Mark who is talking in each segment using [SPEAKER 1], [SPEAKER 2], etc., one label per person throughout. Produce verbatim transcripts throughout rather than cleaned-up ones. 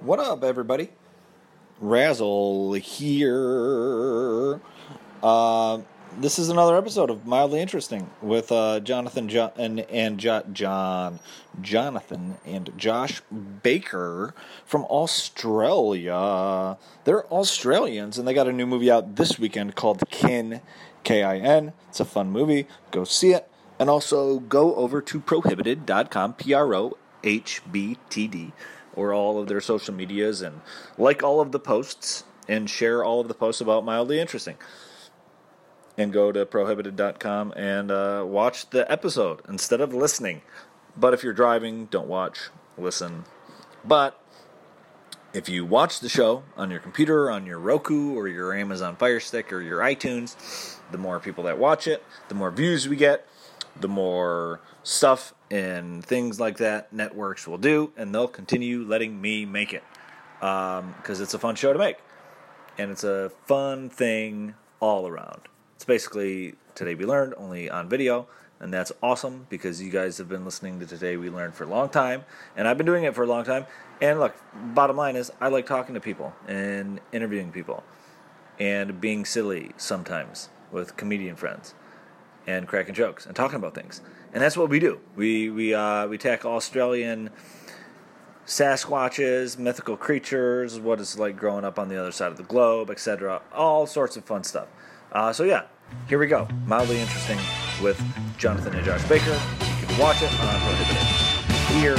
[SPEAKER 1] What up, everybody? Razzle here. Uh, this is another episode of Mildly Interesting with uh, Jonathan jo- and, and jo- John, Jonathan and Josh Baker from Australia. They're Australians, and they got a new movie out this weekend called Kin, K I N. It's a fun movie. Go see it. And also go over to prohibited dot com, P R O H B T D, or all of their social medias, and like all of the posts and share all of the posts about Mildly Interesting. And go to prohibited dot com and uh, watch the episode instead of listening. But if you're driving, don't watch, listen. But if you watch the show on your computer, on your Roku, or your Amazon Fire Stick, or your iTunes, the more people that watch it, the more views we get, the more stuff and things like that networks will do, and they'll continue letting me make it. Because um, it's a fun show to make. And it's a fun thing all around. It's basically Today We Learned, only on video, and that's awesome because you guys have been listening to Today We Learned for a long time, and I've been doing it for a long time. And look, bottom line is I like talking to people and interviewing people and being silly sometimes with comedian friends and cracking jokes and talking about things. And that's what we do. We we uh, we tackle Australian Sasquatches, mythical creatures, what it's like growing up on the other side of the globe, et cetera. All sorts of fun stuff. Uh, so yeah, here we go. Mildly Interesting with Jonathan and Josh Baker. You can watch it on Prohibited. Here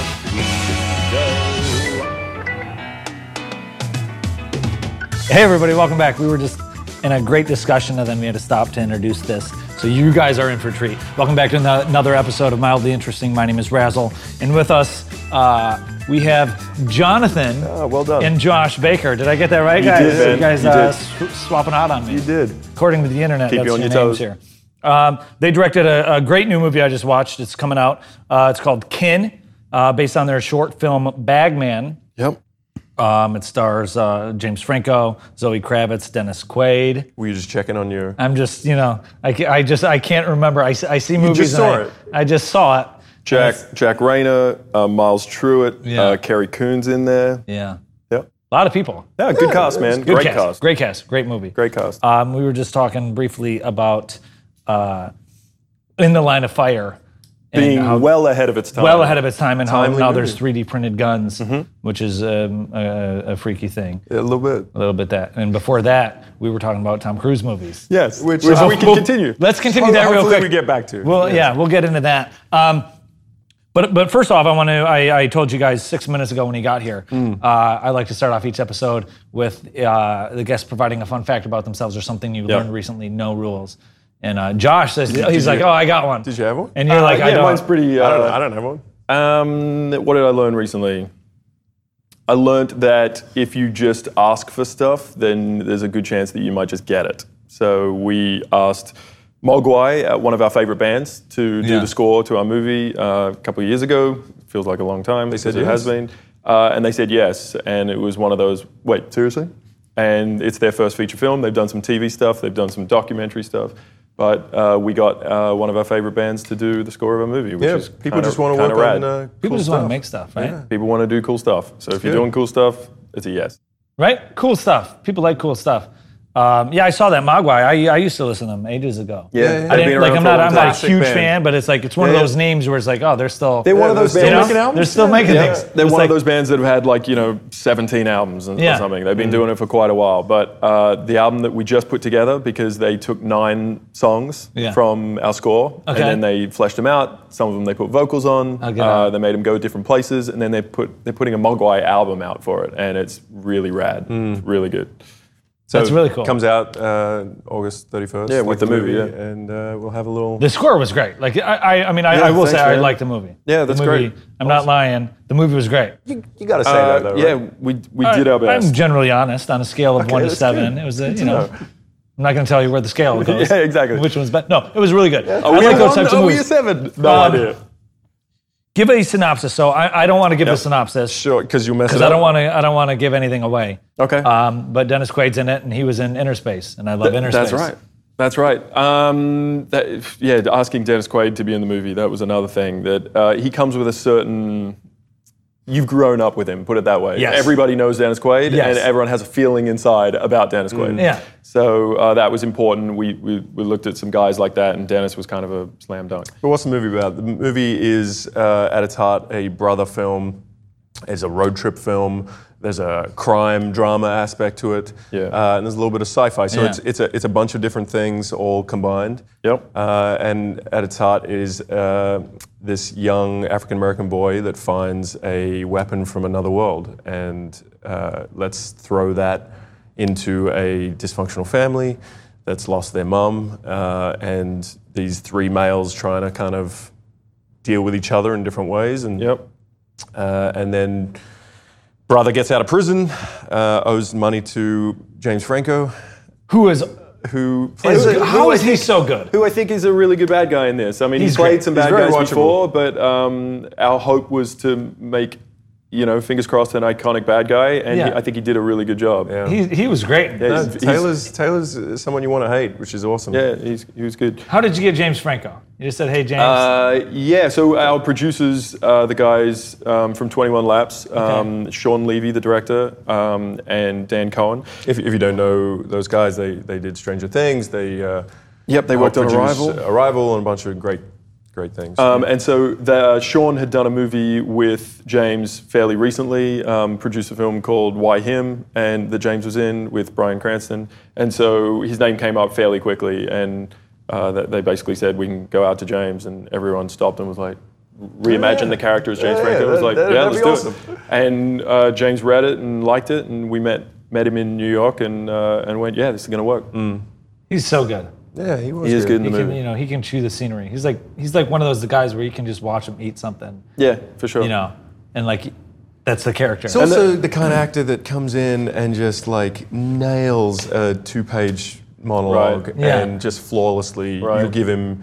[SPEAKER 1] we go.
[SPEAKER 2] Hey everybody, welcome back. We were just in a great discussion and then we had to stop to introduce this. So you guys are in for a treat. Welcome back to another episode of Mildly Interesting. My name is Razzle. And with us, uh, we have Jonathan
[SPEAKER 3] oh, well done.
[SPEAKER 2] and Josh Baker. Did I get that right,
[SPEAKER 3] you
[SPEAKER 2] guys?
[SPEAKER 3] Did, man.
[SPEAKER 2] You guys
[SPEAKER 3] you
[SPEAKER 2] uh,
[SPEAKER 3] did.
[SPEAKER 2] sw- swapping out on me.
[SPEAKER 3] You did.
[SPEAKER 2] According to the internet,
[SPEAKER 3] Keep
[SPEAKER 2] that's
[SPEAKER 3] you on
[SPEAKER 2] your,
[SPEAKER 3] your
[SPEAKER 2] names
[SPEAKER 3] toes.
[SPEAKER 2] here. Um, they directed a, a great new movie I just watched. It's coming out. Uh, it's called Kin, uh, based on their short film Bagman.
[SPEAKER 3] Yep.
[SPEAKER 2] Um, it stars uh, James Franco, Zoe Kravitz, Dennis Quaid.
[SPEAKER 3] Were you just checking on your...
[SPEAKER 2] I'm just, you know, I, ca- I just, I can't remember. I, s- I see movies
[SPEAKER 3] just
[SPEAKER 2] and
[SPEAKER 3] saw
[SPEAKER 2] I,
[SPEAKER 3] it.
[SPEAKER 2] I just saw it.
[SPEAKER 3] Jack Jack Rayner, uh, Miles Truitt,
[SPEAKER 2] Yeah.
[SPEAKER 3] uh, Carrie Coon's in there.
[SPEAKER 2] Yeah.
[SPEAKER 3] Yep.
[SPEAKER 2] A lot of people.
[SPEAKER 3] Yeah, good cast, man.
[SPEAKER 2] Good
[SPEAKER 3] Great
[SPEAKER 2] cast.
[SPEAKER 3] cast.
[SPEAKER 2] Great cast. Great movie.
[SPEAKER 3] Great cast.
[SPEAKER 2] Um, we were just talking briefly about uh, In the Line of Fire. and
[SPEAKER 3] Being
[SPEAKER 2] how-
[SPEAKER 3] well ahead of its time.
[SPEAKER 2] well ahead of its time, and how
[SPEAKER 3] Timely
[SPEAKER 2] now
[SPEAKER 3] movie.
[SPEAKER 2] there's three D printed guns, which is um, a, a freaky thing.
[SPEAKER 3] Yeah, a little bit.
[SPEAKER 2] A little bit that. And before that, we were talking about Tom Cruise movies.
[SPEAKER 3] Yes, which,
[SPEAKER 2] uh,
[SPEAKER 3] we can
[SPEAKER 2] we'll-
[SPEAKER 3] continue.
[SPEAKER 2] Let's continue
[SPEAKER 3] Ho-
[SPEAKER 2] that real
[SPEAKER 3] hopefully
[SPEAKER 2] quick.
[SPEAKER 3] we get back to.
[SPEAKER 2] Well, yeah, we'll get into that. Um, but but first off, I want to. I, I told you guys six minutes ago when he got here.
[SPEAKER 3] Mm.
[SPEAKER 2] Uh, I like to start off each episode with uh, the guest providing a fun fact about themselves or something you
[SPEAKER 3] Yeah.
[SPEAKER 2] learned recently. No rules. And uh, Josh says he's
[SPEAKER 3] did
[SPEAKER 2] like,
[SPEAKER 3] you-
[SPEAKER 2] oh, I got one.
[SPEAKER 3] Did you have one?
[SPEAKER 2] And you're
[SPEAKER 3] Uh,
[SPEAKER 2] like, I
[SPEAKER 3] yeah,
[SPEAKER 2] don't.
[SPEAKER 3] mine's pretty... Uh,
[SPEAKER 4] I don't, I don't have one.
[SPEAKER 3] Um, what did I learn recently? I learned that if you just ask for stuff, then there's a good chance that you might just get it. So we asked Mogwai, uh, one of our favorite bands, to do
[SPEAKER 2] Yeah.
[SPEAKER 3] the score to our movie uh, a couple of years ago. Feels like a long time. They
[SPEAKER 4] said
[SPEAKER 3] it has
[SPEAKER 4] yes.
[SPEAKER 3] been. Uh, and they said yes. And it was one of those, wait, seriously? And it's their first feature film. They've done some T V stuff. They've done some documentary stuff. But uh, we got uh, one of our favorite bands to do the score of a movie, which
[SPEAKER 4] Yeah,
[SPEAKER 3] is
[SPEAKER 4] people
[SPEAKER 3] kinda,
[SPEAKER 4] just want to
[SPEAKER 3] kinda
[SPEAKER 4] work
[SPEAKER 3] rad.
[SPEAKER 4] on uh,
[SPEAKER 2] People
[SPEAKER 4] cool
[SPEAKER 2] just want to
[SPEAKER 4] stuff.
[SPEAKER 2] make stuff, right?
[SPEAKER 4] Yeah.
[SPEAKER 3] People want to do cool stuff. So if you're
[SPEAKER 4] good.
[SPEAKER 3] doing cool stuff, it's a yes.
[SPEAKER 2] Right? Cool stuff. People like cool stuff. Um, yeah, I saw that Mogwai. I, I used to listen to them ages ago.
[SPEAKER 4] Yeah, yeah.
[SPEAKER 2] I
[SPEAKER 4] They've
[SPEAKER 2] didn't,
[SPEAKER 3] been
[SPEAKER 2] like
[SPEAKER 3] around
[SPEAKER 2] I'm
[SPEAKER 3] for a
[SPEAKER 2] not
[SPEAKER 3] long
[SPEAKER 2] I'm not a
[SPEAKER 4] Classic
[SPEAKER 2] huge
[SPEAKER 4] band.
[SPEAKER 2] fan, but it's like it's one
[SPEAKER 4] Yeah,
[SPEAKER 2] of
[SPEAKER 4] yeah.
[SPEAKER 2] those names where it's like, oh, they're still
[SPEAKER 3] They're one of those
[SPEAKER 4] they're
[SPEAKER 3] bands.
[SPEAKER 2] you know,
[SPEAKER 4] making albums?
[SPEAKER 2] they're still
[SPEAKER 4] Yeah.
[SPEAKER 2] making
[SPEAKER 3] Yeah,
[SPEAKER 2] things.
[SPEAKER 3] they're
[SPEAKER 2] It's
[SPEAKER 3] one
[SPEAKER 2] like-
[SPEAKER 3] of those bands that have had like, you know, seventeen albums and,
[SPEAKER 2] Yeah.
[SPEAKER 3] or something. They've been doing it for quite a while. But uh, the album that we just put together, because they took nine songs
[SPEAKER 2] Yeah.
[SPEAKER 3] from our score,
[SPEAKER 2] Okay.
[SPEAKER 3] and then they fleshed them out. Some of them they put vocals on.
[SPEAKER 2] I'll get
[SPEAKER 3] Uh,
[SPEAKER 2] out.
[SPEAKER 3] they made them go different places, and then they put they're putting a Mogwai album out for it, and it's really rad. It's really good.
[SPEAKER 4] So
[SPEAKER 2] That's really cool.
[SPEAKER 4] Comes out uh, August thirty-first.
[SPEAKER 3] Yeah, with the movie, yeah.
[SPEAKER 4] And uh, we'll have a little...
[SPEAKER 2] The score was great. Like I, I, I mean, I,
[SPEAKER 3] Yeah,
[SPEAKER 2] I will say
[SPEAKER 3] thanks,
[SPEAKER 2] I
[SPEAKER 3] man.
[SPEAKER 2] liked the movie.
[SPEAKER 3] Yeah, that's
[SPEAKER 2] the movie,
[SPEAKER 3] great.
[SPEAKER 2] I'm not lying. The movie was great.
[SPEAKER 4] You, you got to say
[SPEAKER 3] Uh,
[SPEAKER 4] that, though,
[SPEAKER 3] yeah,
[SPEAKER 4] right?
[SPEAKER 3] we we did our best.
[SPEAKER 2] I'm generally honest on a scale of one to
[SPEAKER 3] that's
[SPEAKER 2] seven.
[SPEAKER 3] good.
[SPEAKER 2] It was, a,
[SPEAKER 3] Good
[SPEAKER 2] you
[SPEAKER 3] to
[SPEAKER 2] know,
[SPEAKER 3] know.
[SPEAKER 2] I'm not going to tell you where the scale goes.
[SPEAKER 3] Yeah, exactly.
[SPEAKER 2] Which one's better? No, it was really good.
[SPEAKER 3] Are
[SPEAKER 2] I
[SPEAKER 3] we
[SPEAKER 2] like
[SPEAKER 3] a
[SPEAKER 2] those
[SPEAKER 3] one?
[SPEAKER 2] types of
[SPEAKER 3] Are we a
[SPEAKER 2] movies.
[SPEAKER 3] seven? No
[SPEAKER 2] Um,
[SPEAKER 3] idea.
[SPEAKER 2] Give a synopsis. So I, I don't want to give
[SPEAKER 3] Yep.
[SPEAKER 2] a synopsis
[SPEAKER 4] Sure, because you'll mess it
[SPEAKER 2] because
[SPEAKER 4] up.
[SPEAKER 2] I don't want to. I don't want to give anything away.
[SPEAKER 3] Okay.
[SPEAKER 2] Um, but Dennis Quaid's in it, and he was in Inner Space, and I love Inner
[SPEAKER 3] That's
[SPEAKER 2] Space.
[SPEAKER 3] right. That's right. Um, that, yeah, asking Dennis Quaid to be in the movie, that was another thing. That uh, he comes with a certain you've grown up with him, put it that way.
[SPEAKER 2] Yes.
[SPEAKER 3] Everybody knows Dennis Quaid,
[SPEAKER 2] Yes.
[SPEAKER 3] and everyone has a feeling inside about Dennis Quaid.
[SPEAKER 2] Yeah.
[SPEAKER 3] So uh, that was important. We, we we looked at some guys like that, and Dennis was kind of a slam dunk.
[SPEAKER 4] But what's the movie about? The movie is, uh, at its heart, a brother film. It's a road trip film. There's a crime drama aspect to it,
[SPEAKER 3] Yeah.
[SPEAKER 4] uh, and there's a little bit of sci-fi. So
[SPEAKER 2] Yeah.
[SPEAKER 4] it's it's a it's a bunch of different things all combined.
[SPEAKER 3] Yep.
[SPEAKER 4] Uh, and at its heart is uh, this young African American boy that finds a weapon from another world, and uh, let's throw that into a dysfunctional family that's lost their mum, uh, and these three males trying to kind of deal with each other in different ways, and
[SPEAKER 3] Yep.
[SPEAKER 4] uh, and then brother gets out of prison, uh, owes money to James Franco,
[SPEAKER 2] Who is?
[SPEAKER 4] who
[SPEAKER 2] is
[SPEAKER 4] plays it.
[SPEAKER 2] how is he so good?
[SPEAKER 3] Who I think is a really good bad guy in this. I mean,
[SPEAKER 2] He's
[SPEAKER 3] he's played
[SPEAKER 2] great.
[SPEAKER 3] some
[SPEAKER 4] He's
[SPEAKER 3] bad
[SPEAKER 4] very
[SPEAKER 3] guys
[SPEAKER 4] watchable.
[SPEAKER 3] before, but um, our hope was to make, you know, fingers crossed, an iconic bad guy, and
[SPEAKER 2] Yeah.
[SPEAKER 3] he, I think he did a really good job.
[SPEAKER 4] Yeah.
[SPEAKER 2] He he was great.
[SPEAKER 3] Yeah,
[SPEAKER 4] No,
[SPEAKER 3] he's- he's-
[SPEAKER 4] Taylor's Taylor's someone you want to hate, which is awesome.
[SPEAKER 3] Yeah, he's, he was good.
[SPEAKER 2] How did you get James Franco? You just said, "Hey, James."
[SPEAKER 3] Uh, yeah, so our producers, uh, the guys um, from twenty-one Laps, um, Sean Levy, the director, um, and Dan Cohen.
[SPEAKER 4] If, if you don't know those guys, they they did Stranger Things. They uh,
[SPEAKER 3] Yep, they worked on
[SPEAKER 4] helped produce
[SPEAKER 3] Arrival.
[SPEAKER 4] Arrival, and a bunch of great great things.
[SPEAKER 3] Um, and so the, Sean had done a movie with James fairly recently, um, produced a film called Why Him, and that James was in with Bryan Cranston. And so his name came up fairly quickly, and uh, th- they basically said, we can go out to James, and everyone stopped and was like, reimagine the character as James
[SPEAKER 4] Yeah,
[SPEAKER 3] Franco. It was
[SPEAKER 4] that-
[SPEAKER 3] like,
[SPEAKER 4] that-
[SPEAKER 3] yeah,
[SPEAKER 4] that'd
[SPEAKER 3] let's
[SPEAKER 4] be
[SPEAKER 3] do it. And uh, James read it and liked it, and we met met him in New York, and uh, and went, yeah, this is going to work.
[SPEAKER 2] He's so good.
[SPEAKER 4] yeah, he was.
[SPEAKER 3] He is good in
[SPEAKER 2] He
[SPEAKER 3] the
[SPEAKER 2] can,
[SPEAKER 3] movie.
[SPEAKER 2] you know, he can chew the scenery. He's like he's like one of those guys where you can just watch him eat something,
[SPEAKER 3] Yeah, for sure.
[SPEAKER 2] you know, and like that's the character.
[SPEAKER 4] He's also the kind of actor that comes in and just like nails a two-page monologue
[SPEAKER 3] Right.
[SPEAKER 2] Yeah.
[SPEAKER 4] and just flawlessly.
[SPEAKER 3] Right.
[SPEAKER 4] You give him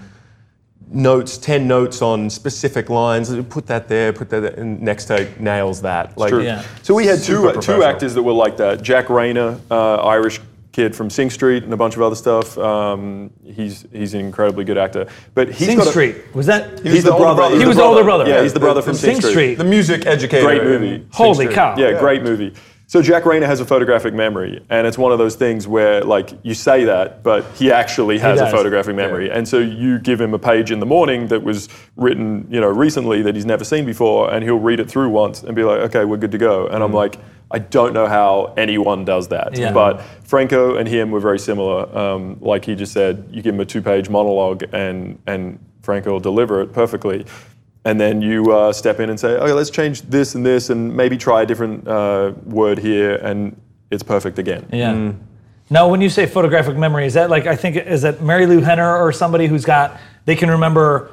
[SPEAKER 4] notes, ten notes on specific lines. Put that there. Put that there, and next take nails that. Like,
[SPEAKER 3] True.
[SPEAKER 2] Yeah.
[SPEAKER 3] So we had
[SPEAKER 4] Super
[SPEAKER 3] two two
[SPEAKER 4] professional.
[SPEAKER 3] actors that were like that. Jack Rayner, uh, Irish kid from Sing Street, and a bunch of other stuff. Um, he's he's an incredibly good actor. But he's
[SPEAKER 2] Sing
[SPEAKER 3] got a-
[SPEAKER 2] Street was that?
[SPEAKER 4] He
[SPEAKER 3] He's
[SPEAKER 4] was
[SPEAKER 3] the
[SPEAKER 4] the older
[SPEAKER 3] brother.
[SPEAKER 4] brother.
[SPEAKER 3] he's
[SPEAKER 2] He was
[SPEAKER 3] the
[SPEAKER 2] the older
[SPEAKER 3] brother.
[SPEAKER 2] brother.
[SPEAKER 3] Yeah, he's the brother from
[SPEAKER 2] Sing
[SPEAKER 3] Sing Street.
[SPEAKER 2] Street.
[SPEAKER 4] the music educator.
[SPEAKER 3] Great
[SPEAKER 4] in
[SPEAKER 3] movie.
[SPEAKER 4] Sing
[SPEAKER 2] Holy
[SPEAKER 4] Street.
[SPEAKER 2] cow.
[SPEAKER 3] Yeah,
[SPEAKER 4] Yeah.
[SPEAKER 3] great movie. So Jack Rayner has a photographic memory, and it's one of those things where, like, you say that, but he actually has a
[SPEAKER 2] does.
[SPEAKER 3] photographic memory. And so you give him a page in the morning that was written, you know, recently that he's never seen before, and he'll read it through once and be like, okay, we're good to go. And I'm like, I don't know how anyone does that.
[SPEAKER 2] Yeah.
[SPEAKER 3] But Franco and him were very similar. Um, like he just said, you give him a two-page monologue, and and Franco will deliver it perfectly. And then you uh, step in and say, okay, let's change this and this, and maybe try a different uh, word here, and it's perfect again.
[SPEAKER 2] Yeah. Now, when you say photographic memory, is that like I think is that Mary Lou Henner or somebody who's got they can remember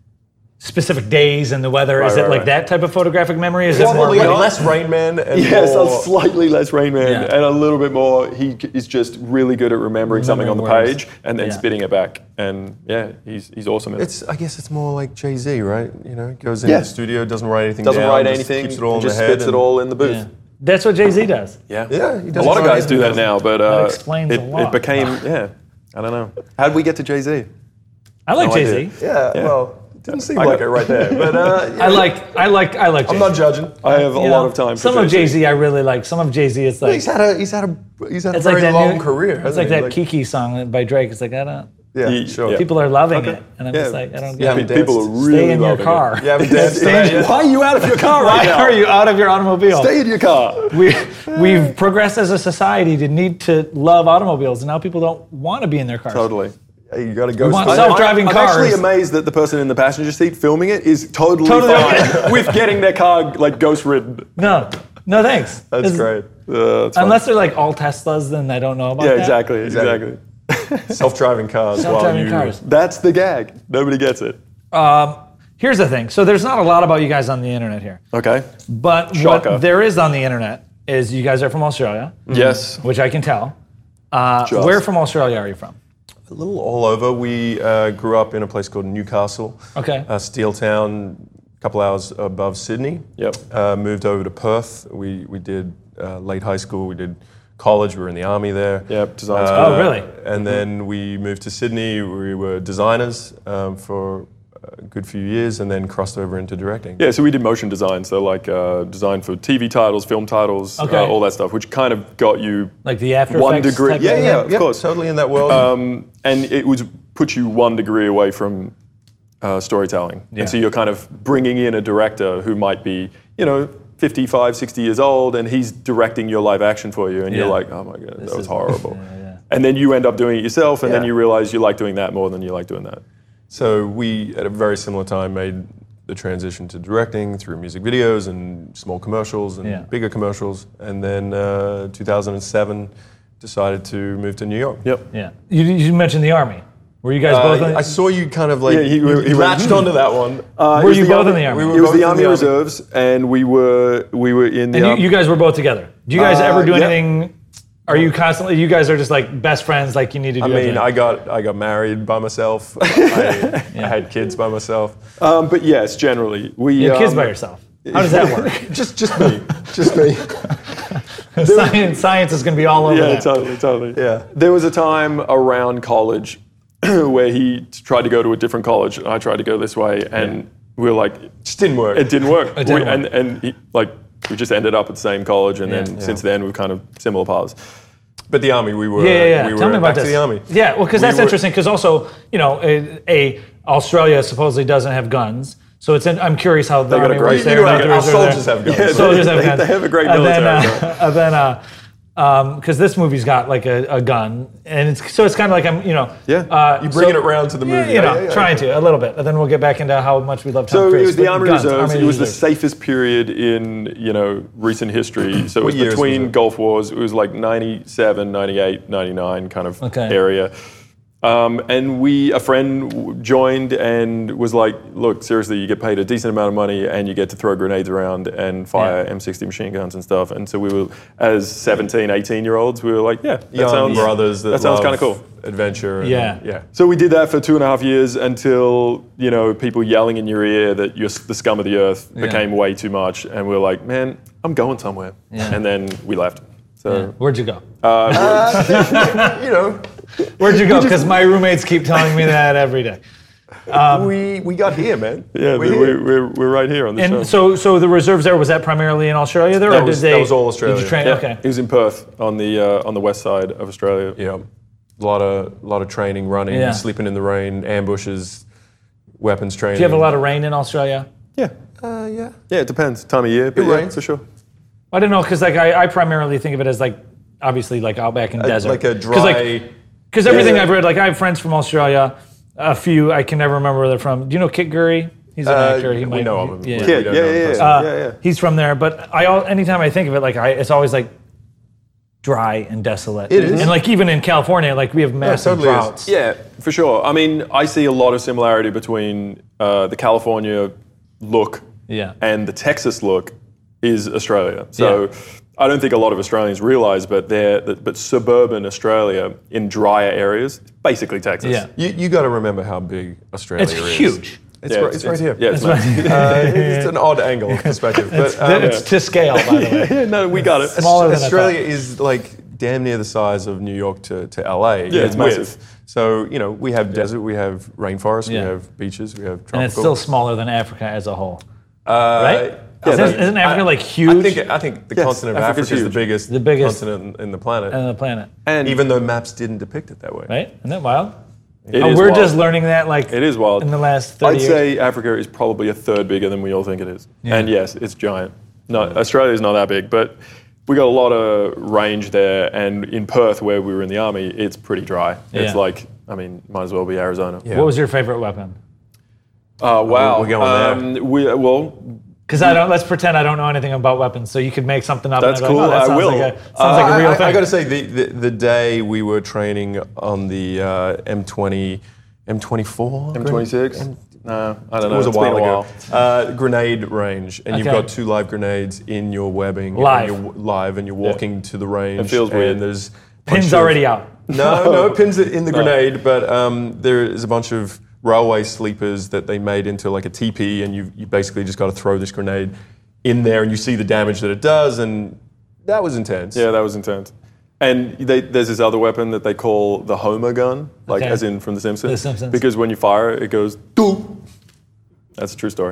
[SPEAKER 2] specific days and the weather?
[SPEAKER 3] Right,
[SPEAKER 2] is it
[SPEAKER 3] right,
[SPEAKER 2] like
[SPEAKER 3] right.
[SPEAKER 2] that type of photographic memory? Is it more
[SPEAKER 3] Probably
[SPEAKER 2] like,
[SPEAKER 3] not.
[SPEAKER 4] Less Rain Man and
[SPEAKER 3] Yes,
[SPEAKER 4] more,
[SPEAKER 3] a slightly less Rain Man,
[SPEAKER 2] Yeah.
[SPEAKER 3] and a little bit more. He c- is just really good at remembering something on the
[SPEAKER 2] Remembering words.
[SPEAKER 3] page and then
[SPEAKER 2] Yeah.
[SPEAKER 3] spitting it back. And yeah, he's he's awesome at it.
[SPEAKER 4] It's. I guess it's more like Jay Z, right? You know, goes into
[SPEAKER 3] Yeah.
[SPEAKER 4] the studio, doesn't write anything
[SPEAKER 3] Doesn't
[SPEAKER 4] down,
[SPEAKER 3] write
[SPEAKER 4] just
[SPEAKER 3] anything,
[SPEAKER 4] keeps it all in
[SPEAKER 3] just
[SPEAKER 4] the head,
[SPEAKER 3] spits it
[SPEAKER 4] and-
[SPEAKER 3] all in the booth.
[SPEAKER 2] Yeah. That's what Jay Z does.
[SPEAKER 3] Yeah,
[SPEAKER 4] Yeah, he
[SPEAKER 3] a
[SPEAKER 4] does
[SPEAKER 3] lot of
[SPEAKER 4] write
[SPEAKER 3] guys do that
[SPEAKER 4] anything.
[SPEAKER 3] now, but uh,
[SPEAKER 2] explains
[SPEAKER 3] it,
[SPEAKER 2] a lot.
[SPEAKER 3] it became yeah. I don't know. How did we get to Jay Z?
[SPEAKER 2] I like
[SPEAKER 3] No
[SPEAKER 2] Jay
[SPEAKER 3] idea.
[SPEAKER 2] Z.
[SPEAKER 4] Yeah,
[SPEAKER 3] Yeah.
[SPEAKER 4] well, it didn't seem
[SPEAKER 3] I
[SPEAKER 4] like
[SPEAKER 3] got-
[SPEAKER 4] it right there, but uh, yeah,
[SPEAKER 2] I like I like I like.
[SPEAKER 4] I'm not judging.
[SPEAKER 3] I have a
[SPEAKER 2] You
[SPEAKER 3] lot
[SPEAKER 2] know,
[SPEAKER 3] of time. For
[SPEAKER 2] Some of
[SPEAKER 3] Jay
[SPEAKER 2] Jay
[SPEAKER 3] Z.
[SPEAKER 2] Z I really like. Some of Jay Z it's like
[SPEAKER 4] He's had a he's had a he's had a
[SPEAKER 2] it's like
[SPEAKER 4] very
[SPEAKER 2] that
[SPEAKER 4] long
[SPEAKER 2] new,
[SPEAKER 4] career.
[SPEAKER 2] It's
[SPEAKER 4] hasn't
[SPEAKER 2] like
[SPEAKER 4] he?
[SPEAKER 2] that Kiki song by Drake. It's like I don't.
[SPEAKER 4] Yeah,
[SPEAKER 3] He-
[SPEAKER 4] sure.
[SPEAKER 3] yeah.
[SPEAKER 2] People are loving
[SPEAKER 3] Okay.
[SPEAKER 2] it, and I'm
[SPEAKER 3] Yeah.
[SPEAKER 2] just like I don't
[SPEAKER 4] Yeah,
[SPEAKER 2] get
[SPEAKER 3] Pe-
[SPEAKER 2] it.
[SPEAKER 3] People are
[SPEAKER 4] danced.
[SPEAKER 3] really
[SPEAKER 2] Stay in your
[SPEAKER 3] loving
[SPEAKER 2] car.
[SPEAKER 3] it.
[SPEAKER 4] You haven't danced to
[SPEAKER 2] Stay
[SPEAKER 4] that
[SPEAKER 2] in your-
[SPEAKER 4] yet?
[SPEAKER 3] Why are you out of your car
[SPEAKER 2] Why
[SPEAKER 3] right now?
[SPEAKER 2] are you out of your automobile?
[SPEAKER 3] Stay in your car.
[SPEAKER 2] We we've progressed as a society to need to love automobiles, and now people don't want to be in their cars.
[SPEAKER 3] Totally.
[SPEAKER 4] Hey, you got to go.
[SPEAKER 2] want
[SPEAKER 4] split-
[SPEAKER 2] self-driving
[SPEAKER 3] I'm
[SPEAKER 2] cars.
[SPEAKER 3] actually amazed that the person in the passenger seat filming it is totally,
[SPEAKER 2] Totally
[SPEAKER 3] fine with getting their car like ghost ridden.
[SPEAKER 2] No, no thanks.
[SPEAKER 4] That's
[SPEAKER 2] It's-
[SPEAKER 4] great.
[SPEAKER 3] Uh, that's fine.
[SPEAKER 2] Unless they're like all Teslas, then I don't know about
[SPEAKER 3] yeah,
[SPEAKER 2] that.
[SPEAKER 3] exactly,
[SPEAKER 4] Exactly.
[SPEAKER 3] exactly.
[SPEAKER 4] Self-driving cars. while
[SPEAKER 2] Self-driving
[SPEAKER 4] you,
[SPEAKER 2] cars.
[SPEAKER 3] That's the gag. Nobody gets it.
[SPEAKER 2] Here's the thing. So there's not a lot about you guys on the internet here,
[SPEAKER 3] Okay.
[SPEAKER 2] but
[SPEAKER 3] Shocker.
[SPEAKER 2] what there is on the internet is you guys are from Australia,
[SPEAKER 3] Yes.
[SPEAKER 2] which I can tell. Uh,
[SPEAKER 3] Just.
[SPEAKER 2] where from Australia are you from?
[SPEAKER 4] A little all over. We uh, grew up in a place called Newcastle.
[SPEAKER 2] Okay.
[SPEAKER 4] Uh, Steel Town, a couple hours above Sydney.
[SPEAKER 3] Yep.
[SPEAKER 4] Uh, moved over to Perth. We we did uh, late high school. We did college. We were in the army there.
[SPEAKER 3] Yep, design
[SPEAKER 4] Uh,
[SPEAKER 3] school.
[SPEAKER 2] Oh, really?
[SPEAKER 4] And then we moved to Sydney. We were designers um, for a good few years, and then crossed over into directing.
[SPEAKER 3] Yeah, so we did motion design, so like uh, design for T V titles, film titles,
[SPEAKER 2] Okay.
[SPEAKER 3] uh, all that stuff, which kind of got you
[SPEAKER 2] Like the After
[SPEAKER 3] one
[SPEAKER 2] Effects
[SPEAKER 3] degree.
[SPEAKER 2] type
[SPEAKER 3] Yeah,
[SPEAKER 2] of-
[SPEAKER 3] yeah, of
[SPEAKER 4] Yep,
[SPEAKER 3] course.
[SPEAKER 4] totally in that world.
[SPEAKER 3] Um, and it would put you one degree away from uh, storytelling.
[SPEAKER 2] Yeah.
[SPEAKER 3] And so you're kind of bringing in a director who might be, you know, fifty-five, sixty years old, and he's directing your live action for you, and
[SPEAKER 2] Yeah.
[SPEAKER 3] you're like, oh my God,
[SPEAKER 2] This
[SPEAKER 3] that was
[SPEAKER 2] is-
[SPEAKER 3] horrible.
[SPEAKER 2] yeah, yeah.
[SPEAKER 3] And then you end up doing it yourself, and then
[SPEAKER 4] Yeah.
[SPEAKER 3] you realize you like doing that more than you like doing that.
[SPEAKER 4] So we, at a very similar time, made the transition to directing through music videos and small commercials and
[SPEAKER 2] Yeah.
[SPEAKER 4] bigger commercials. And then uh, two thousand seven, decided to move to New York.
[SPEAKER 3] Yep.
[SPEAKER 2] Yeah. You, you mentioned the Army. Were you guys both?
[SPEAKER 4] Uh,
[SPEAKER 2] in,
[SPEAKER 4] I saw you kind of like,
[SPEAKER 3] Yeah, he-
[SPEAKER 4] you,
[SPEAKER 3] he
[SPEAKER 4] you
[SPEAKER 3] went,
[SPEAKER 4] latched
[SPEAKER 3] "Hmm."
[SPEAKER 4] onto that one.
[SPEAKER 3] Uh, it
[SPEAKER 2] Were
[SPEAKER 3] was
[SPEAKER 2] you
[SPEAKER 3] the
[SPEAKER 2] both in the Army?
[SPEAKER 4] We were
[SPEAKER 3] It was
[SPEAKER 4] both
[SPEAKER 3] the
[SPEAKER 4] in
[SPEAKER 3] Army
[SPEAKER 4] the Army.
[SPEAKER 3] Reserves, and we were we were in the
[SPEAKER 2] and you,
[SPEAKER 3] Army.
[SPEAKER 2] you guys were both together. Do you guys
[SPEAKER 3] Uh,
[SPEAKER 2] ever do
[SPEAKER 3] yeah.
[SPEAKER 2] anything? Are you constantly? You guys are just like best friends. Like you need to do.
[SPEAKER 4] I mean,
[SPEAKER 2] everything?
[SPEAKER 4] I got I got married by myself. I, I had kids by myself.
[SPEAKER 3] Um, but yes, generally we
[SPEAKER 2] you have kids
[SPEAKER 3] um,
[SPEAKER 2] by yourself. How does that work?
[SPEAKER 4] just just me, just me.
[SPEAKER 2] science, science is going to be all over
[SPEAKER 3] Yeah,
[SPEAKER 2] that.
[SPEAKER 3] totally, totally.
[SPEAKER 4] Yeah.
[SPEAKER 3] There was a time around college where he tried to go to a different college, and I tried to go this way, and we were like,
[SPEAKER 4] Just didn't work.
[SPEAKER 3] it didn't work.
[SPEAKER 2] It didn't
[SPEAKER 3] We-
[SPEAKER 2] work.
[SPEAKER 3] And and he, like we just ended up at the same college, and
[SPEAKER 2] Yeah.
[SPEAKER 3] then
[SPEAKER 2] Yeah.
[SPEAKER 3] since then we've kind of similar paths.
[SPEAKER 4] But the army, we were.
[SPEAKER 2] Yeah, yeah, yeah.
[SPEAKER 4] We were
[SPEAKER 2] Tell me about
[SPEAKER 4] back
[SPEAKER 2] this.
[SPEAKER 4] to the army.
[SPEAKER 2] Yeah, well, because
[SPEAKER 4] We
[SPEAKER 2] that's
[SPEAKER 4] were-
[SPEAKER 2] interesting. Because also, you know, a, a Australia supposedly doesn't have guns, so it's. In, I'm curious how the
[SPEAKER 3] got a
[SPEAKER 2] army
[SPEAKER 3] great-
[SPEAKER 2] works there.
[SPEAKER 3] you know,
[SPEAKER 2] and
[SPEAKER 3] like,
[SPEAKER 2] how
[SPEAKER 3] our
[SPEAKER 2] the reserves
[SPEAKER 4] soldiers
[SPEAKER 2] are
[SPEAKER 4] have guns.
[SPEAKER 2] there.
[SPEAKER 3] Yeah,
[SPEAKER 2] Soldiers
[SPEAKER 3] they-
[SPEAKER 2] have guns.
[SPEAKER 3] they have a great
[SPEAKER 2] And then,
[SPEAKER 3] military,
[SPEAKER 2] uh, and then, uh, um, because this movie's got like a, a gun, and it's so it's kind of like I'm, you know,
[SPEAKER 3] Yeah.
[SPEAKER 2] uh,
[SPEAKER 4] You bringing
[SPEAKER 2] so-
[SPEAKER 4] it round to the
[SPEAKER 2] Yeah,
[SPEAKER 4] movie.
[SPEAKER 2] you know,
[SPEAKER 4] Yeah, yeah,
[SPEAKER 2] trying
[SPEAKER 4] yeah.
[SPEAKER 2] to a little bit, and then we'll get back into how much we love Tom
[SPEAKER 3] So
[SPEAKER 2] Cruise.
[SPEAKER 3] it was the
[SPEAKER 2] but
[SPEAKER 3] Army
[SPEAKER 2] guns,
[SPEAKER 3] Reserves.
[SPEAKER 2] Army
[SPEAKER 3] It was the
[SPEAKER 2] Reserves.
[SPEAKER 3] safest period in, you know, recent history. So it was
[SPEAKER 4] What years
[SPEAKER 3] between
[SPEAKER 4] was it?
[SPEAKER 3] Gulf Wars. It was like ninety-seven, ninety-eight, ninety-nine kind of
[SPEAKER 2] Okay.
[SPEAKER 3] area. Um, and we, a friend w- joined and was like, look, seriously, you get paid a decent amount of money and you get to throw grenades around and fire
[SPEAKER 2] Yeah.
[SPEAKER 3] M sixty machine guns and stuff. And so we were, as seventeen, eighteen year olds, we were like, yeah, that
[SPEAKER 4] Young
[SPEAKER 3] sounds,
[SPEAKER 4] brothers that,
[SPEAKER 3] that sounds
[SPEAKER 4] love
[SPEAKER 3] kind of cool.
[SPEAKER 4] Adventure. And,
[SPEAKER 2] Yeah.
[SPEAKER 4] yeah.
[SPEAKER 3] So we did that for two and a half years until, you know, people yelling in your ear that you're s- the scum of the earth
[SPEAKER 2] Yeah.
[SPEAKER 3] became way too much. And we were like, man, I'm going somewhere.
[SPEAKER 2] Yeah.
[SPEAKER 3] And then we left. So
[SPEAKER 2] Yeah. Where'd you go?
[SPEAKER 4] You know,
[SPEAKER 2] Where'd you go? Because my roommates keep telling me that every day.
[SPEAKER 4] we we got here, man.
[SPEAKER 3] yeah,
[SPEAKER 4] we're
[SPEAKER 3] we're,
[SPEAKER 4] here.
[SPEAKER 3] we're, we're right here on the show.
[SPEAKER 2] And so, so the reserves there, was that primarily in Australia there,
[SPEAKER 4] That
[SPEAKER 2] or
[SPEAKER 4] was-
[SPEAKER 2] did they?
[SPEAKER 4] that was all
[SPEAKER 2] Did
[SPEAKER 4] Australia.
[SPEAKER 2] you train?
[SPEAKER 3] Yeah,
[SPEAKER 2] Okay.
[SPEAKER 3] It was in Perth on the uh, on the west side of Australia.
[SPEAKER 4] Yeah, a lot of lot of training, running,
[SPEAKER 2] Yeah.
[SPEAKER 4] sleeping in the rain, ambushes, weapons training.
[SPEAKER 2] Do you have a lot of rain in Australia?
[SPEAKER 3] Yeah.
[SPEAKER 4] Uh, yeah.
[SPEAKER 3] Yeah, it depends. Time of year. But
[SPEAKER 4] It
[SPEAKER 3] yeah,
[SPEAKER 4] rains.
[SPEAKER 3] for sure.
[SPEAKER 2] I don't know, because like I, I primarily think of it as like obviously like outback and desert,
[SPEAKER 4] like a
[SPEAKER 2] 'Cause,
[SPEAKER 4] dry.
[SPEAKER 2] like, Because everything
[SPEAKER 3] Yeah.
[SPEAKER 2] I've read, like I have friends from Australia, a few I can never remember where they're from. Do you know Kit Gurry? He's an
[SPEAKER 4] Uh,
[SPEAKER 2] actor. He
[SPEAKER 4] we
[SPEAKER 2] might
[SPEAKER 4] know of him.
[SPEAKER 2] Yeah.
[SPEAKER 4] We-
[SPEAKER 3] Kid,
[SPEAKER 4] we don't
[SPEAKER 3] yeah,
[SPEAKER 4] know
[SPEAKER 3] yeah,
[SPEAKER 4] the
[SPEAKER 3] yeah.
[SPEAKER 4] person.
[SPEAKER 2] Uh,
[SPEAKER 3] yeah, yeah.
[SPEAKER 2] He's from there, but I al- anytime I think of it, like I, it's always like dry and desolate.
[SPEAKER 4] It is.
[SPEAKER 2] and like even in California, like we have massive
[SPEAKER 4] totally is.
[SPEAKER 2] droughts.
[SPEAKER 3] Yeah, for sure. I mean, I see a lot of similarity between uh, the California look
[SPEAKER 2] Yeah.
[SPEAKER 3] and the Texas look is Australia. So
[SPEAKER 2] Yeah.
[SPEAKER 3] I don't think a lot of Australians realize, but they're that- but suburban Australia in drier areas, basically Texas.
[SPEAKER 2] Yeah.
[SPEAKER 4] You you got to remember how big Australia
[SPEAKER 2] It's
[SPEAKER 4] is.
[SPEAKER 2] huge.
[SPEAKER 4] It's,
[SPEAKER 3] Yeah,
[SPEAKER 4] right, it's, right here.
[SPEAKER 3] Yeah, it's,
[SPEAKER 2] That's
[SPEAKER 3] massive.
[SPEAKER 2] right.
[SPEAKER 4] Uh, it's an odd angle of perspective, but um,
[SPEAKER 2] it's to scale, by the way.
[SPEAKER 3] Yeah, no, we got it.
[SPEAKER 2] Smaller than I
[SPEAKER 4] Australia
[SPEAKER 2] thought.
[SPEAKER 4] is like damn near the size of New York to, to L A.
[SPEAKER 3] Yeah, it's
[SPEAKER 4] in
[SPEAKER 3] massive.
[SPEAKER 4] width. So, you know, we have desert, we have rainforest,
[SPEAKER 2] Yeah.
[SPEAKER 4] we have beaches, we have tropical.
[SPEAKER 2] And it's still smaller than Africa as a whole,
[SPEAKER 4] uh,
[SPEAKER 2] right?
[SPEAKER 3] yeah,
[SPEAKER 2] isn't,
[SPEAKER 3] that-
[SPEAKER 2] isn't Africa
[SPEAKER 4] I-
[SPEAKER 2] like huge?
[SPEAKER 4] I think I think the
[SPEAKER 3] Yes,
[SPEAKER 4] continent of
[SPEAKER 3] Africa's
[SPEAKER 4] Africa is the
[SPEAKER 3] huge.
[SPEAKER 4] biggest,
[SPEAKER 2] The biggest-
[SPEAKER 4] continent in the planet,
[SPEAKER 2] on the planet,
[SPEAKER 3] And
[SPEAKER 4] even though maps didn't depict it that way.
[SPEAKER 2] right? Isn't that wild?
[SPEAKER 3] it
[SPEAKER 2] Oh,
[SPEAKER 3] is
[SPEAKER 2] we're
[SPEAKER 3] wild.
[SPEAKER 2] just learning that like
[SPEAKER 3] It is wild.
[SPEAKER 2] in the last thirty
[SPEAKER 3] I'd
[SPEAKER 2] years.
[SPEAKER 3] say Africa is probably a third bigger than we all think it is. And yes, it's giant. No, Australia's not that big, but we got a lot of range there. And in Perth, where we were in the army, it's pretty dry. It's
[SPEAKER 2] Yeah.
[SPEAKER 3] like, I mean, might as well be Arizona.
[SPEAKER 4] Yeah.
[SPEAKER 2] What was your favorite weapon?
[SPEAKER 3] Uh, wow.
[SPEAKER 4] we're going there.
[SPEAKER 3] um, We, well,
[SPEAKER 2] Because I don't. Let's pretend I don't know anything about weapons. So you could make something up.
[SPEAKER 3] That's
[SPEAKER 2] and I'd be like,
[SPEAKER 3] cool,
[SPEAKER 2] oh, that
[SPEAKER 3] I
[SPEAKER 2] sounds
[SPEAKER 3] will.
[SPEAKER 2] Like a, sounds like a real
[SPEAKER 4] I,
[SPEAKER 2] thing.
[SPEAKER 4] I, got to say, the, the the day we were training on the uh, M twenty, M twenty-four,
[SPEAKER 3] M twenty-six? No, I don't
[SPEAKER 4] It
[SPEAKER 3] know.
[SPEAKER 4] was a
[SPEAKER 3] It's
[SPEAKER 4] while
[SPEAKER 3] been
[SPEAKER 4] ago. Uh, grenade range, and you've
[SPEAKER 2] Okay.
[SPEAKER 4] got two live grenades in your webbing.
[SPEAKER 2] Live.
[SPEAKER 4] And you're w- live, and you're walking to the range.
[SPEAKER 3] It feels
[SPEAKER 4] and
[SPEAKER 3] weird.
[SPEAKER 4] There's a
[SPEAKER 2] Pins
[SPEAKER 4] bunch of-
[SPEAKER 2] already out.
[SPEAKER 4] No, no pins in the grenade, but um, there is a bunch of railway sleepers that they made into like a teepee, and you you basically just got to throw this grenade in there, and you see the damage that it does, and that was intense.
[SPEAKER 3] Yeah, that was intense. And they, there's this other weapon that they call the Homer gun, like
[SPEAKER 2] Okay.
[SPEAKER 3] as in from The Simpsons.
[SPEAKER 2] The Simpsons.
[SPEAKER 3] Because when you fire it, it goes doo. That's a true story.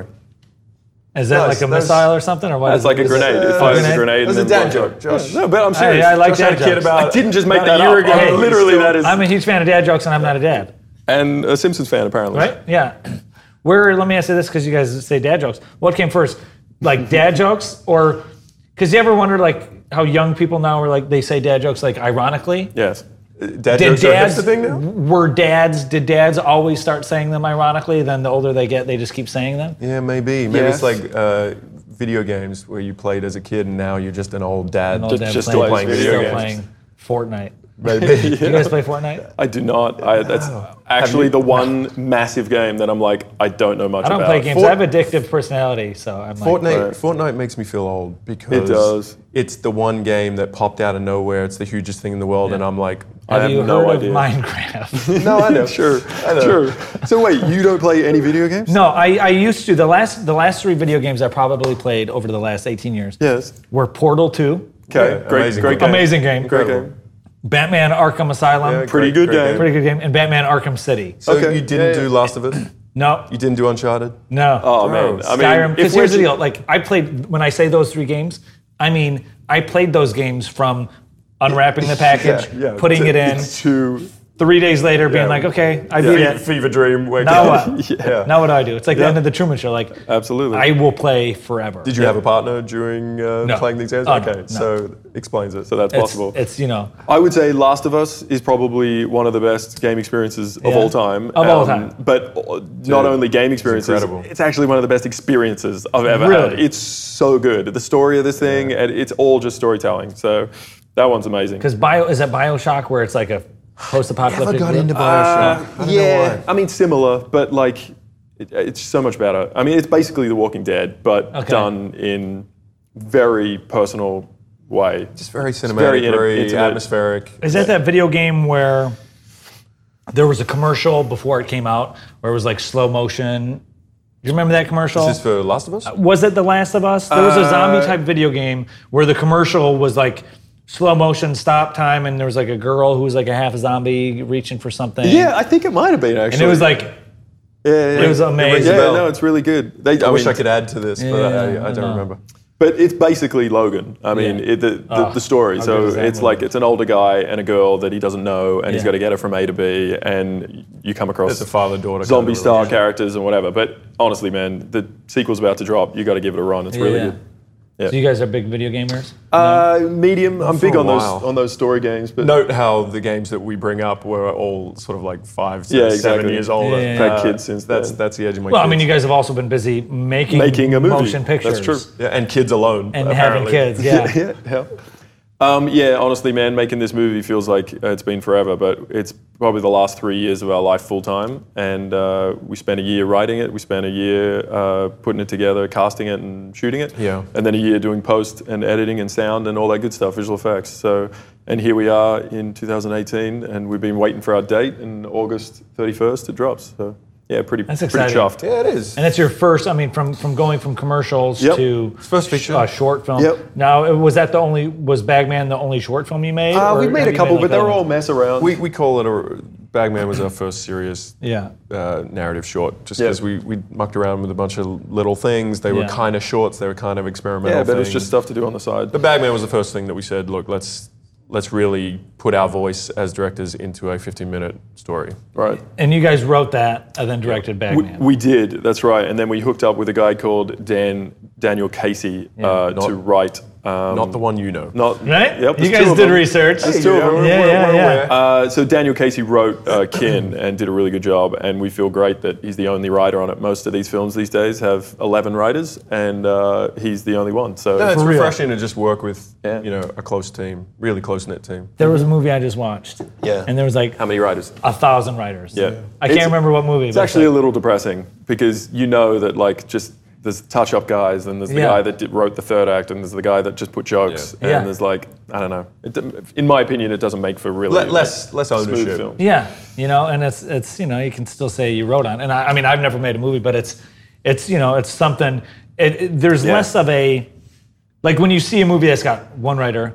[SPEAKER 2] Is that
[SPEAKER 4] No,
[SPEAKER 2] like a
[SPEAKER 4] that's-
[SPEAKER 2] missile or something, or what?
[SPEAKER 3] That's
[SPEAKER 2] is
[SPEAKER 3] like
[SPEAKER 2] it?
[SPEAKER 3] a grenade. It
[SPEAKER 2] a
[SPEAKER 3] fires
[SPEAKER 2] grenade?
[SPEAKER 3] a grenade.
[SPEAKER 4] It was
[SPEAKER 3] and
[SPEAKER 4] a
[SPEAKER 3] then
[SPEAKER 4] dad
[SPEAKER 3] blows
[SPEAKER 4] joke,
[SPEAKER 3] up.
[SPEAKER 4] Josh.
[SPEAKER 3] Yeah, no, but I'm
[SPEAKER 2] Hey,
[SPEAKER 3] serious.
[SPEAKER 2] I like
[SPEAKER 3] Josh had
[SPEAKER 2] dad
[SPEAKER 3] a kid
[SPEAKER 2] jokes.
[SPEAKER 3] about. I didn't just make that
[SPEAKER 4] a year
[SPEAKER 3] up.
[SPEAKER 4] ago.
[SPEAKER 3] I-
[SPEAKER 2] Hey,
[SPEAKER 3] literally,
[SPEAKER 2] still-
[SPEAKER 3] that is.
[SPEAKER 2] I'm a huge fan of dad jokes, and I'm not a dad.
[SPEAKER 3] And a Simpsons fan, apparently.
[SPEAKER 2] Right? Yeah. Where? Let me ask you this, because you guys say dad jokes. What came first, like dad jokes, or because you ever wondered like how young people now are like they say dad jokes like ironically?
[SPEAKER 3] Yes.
[SPEAKER 4] Dad
[SPEAKER 2] Did
[SPEAKER 4] jokes are a
[SPEAKER 2] dads
[SPEAKER 4] hipster thing now?
[SPEAKER 2] were dads? Did dads always start saying them ironically? Then the older they get, they just keep saying them.
[SPEAKER 4] Yeah, maybe. Maybe
[SPEAKER 3] Yes.
[SPEAKER 4] it's like uh, video games where you played as a kid and now you're just an old dad.
[SPEAKER 2] An old
[SPEAKER 3] Just-
[SPEAKER 2] dad
[SPEAKER 3] just
[SPEAKER 2] playing,
[SPEAKER 3] still playing video
[SPEAKER 2] still
[SPEAKER 3] games.
[SPEAKER 2] playing Fortnite.
[SPEAKER 4] Maybe.
[SPEAKER 2] You guys play Fortnite?
[SPEAKER 3] I do not. I, that's actually the one massive game that I'm like, I don't know much
[SPEAKER 2] I don't
[SPEAKER 3] about.
[SPEAKER 2] play games. I have addictive personality, so I'm like,
[SPEAKER 4] Fortnite,
[SPEAKER 3] Right.
[SPEAKER 4] Fortnite makes me feel old because
[SPEAKER 3] It does.
[SPEAKER 4] it's the one game that popped out of nowhere. It's the hugest thing in the world, and I'm like,
[SPEAKER 2] have,
[SPEAKER 3] I have
[SPEAKER 2] you
[SPEAKER 3] no
[SPEAKER 2] heard
[SPEAKER 3] idea.
[SPEAKER 2] of Minecraft?
[SPEAKER 4] no, I know.
[SPEAKER 3] Sure,
[SPEAKER 4] I know.
[SPEAKER 3] sure. So wait, you don't play any video games?
[SPEAKER 2] No, I, I used to. The last the last three video games I probably played over the last eighteen years
[SPEAKER 3] Yes.
[SPEAKER 2] were Portal two,
[SPEAKER 3] Okay.
[SPEAKER 4] Yeah,
[SPEAKER 3] great,
[SPEAKER 4] amazing
[SPEAKER 3] great
[SPEAKER 4] game.
[SPEAKER 3] game.
[SPEAKER 2] amazing game,
[SPEAKER 3] Great
[SPEAKER 4] Incredible.
[SPEAKER 3] game.
[SPEAKER 2] Batman Arkham Asylum,
[SPEAKER 4] Yeah,
[SPEAKER 3] Pretty
[SPEAKER 4] great-
[SPEAKER 3] good
[SPEAKER 4] great
[SPEAKER 3] game.
[SPEAKER 2] pretty good game, and Batman Arkham City.
[SPEAKER 4] So
[SPEAKER 3] Okay.
[SPEAKER 4] you didn't
[SPEAKER 3] Yeah,
[SPEAKER 4] do
[SPEAKER 3] yeah.
[SPEAKER 4] Last of Us?
[SPEAKER 2] No,
[SPEAKER 4] You didn't do Uncharted?
[SPEAKER 2] no.
[SPEAKER 3] Oh man, I mean,
[SPEAKER 2] Skyrim.
[SPEAKER 3] if
[SPEAKER 2] Because
[SPEAKER 3] we're
[SPEAKER 2] here's the
[SPEAKER 3] ju-
[SPEAKER 2] deal. Like I played when I say those three games, I mean I played those games from unwrapping the package,
[SPEAKER 3] Yeah, yeah.
[SPEAKER 2] putting it in,
[SPEAKER 3] to
[SPEAKER 2] three days later being
[SPEAKER 3] Yeah.
[SPEAKER 2] like, okay, I
[SPEAKER 3] Yeah.
[SPEAKER 2] beat
[SPEAKER 3] Yeah.
[SPEAKER 2] it.
[SPEAKER 4] Fever dream. Wake
[SPEAKER 2] Now
[SPEAKER 4] up.
[SPEAKER 2] what?
[SPEAKER 4] Yeah.
[SPEAKER 2] Now what do I do? It's like the
[SPEAKER 3] Yeah.
[SPEAKER 2] end of the Truman Show. Like
[SPEAKER 3] absolutely.
[SPEAKER 2] I will play forever.
[SPEAKER 4] Did you have a partner during uh,
[SPEAKER 2] No.
[SPEAKER 4] playing these games?
[SPEAKER 2] Oh, no,
[SPEAKER 4] okay,
[SPEAKER 2] no.
[SPEAKER 4] so explains it.
[SPEAKER 3] so that's
[SPEAKER 2] It's,
[SPEAKER 3] possible.
[SPEAKER 2] it's you know.
[SPEAKER 3] I would say Last of Us is probably one of the best game experiences of
[SPEAKER 2] Yeah.
[SPEAKER 3] all time.
[SPEAKER 2] Of all time.
[SPEAKER 3] But uh, not only game experiences,
[SPEAKER 4] incredible.
[SPEAKER 3] it's actually one of the best experiences I've ever
[SPEAKER 2] Really?
[SPEAKER 3] had. It's so good. The story of this thing, and it's all just storytelling. So that one's amazing.
[SPEAKER 2] Because Bio is that Bioshock where it's like a post-apocalyptic.
[SPEAKER 4] Never got
[SPEAKER 2] world?
[SPEAKER 4] into Bioshock.
[SPEAKER 3] Uh,
[SPEAKER 4] I don't
[SPEAKER 3] yeah,
[SPEAKER 4] know why.
[SPEAKER 3] I mean similar, but like it, it's so much better. I mean, it's basically The Walking Dead, but
[SPEAKER 2] Okay.
[SPEAKER 3] done in very personal way.
[SPEAKER 4] It's very
[SPEAKER 3] It's
[SPEAKER 4] cinematic,
[SPEAKER 3] very
[SPEAKER 4] very,
[SPEAKER 3] in- intimate.
[SPEAKER 4] atmospheric.
[SPEAKER 2] Is that that video game where there was a commercial before it came out where it was like slow motion? You remember that commercial?
[SPEAKER 4] Is this for Last of Us?
[SPEAKER 2] Was it The Last of Us? There was a zombie type video game where the commercial was like slow motion stop time, and there was like a girl who was like a half a zombie reaching for something.
[SPEAKER 3] Yeah, I think it might have been actually.
[SPEAKER 2] And it was like,
[SPEAKER 3] yeah, yeah,
[SPEAKER 2] it was
[SPEAKER 3] yeah.
[SPEAKER 2] amazing.
[SPEAKER 3] Yeah,
[SPEAKER 4] bell.
[SPEAKER 3] no, it's really good. They,
[SPEAKER 4] I,
[SPEAKER 3] I
[SPEAKER 4] wish
[SPEAKER 3] mean,
[SPEAKER 4] I could add to this, but
[SPEAKER 2] Yeah,
[SPEAKER 4] I, I don't
[SPEAKER 2] no.
[SPEAKER 4] remember.
[SPEAKER 3] But it's basically Logan. I mean,
[SPEAKER 2] Yeah.
[SPEAKER 3] it, the, the,
[SPEAKER 2] Oh,
[SPEAKER 3] the story.
[SPEAKER 2] how
[SPEAKER 3] So
[SPEAKER 2] good is that
[SPEAKER 3] it's
[SPEAKER 2] movie?
[SPEAKER 3] like it's an older guy and a girl that he doesn't know, and he's
[SPEAKER 2] Yeah.
[SPEAKER 3] got to get her from A to B, and you come across
[SPEAKER 4] It's a father-daughter kind of
[SPEAKER 3] zombie style
[SPEAKER 4] relationship.
[SPEAKER 3] characters and whatever. But honestly, man, the sequel's about to drop. You got to give it a run. It's really
[SPEAKER 2] yeah.
[SPEAKER 3] good.
[SPEAKER 2] So you guys are big video gamers?
[SPEAKER 3] Uh, medium. I'm
[SPEAKER 4] for
[SPEAKER 3] big
[SPEAKER 4] a
[SPEAKER 3] on those
[SPEAKER 4] while.
[SPEAKER 3] on those story games, but
[SPEAKER 4] Note how the games that we bring up were all sort of like five to
[SPEAKER 3] Yeah,
[SPEAKER 4] seven
[SPEAKER 3] exactly.
[SPEAKER 4] years old.
[SPEAKER 2] Yeah, yeah,
[SPEAKER 3] yeah. Had kids since
[SPEAKER 4] that's
[SPEAKER 3] then.
[SPEAKER 4] that's the edge of my
[SPEAKER 2] Well, I
[SPEAKER 4] kids.
[SPEAKER 2] mean, you guys have also been busy making,
[SPEAKER 3] Making a movie.
[SPEAKER 2] motion pictures.
[SPEAKER 3] That's true.
[SPEAKER 4] yeah, and kids alone.
[SPEAKER 2] And
[SPEAKER 4] apparently.
[SPEAKER 2] having kids, yeah.
[SPEAKER 3] yeah, yeah. Um, yeah, honestly, man, making this movie feels like uh, it's been forever, but it's probably the last three years of our life full time. And uh, we spent a year writing it, we spent a year uh, putting it together, casting it, and shooting it.
[SPEAKER 4] Yeah.
[SPEAKER 3] And then a year doing post and editing and sound and all that good stuff, visual effects. So, and here we are in two thousand eighteen, and we've been waiting for our date, and August thirty-first it drops. So, yeah, pretty,
[SPEAKER 2] That's
[SPEAKER 3] pretty
[SPEAKER 2] exciting.
[SPEAKER 3] chuffed.
[SPEAKER 4] Yeah, it is.
[SPEAKER 2] And it's your first, I mean, from from going from commercials
[SPEAKER 3] Yep.
[SPEAKER 2] to
[SPEAKER 4] First feature.
[SPEAKER 2] uh, short film.
[SPEAKER 3] Yep.
[SPEAKER 2] Now, was that the only, was Bagman the only short film you made?
[SPEAKER 3] Uh,
[SPEAKER 2] or
[SPEAKER 3] we've made
[SPEAKER 2] have
[SPEAKER 3] a
[SPEAKER 2] you
[SPEAKER 3] couple,
[SPEAKER 2] like
[SPEAKER 3] but they were
[SPEAKER 2] other
[SPEAKER 3] all
[SPEAKER 2] ones?
[SPEAKER 3] mess around.
[SPEAKER 4] We, we call it a Bagman was our first serious
[SPEAKER 2] Yeah.
[SPEAKER 4] uh, narrative short, just
[SPEAKER 3] Yeah.
[SPEAKER 4] because we, we mucked around with a bunch of little things. They were
[SPEAKER 2] Yeah.
[SPEAKER 4] kind of shorts. They were kind of experimental.
[SPEAKER 3] yeah, but it was
[SPEAKER 4] things.
[SPEAKER 3] just stuff to do on the side.
[SPEAKER 4] But Bagman was the first thing that we said. Look, let's let's really put our voice as directors into a fifteen minute story.
[SPEAKER 3] Right.
[SPEAKER 2] And you guys wrote that and then directed
[SPEAKER 3] We,
[SPEAKER 2] Bagman.
[SPEAKER 3] we did, that's right. And then we hooked up with a guy called Dan Daniel Casey uh,
[SPEAKER 4] Not-
[SPEAKER 3] to write. Um,
[SPEAKER 4] Not the one you know.
[SPEAKER 3] Not
[SPEAKER 2] Right?
[SPEAKER 3] Yep,
[SPEAKER 2] You
[SPEAKER 3] there's two
[SPEAKER 2] guys
[SPEAKER 3] of
[SPEAKER 2] did
[SPEAKER 3] them.
[SPEAKER 2] research.
[SPEAKER 3] There's two of them.
[SPEAKER 2] Yeah, yeah, yeah.
[SPEAKER 3] Uh, so Daniel Casey wrote uh, Kin and did a really good job, and we feel great that he's the only writer on it. Most of these films these days have eleven writers, and uh, he's the only one. So
[SPEAKER 4] No, it's
[SPEAKER 2] For real.
[SPEAKER 4] refreshing to just work with
[SPEAKER 3] Yeah.
[SPEAKER 4] you know a close team, really close knit team.
[SPEAKER 2] There was a movie I just watched.
[SPEAKER 3] Yeah.
[SPEAKER 2] And there was like
[SPEAKER 3] how many writers?
[SPEAKER 2] a thousand writers.
[SPEAKER 3] Yeah.
[SPEAKER 2] I can't
[SPEAKER 3] It's-
[SPEAKER 2] remember what movie.
[SPEAKER 3] It's
[SPEAKER 2] but
[SPEAKER 3] actually
[SPEAKER 2] like,
[SPEAKER 3] a little depressing because you know that like just there's touch-up guys, and there's the
[SPEAKER 2] Yeah.
[SPEAKER 3] guy that did, wrote the third act, and there's the guy that just put jokes,
[SPEAKER 4] Yeah.
[SPEAKER 3] and
[SPEAKER 2] Yeah.
[SPEAKER 3] there's like I don't know. It, d- in my opinion, it doesn't make for really
[SPEAKER 4] Le- less less
[SPEAKER 3] smooth
[SPEAKER 4] ownership.
[SPEAKER 3] film.
[SPEAKER 2] Yeah, you know, and it's it's you know you can still say you wrote on. And I, I mean I've never made a movie, but it's it's you know it's something. It, it- there's
[SPEAKER 3] Yeah.
[SPEAKER 2] less of a like when you see a movie that's got one writer,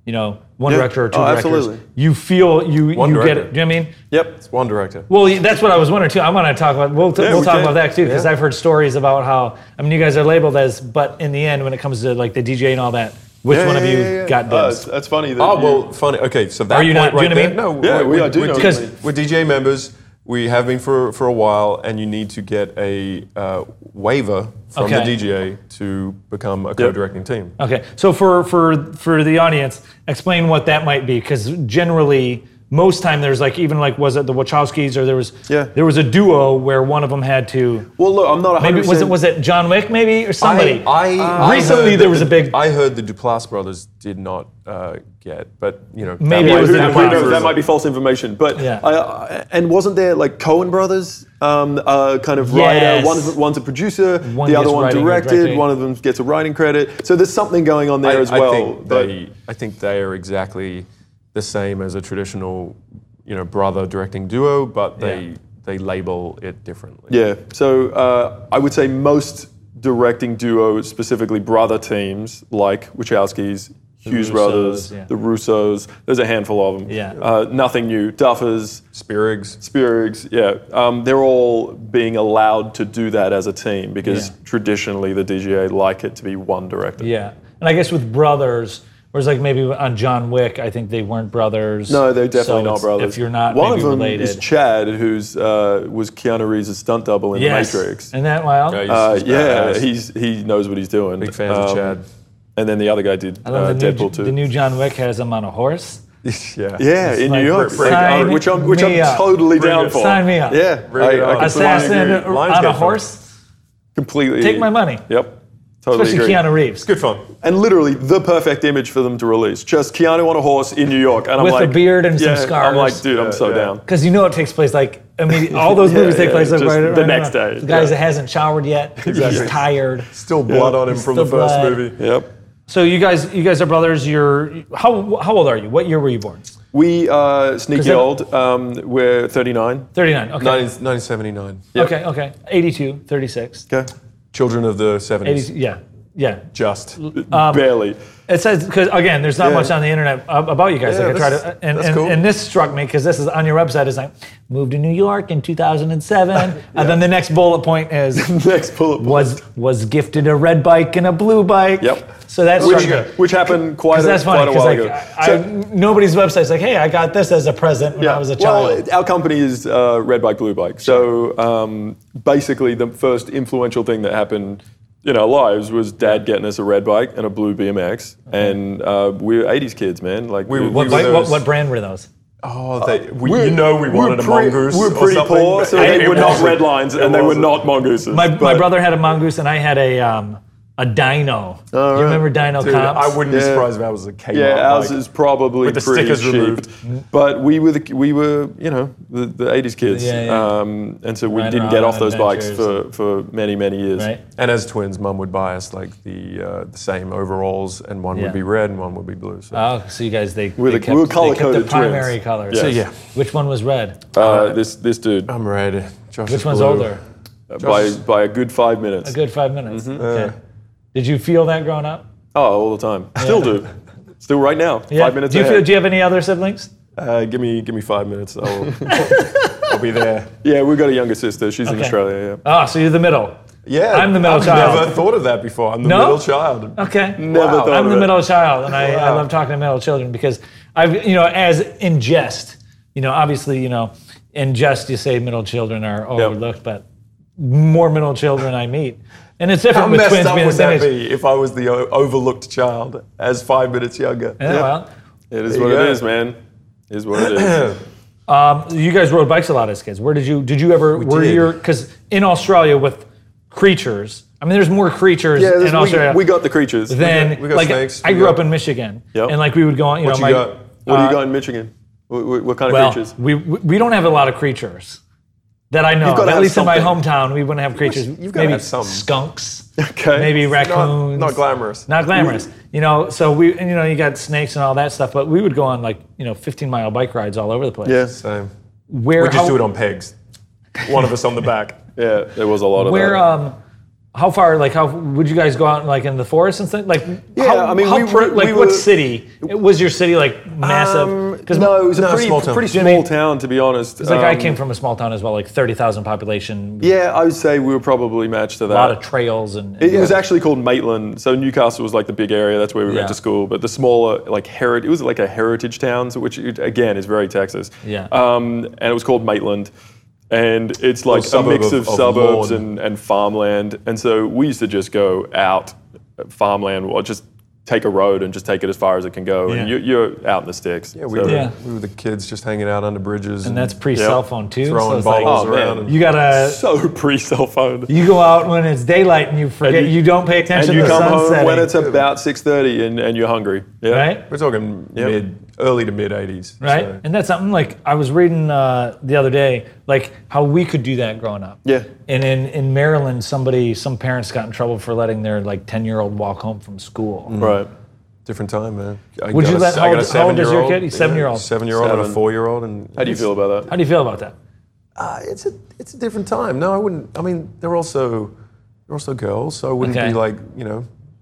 [SPEAKER 2] you know, one
[SPEAKER 5] Yeah.
[SPEAKER 2] director or two
[SPEAKER 5] Oh,
[SPEAKER 2] directors.
[SPEAKER 5] absolutely.
[SPEAKER 2] You feel you
[SPEAKER 4] One
[SPEAKER 2] you get
[SPEAKER 4] director.
[SPEAKER 2] it. Do you know what I mean?
[SPEAKER 5] Yep.
[SPEAKER 4] It's one director.
[SPEAKER 2] Well, that's what I was wondering too. I want to talk about. We'll, t-
[SPEAKER 5] Yeah,
[SPEAKER 2] we'll
[SPEAKER 5] we
[SPEAKER 2] talk
[SPEAKER 5] can.
[SPEAKER 2] about that too because
[SPEAKER 4] Yeah.
[SPEAKER 2] I've heard stories about how. I mean, you guys are labeled as, but in the end, when it comes to like the D J and all that, which
[SPEAKER 5] Yeah,
[SPEAKER 2] one of
[SPEAKER 5] yeah,
[SPEAKER 2] you
[SPEAKER 5] yeah, yeah.
[SPEAKER 2] got
[SPEAKER 5] Oh,
[SPEAKER 2] dibs?
[SPEAKER 5] it's- that's funny. That
[SPEAKER 4] Oh,
[SPEAKER 5] you-
[SPEAKER 4] well, funny. Okay, so that
[SPEAKER 2] Are you
[SPEAKER 4] point
[SPEAKER 2] not- do you
[SPEAKER 4] right
[SPEAKER 2] know what I
[SPEAKER 4] there,
[SPEAKER 2] mean?
[SPEAKER 4] no,
[SPEAKER 5] Yeah,
[SPEAKER 4] we're,
[SPEAKER 5] we are
[SPEAKER 4] we're,
[SPEAKER 5] doing
[SPEAKER 4] we're,
[SPEAKER 5] it.
[SPEAKER 4] D-
[SPEAKER 2] 'Cause-
[SPEAKER 4] we're D J members. We have been for, for a while, and you need to get a uh, waiver from
[SPEAKER 2] Okay.
[SPEAKER 4] the D J to become a co-directing team.
[SPEAKER 2] Okay, so for for for the audience, explain what that might be because generally. Most time there's like even like was it the Wachowskis or there was
[SPEAKER 5] Yeah.
[SPEAKER 2] there was a duo where one of them had to
[SPEAKER 5] Well, look, I'm not one hundred
[SPEAKER 2] maybe
[SPEAKER 5] percent.
[SPEAKER 2] was it was it John Wick maybe or somebody
[SPEAKER 4] I, I, I
[SPEAKER 2] recently
[SPEAKER 4] heard
[SPEAKER 2] there
[SPEAKER 4] that
[SPEAKER 2] was a
[SPEAKER 4] the-
[SPEAKER 2] big
[SPEAKER 4] I heard the Duplass brothers did not uh, get, but you know
[SPEAKER 2] Maybe
[SPEAKER 4] that
[SPEAKER 2] it was
[SPEAKER 4] might-
[SPEAKER 2] the
[SPEAKER 5] Who,
[SPEAKER 4] that
[SPEAKER 5] who
[SPEAKER 4] might
[SPEAKER 5] knows?
[SPEAKER 4] be-
[SPEAKER 5] That might be false information. But
[SPEAKER 2] Yeah.
[SPEAKER 5] I, I, and wasn't there like Coen brothers, um, uh, kind of
[SPEAKER 2] Yes.
[SPEAKER 5] writer? One's one's a producer,
[SPEAKER 2] One
[SPEAKER 5] the other
[SPEAKER 2] gets
[SPEAKER 5] one
[SPEAKER 2] writing or
[SPEAKER 5] directed.
[SPEAKER 2] directing.
[SPEAKER 5] One of them gets a writing credit. So there's something going on there
[SPEAKER 4] I,
[SPEAKER 5] as well.
[SPEAKER 4] I think
[SPEAKER 5] but
[SPEAKER 4] they, I think they are exactly the same as a traditional, you know, brother directing duo, but they
[SPEAKER 2] Yeah.
[SPEAKER 4] they label it differently.
[SPEAKER 5] yeah, so uh, I would say most directing duos, specifically brother teams like Wachowskis, Hughes
[SPEAKER 2] Russos,
[SPEAKER 5] brothers,
[SPEAKER 2] yeah.
[SPEAKER 5] the Russos. There's a handful of them.
[SPEAKER 2] Yeah.
[SPEAKER 5] Uh, nothing new. Duffers.
[SPEAKER 4] Spirigs.
[SPEAKER 5] Spirigs, yeah. Um, they're all being allowed to do that as a team because
[SPEAKER 2] Yeah.
[SPEAKER 5] traditionally the D G A like it to be one director.
[SPEAKER 2] Yeah, and I guess with brothers, whereas like maybe on John Wick, I think they weren't brothers.
[SPEAKER 5] No, they're definitely
[SPEAKER 2] So
[SPEAKER 5] not
[SPEAKER 2] it's-
[SPEAKER 5] brothers.
[SPEAKER 2] If you're not
[SPEAKER 5] one
[SPEAKER 2] maybe
[SPEAKER 5] of them
[SPEAKER 2] related,
[SPEAKER 5] is Chad, who's uh, was Keanu Reeves' stunt double in
[SPEAKER 2] yes.
[SPEAKER 5] The Matrix.
[SPEAKER 2] Isn't that wild?
[SPEAKER 4] Yeah, he's-
[SPEAKER 5] Uh,
[SPEAKER 4] he's
[SPEAKER 5] yeah,
[SPEAKER 4] badass.
[SPEAKER 5] he's he knows what he's doing.
[SPEAKER 4] Big fans of
[SPEAKER 5] Um,
[SPEAKER 4] Chad.
[SPEAKER 5] And then the other guy did
[SPEAKER 2] I love
[SPEAKER 5] uh,
[SPEAKER 2] the, new,
[SPEAKER 5] Deadpool too.
[SPEAKER 2] the new John Wick has him on a horse.
[SPEAKER 4] yeah.
[SPEAKER 5] yeah, in
[SPEAKER 2] like,
[SPEAKER 5] New York,
[SPEAKER 2] sign
[SPEAKER 5] like, uh, which I'm which
[SPEAKER 2] me
[SPEAKER 5] I'm
[SPEAKER 2] up.
[SPEAKER 5] totally
[SPEAKER 4] Bring
[SPEAKER 5] down
[SPEAKER 4] it.
[SPEAKER 5] for.
[SPEAKER 2] Sign me up.
[SPEAKER 5] Yeah,
[SPEAKER 4] Bring it
[SPEAKER 5] I, I
[SPEAKER 4] on.
[SPEAKER 5] completely
[SPEAKER 2] Assassin
[SPEAKER 5] agree.
[SPEAKER 4] Lionsgate
[SPEAKER 2] on a
[SPEAKER 4] film.
[SPEAKER 2] horse.
[SPEAKER 5] Completely
[SPEAKER 2] Take my money.
[SPEAKER 5] Yep, totally
[SPEAKER 2] Especially
[SPEAKER 5] agree.
[SPEAKER 2] Keanu Reeves.
[SPEAKER 4] Good fun.
[SPEAKER 5] And literally the perfect image for them to release. Just Keanu on a horse in New York. And I'm
[SPEAKER 2] With a
[SPEAKER 5] like,
[SPEAKER 2] beard and some
[SPEAKER 5] yeah,
[SPEAKER 2] scars.
[SPEAKER 5] I'm like, dude, I'm so
[SPEAKER 4] yeah.
[SPEAKER 5] down.
[SPEAKER 2] Because you know it takes place like I mean all those
[SPEAKER 5] Yeah,
[SPEAKER 2] movies take
[SPEAKER 5] yeah,
[SPEAKER 2] place like
[SPEAKER 5] just
[SPEAKER 2] right,
[SPEAKER 5] the
[SPEAKER 2] right
[SPEAKER 5] next
[SPEAKER 2] around.
[SPEAKER 5] day,
[SPEAKER 2] The guy
[SPEAKER 5] yeah.
[SPEAKER 2] that hasn't showered yet. He's tired.
[SPEAKER 4] Still blood on him from
[SPEAKER 2] Still
[SPEAKER 4] the first
[SPEAKER 2] blood.
[SPEAKER 4] movie.
[SPEAKER 5] Yep.
[SPEAKER 2] So you guys, you guys are brothers. You're how how old are you? What year were you born?
[SPEAKER 5] We are sneaky
[SPEAKER 2] that-
[SPEAKER 5] old. Um, we're thirty-nine.
[SPEAKER 2] thirty-nine. Okay.
[SPEAKER 4] nineteen seventy-nine.
[SPEAKER 5] Yep.
[SPEAKER 2] Okay. Okay. eighty-two, thirty-six.
[SPEAKER 5] Okay.
[SPEAKER 4] Children of the seventies.
[SPEAKER 2] eighty, yeah. Yeah.
[SPEAKER 4] Just.
[SPEAKER 5] Barely.
[SPEAKER 2] It says because again, there's not
[SPEAKER 5] Yeah.
[SPEAKER 2] much on the internet ab- about you guys.
[SPEAKER 4] Yeah,
[SPEAKER 2] like I try
[SPEAKER 4] that's-
[SPEAKER 2] to, and,
[SPEAKER 4] that's
[SPEAKER 2] and,
[SPEAKER 4] cool.
[SPEAKER 2] and this struck me because this is on your website. It's like moved to New York in two thousand seven, and then the next bullet point is
[SPEAKER 5] Next bullet point.
[SPEAKER 2] was was gifted a red bike and a blue bike.
[SPEAKER 5] Yep.
[SPEAKER 2] So that's
[SPEAKER 5] Which, which happened quite a,
[SPEAKER 2] that's funny
[SPEAKER 5] quite a
[SPEAKER 2] because
[SPEAKER 5] while
[SPEAKER 2] like
[SPEAKER 5] ago.
[SPEAKER 2] I,
[SPEAKER 5] So-
[SPEAKER 2] I, nobody's website's like, hey, I got this as a present when I was a child.
[SPEAKER 5] Well, our company is uh, Red Bike, Blue Bike. So um, basically, the first influential thing that happened in our lives was Dad getting us a red bike and a blue B M X, and uh, we're eighties kids, man. Like
[SPEAKER 4] We-
[SPEAKER 5] we,
[SPEAKER 2] what,
[SPEAKER 4] we
[SPEAKER 2] bike,
[SPEAKER 4] were
[SPEAKER 2] what,
[SPEAKER 4] those-
[SPEAKER 2] what brand were those?
[SPEAKER 4] Oh, they, we,
[SPEAKER 5] We're-
[SPEAKER 4] you know we
[SPEAKER 5] we're
[SPEAKER 4] wanted a
[SPEAKER 5] pretty-
[SPEAKER 4] mongoose.
[SPEAKER 5] We're
[SPEAKER 4] or
[SPEAKER 5] pretty
[SPEAKER 4] something,
[SPEAKER 5] poor,
[SPEAKER 4] but
[SPEAKER 5] so
[SPEAKER 4] it-
[SPEAKER 5] they
[SPEAKER 4] it
[SPEAKER 5] were not
[SPEAKER 4] wasn't.
[SPEAKER 5] red lines,
[SPEAKER 4] It
[SPEAKER 5] and they were
[SPEAKER 4] wasn't.
[SPEAKER 5] not mongooses.
[SPEAKER 2] My, my
[SPEAKER 5] but-
[SPEAKER 2] brother had a mongoose, and I had a um, a dyno. Do you
[SPEAKER 5] right.
[SPEAKER 2] remember dyno
[SPEAKER 4] Dude,
[SPEAKER 2] comps?
[SPEAKER 4] I wouldn't be
[SPEAKER 5] Yeah.
[SPEAKER 4] surprised if that was a Kmart
[SPEAKER 5] Yeah, ours
[SPEAKER 4] bike.
[SPEAKER 5] is probably
[SPEAKER 4] With the
[SPEAKER 5] pretty
[SPEAKER 4] stickers
[SPEAKER 5] cheap.
[SPEAKER 4] removed.
[SPEAKER 5] But we were the, we were you know the, the eighties kids,
[SPEAKER 2] Yeah, yeah.
[SPEAKER 5] Um, and so we
[SPEAKER 2] Riding
[SPEAKER 5] didn't get
[SPEAKER 2] around
[SPEAKER 5] off
[SPEAKER 2] on
[SPEAKER 5] those bikes
[SPEAKER 2] adventures.
[SPEAKER 5] for, for many many years.
[SPEAKER 2] Right?
[SPEAKER 4] And as twins, Mum would buy us like the uh, the same overalls, and one
[SPEAKER 2] Yeah.
[SPEAKER 4] would be red and one would be blue. So.
[SPEAKER 2] Oh, so you guys they,
[SPEAKER 5] We're
[SPEAKER 2] they
[SPEAKER 5] the-
[SPEAKER 2] kept,
[SPEAKER 5] we're
[SPEAKER 2] they kept the
[SPEAKER 5] color-coded
[SPEAKER 2] primary
[SPEAKER 5] twins.
[SPEAKER 2] colors.
[SPEAKER 5] Yes.
[SPEAKER 4] So, yeah.
[SPEAKER 2] Which one was red?
[SPEAKER 5] Uh, this this dude
[SPEAKER 4] I'm red. Josh
[SPEAKER 2] Which
[SPEAKER 4] is
[SPEAKER 2] one's
[SPEAKER 4] blue.
[SPEAKER 2] older?
[SPEAKER 5] uh, by by a good five minutes.
[SPEAKER 2] A good five minutes.
[SPEAKER 5] Mm-hmm.
[SPEAKER 2] Okay. Did you feel that growing up?
[SPEAKER 5] Oh, all the time. Still do. Still right now.
[SPEAKER 2] Yeah.
[SPEAKER 5] Five minutes
[SPEAKER 2] Do you
[SPEAKER 5] ahead.
[SPEAKER 2] feel? Do you have any other siblings?
[SPEAKER 5] uh, give me give me five minutes. I'll,
[SPEAKER 4] I'll be there.
[SPEAKER 5] yeah, we've got a younger sister. She's in
[SPEAKER 2] Okay.
[SPEAKER 5] Australia. Yeah.
[SPEAKER 2] Oh, so you're the middle.
[SPEAKER 4] Yeah,
[SPEAKER 2] I'm the middle
[SPEAKER 4] I've
[SPEAKER 2] child.
[SPEAKER 4] never thought of that before. I'm the
[SPEAKER 2] No?
[SPEAKER 4] middle child.
[SPEAKER 2] Okay.
[SPEAKER 5] Never
[SPEAKER 4] Wow.
[SPEAKER 5] thought
[SPEAKER 2] I'm
[SPEAKER 5] of
[SPEAKER 2] the
[SPEAKER 5] it.
[SPEAKER 2] middle child, and I, I
[SPEAKER 4] Wow.
[SPEAKER 2] love talking to middle children because I've, you know, as in jest, you know, obviously, you know, in jest you say middle children are overlooked, but more middle children I meet, and it's
[SPEAKER 4] How
[SPEAKER 2] different with
[SPEAKER 4] messed
[SPEAKER 2] twins
[SPEAKER 4] up
[SPEAKER 2] being the
[SPEAKER 4] would
[SPEAKER 2] same
[SPEAKER 4] that
[SPEAKER 2] age.
[SPEAKER 4] be if I was the o- overlooked child as five minutes younger?
[SPEAKER 2] Yeah, well,
[SPEAKER 5] It is
[SPEAKER 4] There
[SPEAKER 5] what
[SPEAKER 4] you
[SPEAKER 5] it
[SPEAKER 4] go.
[SPEAKER 5] is, man. It is what it is.
[SPEAKER 2] um, you guys rode bikes a lot as kids. Where did you? Did you ever? were
[SPEAKER 4] did.
[SPEAKER 2] your? Because in Australia with creatures, I mean, there's more creatures
[SPEAKER 5] Yeah,
[SPEAKER 2] in
[SPEAKER 5] this-
[SPEAKER 2] Australia
[SPEAKER 5] we, we got the creatures.
[SPEAKER 2] than
[SPEAKER 4] we got- we got
[SPEAKER 2] like
[SPEAKER 4] snakes,
[SPEAKER 2] I
[SPEAKER 4] we
[SPEAKER 2] grew
[SPEAKER 4] got-
[SPEAKER 2] up in Michigan,
[SPEAKER 5] Yep.
[SPEAKER 2] and like we would go on. You
[SPEAKER 4] What
[SPEAKER 2] know,
[SPEAKER 4] you
[SPEAKER 2] my,
[SPEAKER 4] got?
[SPEAKER 5] what do
[SPEAKER 2] uh,
[SPEAKER 5] you got in Michigan? What, what, what kind of
[SPEAKER 2] Well,
[SPEAKER 5] creatures?
[SPEAKER 2] we we we don't have a lot of creatures that I know.
[SPEAKER 5] You've
[SPEAKER 2] Of.
[SPEAKER 5] gotta
[SPEAKER 2] At
[SPEAKER 5] have
[SPEAKER 2] least in my
[SPEAKER 5] something.
[SPEAKER 2] hometown, we wouldn't have creatures.
[SPEAKER 4] you've gotta
[SPEAKER 2] maybe
[SPEAKER 4] have some.
[SPEAKER 2] skunks,
[SPEAKER 5] Okay.
[SPEAKER 2] maybe
[SPEAKER 4] Not,
[SPEAKER 2] raccoons.
[SPEAKER 4] not glamorous.
[SPEAKER 2] Not glamorous, you know. So we, and, you know, you got snakes and all that stuff, but we would go on like you know fifteen mile bike rides all over the place.
[SPEAKER 5] Yeah,
[SPEAKER 4] Same.
[SPEAKER 2] Where
[SPEAKER 4] We just
[SPEAKER 2] how,
[SPEAKER 4] do it on pegs. One of us on the back.
[SPEAKER 5] yeah. There was a lot of
[SPEAKER 2] Where
[SPEAKER 5] that.
[SPEAKER 2] um, how far? Like, how would you guys go out like in the forest and stuff? Like,
[SPEAKER 5] Yeah,
[SPEAKER 2] how,
[SPEAKER 5] I mean,
[SPEAKER 2] how
[SPEAKER 5] we
[SPEAKER 2] pre-
[SPEAKER 5] were-
[SPEAKER 2] like
[SPEAKER 5] we
[SPEAKER 2] what
[SPEAKER 5] were-
[SPEAKER 2] city was your city like massive?
[SPEAKER 5] Um,
[SPEAKER 2] Because
[SPEAKER 5] no, it was
[SPEAKER 4] No,
[SPEAKER 5] a pretty
[SPEAKER 4] small
[SPEAKER 5] small,
[SPEAKER 4] town.
[SPEAKER 5] pretty
[SPEAKER 2] Do you know what I
[SPEAKER 5] small
[SPEAKER 2] mean?
[SPEAKER 5] town, to be honest.
[SPEAKER 2] like I
[SPEAKER 5] Um,
[SPEAKER 2] came from a small town as well, like thirty thousand population.
[SPEAKER 5] Yeah, I would say we were probably matched to that.
[SPEAKER 2] A lot of trails and. and
[SPEAKER 5] It, it was actually called Maitland. So Newcastle was like the big area. That's where we
[SPEAKER 2] Yeah.
[SPEAKER 5] went to school. But the smaller, like heritage, it was like a heritage town, so which again is very Texas.
[SPEAKER 2] Yeah.
[SPEAKER 5] Um, and it was called Maitland, and it's like a
[SPEAKER 4] suburb
[SPEAKER 5] mix
[SPEAKER 4] of-
[SPEAKER 5] of,
[SPEAKER 4] of
[SPEAKER 5] suburbs
[SPEAKER 4] lawn.
[SPEAKER 5] and, and farmland. And so we used to just go out farmland, or just take a road and just take it as far as it can go. And
[SPEAKER 2] Yeah.
[SPEAKER 5] you, you're out in the sticks.
[SPEAKER 4] Yeah, we,
[SPEAKER 5] So-
[SPEAKER 4] were,
[SPEAKER 2] Yeah.
[SPEAKER 4] we were the kids just hanging out under bridges.
[SPEAKER 2] and that's pre-cell phone too.
[SPEAKER 4] throwing
[SPEAKER 2] so it's like,
[SPEAKER 4] bottles
[SPEAKER 5] Oh,
[SPEAKER 4] around.
[SPEAKER 5] man.
[SPEAKER 4] and-
[SPEAKER 2] you gotta.
[SPEAKER 5] So pre-cell phone.
[SPEAKER 2] You go out when it's daylight and you forget.
[SPEAKER 5] And
[SPEAKER 2] you,
[SPEAKER 5] you-
[SPEAKER 2] don't pay attention
[SPEAKER 5] And you
[SPEAKER 2] to the
[SPEAKER 5] come
[SPEAKER 2] sun
[SPEAKER 5] home
[SPEAKER 2] setting.
[SPEAKER 5] when it's about six thirty and, and you're hungry. Yeah.
[SPEAKER 2] right.
[SPEAKER 4] We're talking
[SPEAKER 5] Yep.
[SPEAKER 4] mid, early to mid eighties.
[SPEAKER 2] Right,
[SPEAKER 4] so-
[SPEAKER 2] and that's something like I was reading uh, the other day, like how we could do that growing up.
[SPEAKER 5] Yeah.
[SPEAKER 2] And in, in Maryland, somebody, some parents got in trouble for letting their like ten year old walk home from school.
[SPEAKER 5] Right.
[SPEAKER 4] Different time, man. I
[SPEAKER 2] Would
[SPEAKER 4] got
[SPEAKER 2] you
[SPEAKER 4] a-
[SPEAKER 2] let-
[SPEAKER 4] I
[SPEAKER 2] how
[SPEAKER 4] got a
[SPEAKER 2] old- how old is your
[SPEAKER 4] seven-year-old,
[SPEAKER 2] kid? He's seven-year-old.
[SPEAKER 4] Seven-year-old and a
[SPEAKER 5] Seven.
[SPEAKER 4] four-year-old. And
[SPEAKER 5] How do you feel about that?
[SPEAKER 2] How do you feel about that?
[SPEAKER 4] Uh, it's a it's a different time. No, I wouldn't. I mean, they're also they're also girls, so I wouldn't
[SPEAKER 2] Okay.
[SPEAKER 4] be like you know.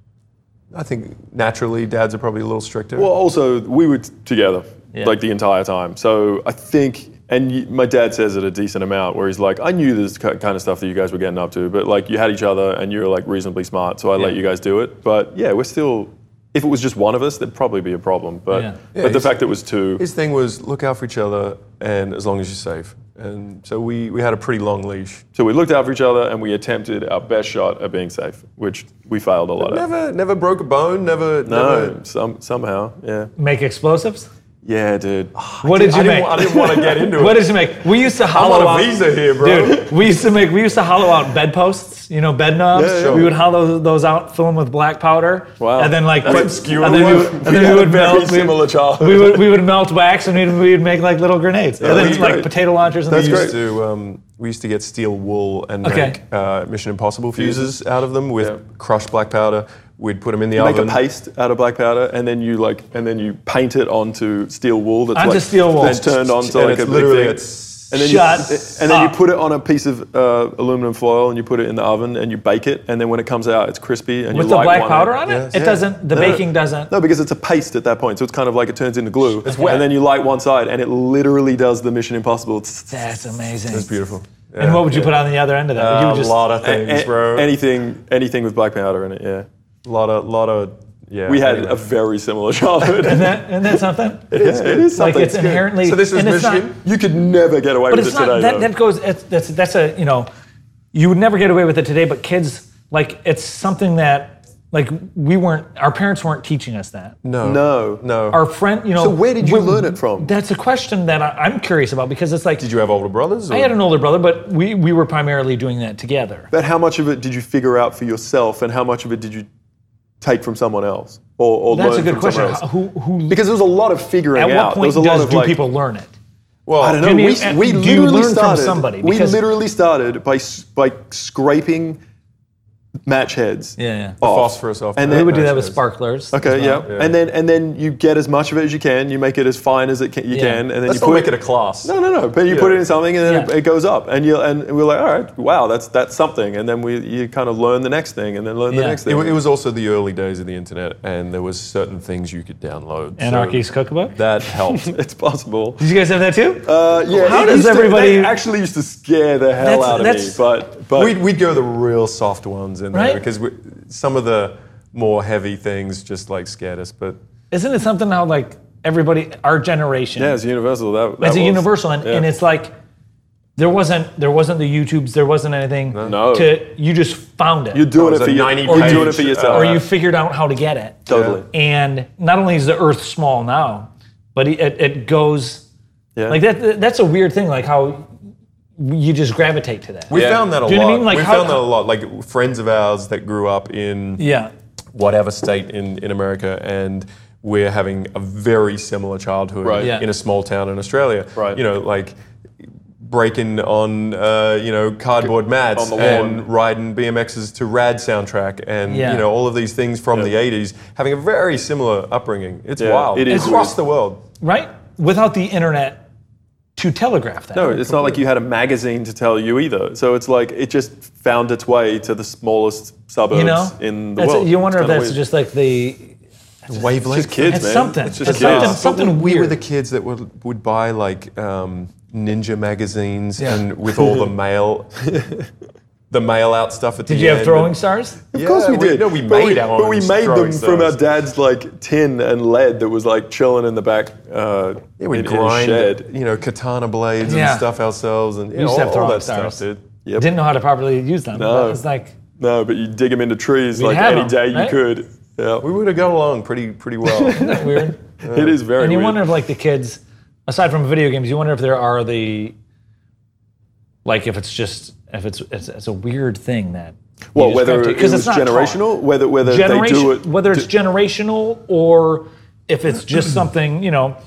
[SPEAKER 4] I think naturally, dads are probably a little stricter.
[SPEAKER 5] Well, also, we were t- together
[SPEAKER 2] Yeah.
[SPEAKER 5] like the entire time. So I think, and y my dad says it a decent amount where he's like, I knew this ki- kind of stuff that you guys were getting up to, but like you had each other and you were like reasonably smart, so I let
[SPEAKER 2] Yeah.
[SPEAKER 5] you guys do it. But yeah, we're still, if it was just one of us, there'd probably be a problem. But,
[SPEAKER 2] Yeah.
[SPEAKER 4] Yeah,
[SPEAKER 5] but the
[SPEAKER 4] he's-
[SPEAKER 5] fact that it was two,
[SPEAKER 4] His thing was look out for each other, and as long as you're safe. And so we we had a pretty long leash.
[SPEAKER 5] so we looked out for each other and we attempted our best shot at being safe, which we failed a lot at.
[SPEAKER 4] Never never broke a bone. Never
[SPEAKER 5] No,
[SPEAKER 4] never.
[SPEAKER 5] some, somehow, yeah.
[SPEAKER 2] Make explosives?
[SPEAKER 5] Yeah, dude.
[SPEAKER 2] What did you
[SPEAKER 4] I
[SPEAKER 2] make?
[SPEAKER 4] didn't, I didn't want to get into it.
[SPEAKER 2] What did you make? We used to hollow
[SPEAKER 4] on a
[SPEAKER 2] out.
[SPEAKER 4] visa here, bro.
[SPEAKER 2] Dude, we used to make. We used to hollow out bedposts. You know, bed knobs.
[SPEAKER 5] Yeah, yeah.
[SPEAKER 2] We would hollow those out, fill them with black powder.
[SPEAKER 5] Wow.
[SPEAKER 2] And then like
[SPEAKER 5] That's
[SPEAKER 2] put-
[SPEAKER 5] obscure
[SPEAKER 2] and then we,
[SPEAKER 5] work.
[SPEAKER 2] would- and
[SPEAKER 5] We
[SPEAKER 2] then
[SPEAKER 5] had
[SPEAKER 2] we
[SPEAKER 5] a
[SPEAKER 2] would
[SPEAKER 5] very
[SPEAKER 2] melt. we-
[SPEAKER 5] similar childhood.
[SPEAKER 2] We would we would melt wax and we'd we'd make like little grenades. and then
[SPEAKER 5] that's
[SPEAKER 2] like
[SPEAKER 5] great.
[SPEAKER 2] potato launchers. And
[SPEAKER 5] That's
[SPEAKER 4] we
[SPEAKER 2] these-
[SPEAKER 4] used to um, we used to get steel wool and
[SPEAKER 2] Okay.
[SPEAKER 4] make uh, Mission Impossible fuses out of them with
[SPEAKER 5] Yeah.
[SPEAKER 4] crushed black powder. We'd put them in the
[SPEAKER 5] Make a
[SPEAKER 4] oven.
[SPEAKER 5] paste out of black powder, and then you like, and then you paint it onto steel wool. That's
[SPEAKER 2] Onto
[SPEAKER 5] like,
[SPEAKER 2] steel wool.
[SPEAKER 5] That's turned onto
[SPEAKER 4] and
[SPEAKER 5] like
[SPEAKER 4] it's
[SPEAKER 5] a big
[SPEAKER 4] literally
[SPEAKER 5] thing.
[SPEAKER 4] it's
[SPEAKER 5] And then
[SPEAKER 2] Shut
[SPEAKER 5] you, and then
[SPEAKER 2] up.
[SPEAKER 5] you put it on a piece of uh, aluminum foil, and you put it in the oven, and you bake it. And then when it comes out, it's crispy. And
[SPEAKER 2] with
[SPEAKER 5] you
[SPEAKER 2] the
[SPEAKER 5] light
[SPEAKER 2] black
[SPEAKER 5] one
[SPEAKER 2] powder
[SPEAKER 5] end.
[SPEAKER 2] on it.
[SPEAKER 4] Yes.
[SPEAKER 2] It
[SPEAKER 5] Yeah.
[SPEAKER 2] doesn't. The
[SPEAKER 5] No,
[SPEAKER 2] baking doesn't.
[SPEAKER 5] No, because it's a paste at that point, so it's kind of like it turns into glue. It's
[SPEAKER 2] wet.
[SPEAKER 5] And then you light one side, and it literally does the Mission Impossible.
[SPEAKER 2] That's amazing.
[SPEAKER 4] It's beautiful.
[SPEAKER 2] And what would you put on the other end of that? Would you
[SPEAKER 4] Uh,
[SPEAKER 2] just,
[SPEAKER 4] a lot of
[SPEAKER 5] A-
[SPEAKER 4] things,
[SPEAKER 5] a-
[SPEAKER 4] bro.
[SPEAKER 5] anything, anything with black powder in it. Yeah,
[SPEAKER 4] A lot of lot of yeah.
[SPEAKER 5] we had
[SPEAKER 4] anyway.
[SPEAKER 5] a very similar childhood.
[SPEAKER 2] Isn't that, isn't that something?
[SPEAKER 5] it is. It is
[SPEAKER 2] Like
[SPEAKER 5] something.
[SPEAKER 2] it's
[SPEAKER 5] good.
[SPEAKER 2] inherently.
[SPEAKER 4] So this was
[SPEAKER 2] and it's not-
[SPEAKER 4] Michigan?
[SPEAKER 5] You could never get away
[SPEAKER 2] But
[SPEAKER 5] with
[SPEAKER 2] it's
[SPEAKER 5] it
[SPEAKER 2] not
[SPEAKER 5] today.
[SPEAKER 2] that,
[SPEAKER 5] though.
[SPEAKER 2] that goes. It's, that's that's a you know, you would never get away with it today. But kids, like it's something that like we weren't. Our parents weren't teaching us that.
[SPEAKER 4] no
[SPEAKER 5] No.
[SPEAKER 4] no.
[SPEAKER 2] Our friend, you know.
[SPEAKER 5] So where did you
[SPEAKER 2] we-
[SPEAKER 5] learn it from?
[SPEAKER 2] That's a question that I, I'm curious about because it's like
[SPEAKER 4] Did you have older brothers? Or?
[SPEAKER 2] I had an older brother, but we we were primarily doing that together.
[SPEAKER 5] But how much of it did you figure out for yourself, and how much of it did you take from someone else, or, or
[SPEAKER 2] That's
[SPEAKER 5] learn
[SPEAKER 2] a good
[SPEAKER 5] from
[SPEAKER 2] question.
[SPEAKER 5] someone else?
[SPEAKER 2] How- Who who?
[SPEAKER 5] Because there was a lot of figuring
[SPEAKER 2] At
[SPEAKER 5] out.
[SPEAKER 2] what
[SPEAKER 5] there
[SPEAKER 2] point
[SPEAKER 5] was a lot
[SPEAKER 2] does
[SPEAKER 5] of
[SPEAKER 2] do
[SPEAKER 5] like,
[SPEAKER 2] people learn it?
[SPEAKER 4] Well,
[SPEAKER 5] I don't know.
[SPEAKER 2] Jimmy,
[SPEAKER 5] we,
[SPEAKER 2] uh,
[SPEAKER 5] we
[SPEAKER 2] do you
[SPEAKER 5] literally
[SPEAKER 2] learn from
[SPEAKER 5] started.
[SPEAKER 2] somebody?
[SPEAKER 5] We
[SPEAKER 2] Because-
[SPEAKER 5] literally started by s- by scraping match heads.
[SPEAKER 2] Yeah, yeah.
[SPEAKER 5] off.
[SPEAKER 4] phosphorus off.
[SPEAKER 5] And
[SPEAKER 4] the
[SPEAKER 2] We
[SPEAKER 5] then-
[SPEAKER 2] would do that with
[SPEAKER 4] matches.
[SPEAKER 2] sparklers.
[SPEAKER 5] Okay,
[SPEAKER 2] as
[SPEAKER 5] yeah.
[SPEAKER 2] well.
[SPEAKER 4] Yeah.
[SPEAKER 5] and then and then you get as much of it as you can. You make it as fine as it can, you
[SPEAKER 2] Yeah.
[SPEAKER 5] can, and then
[SPEAKER 4] Let's
[SPEAKER 5] you
[SPEAKER 4] not
[SPEAKER 5] put
[SPEAKER 4] make it a class.
[SPEAKER 5] No, no, no. But you
[SPEAKER 4] Yeah.
[SPEAKER 5] put it in something, and then it,
[SPEAKER 2] Yeah.
[SPEAKER 5] it goes up, and you and we're like, all right, wow, that's that's something, and then we you kind of learn the next thing, and then learn the
[SPEAKER 2] Yeah.
[SPEAKER 5] next
[SPEAKER 4] It,
[SPEAKER 5] thing.
[SPEAKER 4] wa- it was also the early days of the internet, and there was certain things you could download. so
[SPEAKER 2] Anarchy's Cookbook.
[SPEAKER 4] that helped.
[SPEAKER 5] it's possible.
[SPEAKER 2] Did you guys have that too?
[SPEAKER 5] Uh, yeah,
[SPEAKER 2] How
[SPEAKER 5] it
[SPEAKER 2] does
[SPEAKER 5] used to-
[SPEAKER 2] everybody-
[SPEAKER 5] they actually used to scare the hell
[SPEAKER 2] That's-
[SPEAKER 5] out of me,
[SPEAKER 2] that's-
[SPEAKER 5] but but
[SPEAKER 4] we'd, we'd go the real soft ones in
[SPEAKER 2] Right.
[SPEAKER 4] there because we, some of the more heavy things just like scared us. But
[SPEAKER 2] Isn't it something how like everybody, our generation,
[SPEAKER 5] yeah, it's universal. That, that
[SPEAKER 2] it's a
[SPEAKER 5] was.
[SPEAKER 2] universal, and,
[SPEAKER 5] Yeah.
[SPEAKER 2] and it's like there wasn't there wasn't the YouTubes, there wasn't anything.
[SPEAKER 5] No.
[SPEAKER 2] To you just found it,
[SPEAKER 5] You're doing
[SPEAKER 4] It
[SPEAKER 5] it
[SPEAKER 4] was
[SPEAKER 5] for
[SPEAKER 4] a
[SPEAKER 5] your,
[SPEAKER 4] ninety
[SPEAKER 5] you're doing it for
[SPEAKER 4] page,
[SPEAKER 5] yourself.
[SPEAKER 2] or you figured out how to get it.
[SPEAKER 5] totally.
[SPEAKER 2] And not only is the Earth small now, but it, it goes
[SPEAKER 5] Yeah.
[SPEAKER 2] like that. That's a weird thing, like how you just gravitate to that.
[SPEAKER 4] we
[SPEAKER 5] Yeah.
[SPEAKER 4] found that a
[SPEAKER 2] Do you know
[SPEAKER 4] lot.
[SPEAKER 2] what I mean? Like
[SPEAKER 4] we
[SPEAKER 2] how-
[SPEAKER 4] found that a lot. Like friends of ours that grew up in
[SPEAKER 2] Yeah.
[SPEAKER 4] whatever state in, in America, and we're having a very similar childhood
[SPEAKER 5] Right.
[SPEAKER 2] Yeah.
[SPEAKER 4] in a small town in Australia.
[SPEAKER 5] Right.
[SPEAKER 4] You know, like breaking on uh, you know cardboard mats
[SPEAKER 5] On the lawn.
[SPEAKER 4] and riding B M Xs to Rad soundtrack, and
[SPEAKER 2] Yeah.
[SPEAKER 4] you know all of these things from
[SPEAKER 5] Yeah.
[SPEAKER 4] the eighties, having a very similar upbringing. It's
[SPEAKER 5] Yeah,
[SPEAKER 4] wild.
[SPEAKER 5] it is
[SPEAKER 4] across
[SPEAKER 5] weird.
[SPEAKER 4] the world.
[SPEAKER 2] Right? Without the internet, to telegraph that.
[SPEAKER 5] No, it's not like you had a magazine to tell you either. So it's like it just found its way to the smallest suburbs
[SPEAKER 2] you know,
[SPEAKER 5] in the
[SPEAKER 2] that's
[SPEAKER 5] world.
[SPEAKER 2] you wonder
[SPEAKER 5] It's
[SPEAKER 2] if
[SPEAKER 5] kinda
[SPEAKER 2] that's
[SPEAKER 5] weird.
[SPEAKER 2] just like the
[SPEAKER 4] Wavelength.
[SPEAKER 5] It's just kids,
[SPEAKER 2] it's
[SPEAKER 5] man.
[SPEAKER 2] something.
[SPEAKER 5] It's just
[SPEAKER 2] It's
[SPEAKER 5] kids.
[SPEAKER 2] something, something
[SPEAKER 4] we
[SPEAKER 2] weird.
[SPEAKER 4] were the kids that would would buy like um, Ninja magazines
[SPEAKER 2] Yeah.
[SPEAKER 4] and with all the mail, the mail out stuff at the
[SPEAKER 2] Did you have
[SPEAKER 4] end
[SPEAKER 2] throwing
[SPEAKER 4] and-
[SPEAKER 2] stars?
[SPEAKER 5] Of course we did.
[SPEAKER 4] No, we
[SPEAKER 5] But
[SPEAKER 4] made
[SPEAKER 5] we,
[SPEAKER 4] our
[SPEAKER 5] But
[SPEAKER 4] own
[SPEAKER 5] we made
[SPEAKER 4] throwing
[SPEAKER 5] them from our
[SPEAKER 4] stars.
[SPEAKER 5] dad's like tin and lead that was like chilling in the back. Uh,
[SPEAKER 4] Yeah, we
[SPEAKER 5] in, in his
[SPEAKER 4] grind,
[SPEAKER 5] shed.
[SPEAKER 4] you know, katana blades
[SPEAKER 2] Yeah.
[SPEAKER 4] and stuff ourselves, and you
[SPEAKER 2] We used
[SPEAKER 4] know,
[SPEAKER 2] to have
[SPEAKER 4] all,
[SPEAKER 2] throwing
[SPEAKER 4] all that
[SPEAKER 2] stars.
[SPEAKER 4] stuff, dude.
[SPEAKER 5] Yep.
[SPEAKER 2] Didn't know how to properly use them.
[SPEAKER 5] No.
[SPEAKER 2] It's like
[SPEAKER 5] No, but you dig them into trees
[SPEAKER 2] We'd
[SPEAKER 5] like
[SPEAKER 2] have
[SPEAKER 5] any
[SPEAKER 2] them,
[SPEAKER 5] day
[SPEAKER 2] right?
[SPEAKER 5] you could. Yeah,
[SPEAKER 4] We would have got along pretty pretty well.
[SPEAKER 2] weird.
[SPEAKER 5] it is very
[SPEAKER 2] And you
[SPEAKER 5] weird.
[SPEAKER 2] wonder if like the kids, aside from video games, you wonder if there are the like if it's just if it's it's, it's a weird thing that you
[SPEAKER 5] well,
[SPEAKER 2] just
[SPEAKER 5] whether
[SPEAKER 2] gravitate-
[SPEAKER 5] it
[SPEAKER 2] 'cause
[SPEAKER 5] was
[SPEAKER 2] it's not taught.
[SPEAKER 5] generational, whether whether they do
[SPEAKER 2] generation,
[SPEAKER 5] it,
[SPEAKER 2] whether it's generational or if it's just something, you know,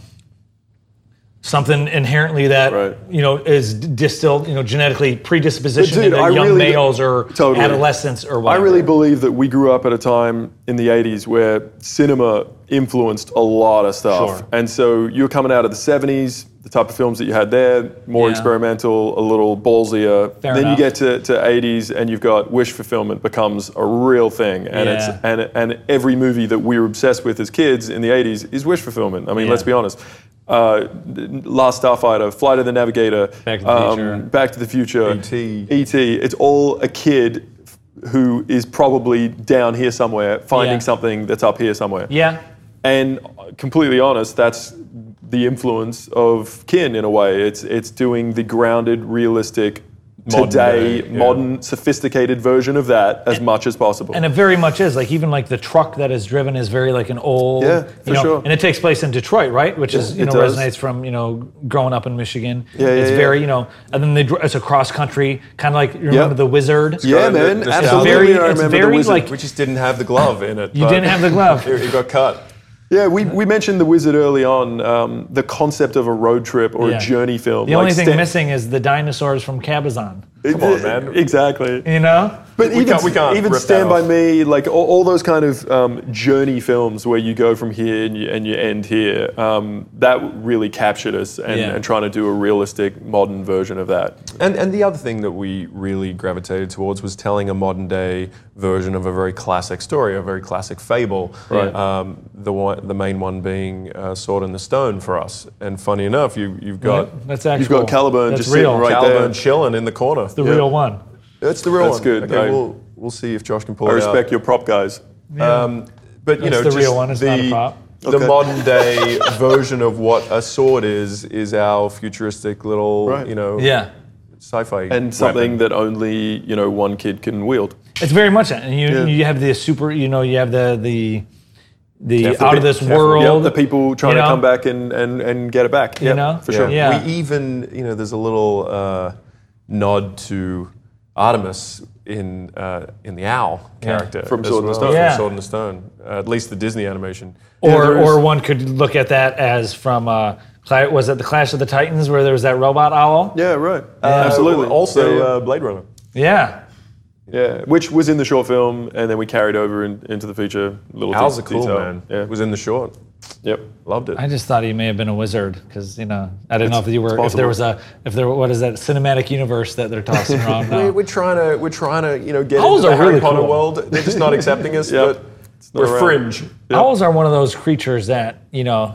[SPEAKER 2] something inherently that
[SPEAKER 5] Right.
[SPEAKER 2] you know is distilled, you know, genetically predisposition
[SPEAKER 5] But dude,
[SPEAKER 2] into
[SPEAKER 5] I
[SPEAKER 2] young
[SPEAKER 5] really-
[SPEAKER 2] males or
[SPEAKER 5] Totally.
[SPEAKER 2] adolescents or
[SPEAKER 5] I
[SPEAKER 2] whatever.
[SPEAKER 5] really believe that we grew up at a time in the eighties where cinema influenced a lot of stuff.
[SPEAKER 2] Sure.
[SPEAKER 5] And so you're coming out of the seventies, the type of films that you had there, more
[SPEAKER 2] Yeah.
[SPEAKER 5] experimental, a little ballsier.
[SPEAKER 2] Fair
[SPEAKER 5] then
[SPEAKER 2] enough.
[SPEAKER 5] you get to, to eighties and you've got wish fulfillment becomes a real thing. And it's
[SPEAKER 2] Yeah.
[SPEAKER 5] and and every movie that we were obsessed with as kids in the eighties is wish fulfillment. I mean,
[SPEAKER 2] Yeah.
[SPEAKER 5] let's be honest. Uh, Last Starfighter, Flight of the Navigator,
[SPEAKER 2] Back to the Future.
[SPEAKER 5] Back to the Future,
[SPEAKER 4] E T
[SPEAKER 5] E T. It's all a kid who is probably down here somewhere, finding
[SPEAKER 2] Yeah.
[SPEAKER 5] something that's up here somewhere.
[SPEAKER 2] Yeah.
[SPEAKER 5] And completely honest, that's the influence of Kin in a way. It's it's doing the grounded, realistic,
[SPEAKER 4] Modern
[SPEAKER 5] today,
[SPEAKER 4] day, yeah.
[SPEAKER 5] modern, sophisticated version of that as much as possible.
[SPEAKER 2] And it very much is like even like the truck that is driven is very like an old,
[SPEAKER 5] Yeah, for
[SPEAKER 2] you know,
[SPEAKER 5] sure.
[SPEAKER 2] and it takes place in Detroit, right? Which is you
[SPEAKER 5] it
[SPEAKER 2] know
[SPEAKER 5] does.
[SPEAKER 2] resonates from you know growing up in Michigan.
[SPEAKER 5] Yeah, yeah,
[SPEAKER 2] it's
[SPEAKER 5] yeah.
[SPEAKER 2] very you know, and then they, dr- it's a cross country kind of like you remember
[SPEAKER 5] Yep.
[SPEAKER 2] the Wizard.
[SPEAKER 5] yeah,
[SPEAKER 4] the-
[SPEAKER 5] man,
[SPEAKER 4] the-
[SPEAKER 5] absolutely.
[SPEAKER 2] very-
[SPEAKER 5] I
[SPEAKER 2] it's
[SPEAKER 5] remember
[SPEAKER 2] very,
[SPEAKER 5] the Wizard.
[SPEAKER 2] like-
[SPEAKER 4] We just didn't have the glove in it.
[SPEAKER 2] You
[SPEAKER 4] but
[SPEAKER 2] didn't have the glove.
[SPEAKER 4] It, it got cut.
[SPEAKER 5] Yeah, we, we mentioned the Wizard early on. Um, the concept of a road trip or
[SPEAKER 2] Yeah.
[SPEAKER 5] a journey film.
[SPEAKER 2] The only
[SPEAKER 5] like
[SPEAKER 2] thing
[SPEAKER 5] Stan-
[SPEAKER 2] missing is the dinosaurs from Cabazon.
[SPEAKER 5] Come
[SPEAKER 4] on, man.
[SPEAKER 5] Exactly.
[SPEAKER 2] You know,
[SPEAKER 5] But
[SPEAKER 4] We
[SPEAKER 5] even,
[SPEAKER 4] can't- we can't
[SPEAKER 5] even
[SPEAKER 4] rip
[SPEAKER 5] Stand
[SPEAKER 4] that
[SPEAKER 5] By
[SPEAKER 4] off.
[SPEAKER 5] Me, like all, all those kind of um, journey films where you go from here and you, and you end here, um, that really captured us and,
[SPEAKER 2] Yeah.
[SPEAKER 5] and trying to do a realistic, modern version of that.
[SPEAKER 4] And and the other thing that we really gravitated towards was telling a modern day version of a very classic story, a very classic fable.
[SPEAKER 5] Right.
[SPEAKER 4] Um, the one, the main one being uh, Sword in the Stone for us. And funny enough, you you've got
[SPEAKER 2] that's actually
[SPEAKER 5] You've got Caliburn
[SPEAKER 2] that's
[SPEAKER 5] just
[SPEAKER 2] real.
[SPEAKER 5] sitting right
[SPEAKER 4] Caliburn
[SPEAKER 5] there.
[SPEAKER 4] chilling in the corner.
[SPEAKER 2] the
[SPEAKER 5] Yeah.
[SPEAKER 2] real one.
[SPEAKER 4] That's the real
[SPEAKER 5] That's
[SPEAKER 4] one.
[SPEAKER 5] good.
[SPEAKER 4] Okay,
[SPEAKER 5] I-
[SPEAKER 4] we'll we'll see if Josh can pull
[SPEAKER 5] I
[SPEAKER 4] it
[SPEAKER 5] respect
[SPEAKER 4] out.
[SPEAKER 5] your prop guys.
[SPEAKER 4] Um, but you
[SPEAKER 2] That's
[SPEAKER 4] know,
[SPEAKER 2] the
[SPEAKER 4] just
[SPEAKER 2] real one, it's
[SPEAKER 4] the,
[SPEAKER 2] not a prop.
[SPEAKER 4] The
[SPEAKER 5] Okay.
[SPEAKER 4] modern day version of what a sword is is our futuristic little,
[SPEAKER 5] Right.
[SPEAKER 4] you know,
[SPEAKER 2] Yeah.
[SPEAKER 4] sci-fi
[SPEAKER 5] And something
[SPEAKER 4] weapon.
[SPEAKER 5] that only, you know, one kid can wield.
[SPEAKER 2] It's very much that, and you
[SPEAKER 5] Yeah.
[SPEAKER 2] you have the super, you know, you have the the the
[SPEAKER 5] The
[SPEAKER 2] out
[SPEAKER 5] pe-
[SPEAKER 2] of this
[SPEAKER 5] careful.
[SPEAKER 2] world.
[SPEAKER 5] Yep, the people trying
[SPEAKER 2] you
[SPEAKER 5] to
[SPEAKER 2] know?
[SPEAKER 5] come back and, and, and get it back. Yep,
[SPEAKER 2] know?
[SPEAKER 5] for sure.
[SPEAKER 2] Yeah.
[SPEAKER 4] We even, you know, there's a little uh, nod to Artemis in uh, in the owl character
[SPEAKER 5] From
[SPEAKER 4] as
[SPEAKER 5] Sword in the
[SPEAKER 4] well,
[SPEAKER 5] Stone.
[SPEAKER 4] from
[SPEAKER 2] Yeah.
[SPEAKER 4] Sword in the Stone. Uh, at least the Disney animation.
[SPEAKER 2] Or
[SPEAKER 5] Yeah, there is-
[SPEAKER 2] or one could look at that as from uh, Cla- was it the Clash of the Titans where there was that robot owl?
[SPEAKER 5] Yeah, right.
[SPEAKER 4] Uh,
[SPEAKER 5] Absolutely.
[SPEAKER 4] Also,
[SPEAKER 5] Yeah, yeah.
[SPEAKER 4] Uh, Blade Runner.
[SPEAKER 2] Yeah.
[SPEAKER 5] Yeah, which was in the short film, and then we carried over in, into the feature. Little
[SPEAKER 4] Owls
[SPEAKER 5] de-
[SPEAKER 4] are cool,
[SPEAKER 5] detail.
[SPEAKER 4] man.
[SPEAKER 5] Yeah,
[SPEAKER 4] It was in the short.
[SPEAKER 5] yep.
[SPEAKER 4] Loved it.
[SPEAKER 2] I just thought he may have been a wizard because you know I didn't know if you were if
[SPEAKER 5] possible.
[SPEAKER 2] there was a if there what is that cinematic universe that they're tossing around now.
[SPEAKER 4] We're, we're trying to we're trying to you know get
[SPEAKER 2] Owls
[SPEAKER 4] into the
[SPEAKER 2] are
[SPEAKER 4] Harry
[SPEAKER 2] really
[SPEAKER 4] Potter
[SPEAKER 2] cool.
[SPEAKER 4] world. They're just not accepting us,
[SPEAKER 5] Yep.
[SPEAKER 4] but
[SPEAKER 5] not
[SPEAKER 4] we're
[SPEAKER 5] around.
[SPEAKER 4] fringe.
[SPEAKER 2] Owls are one of those creatures that you know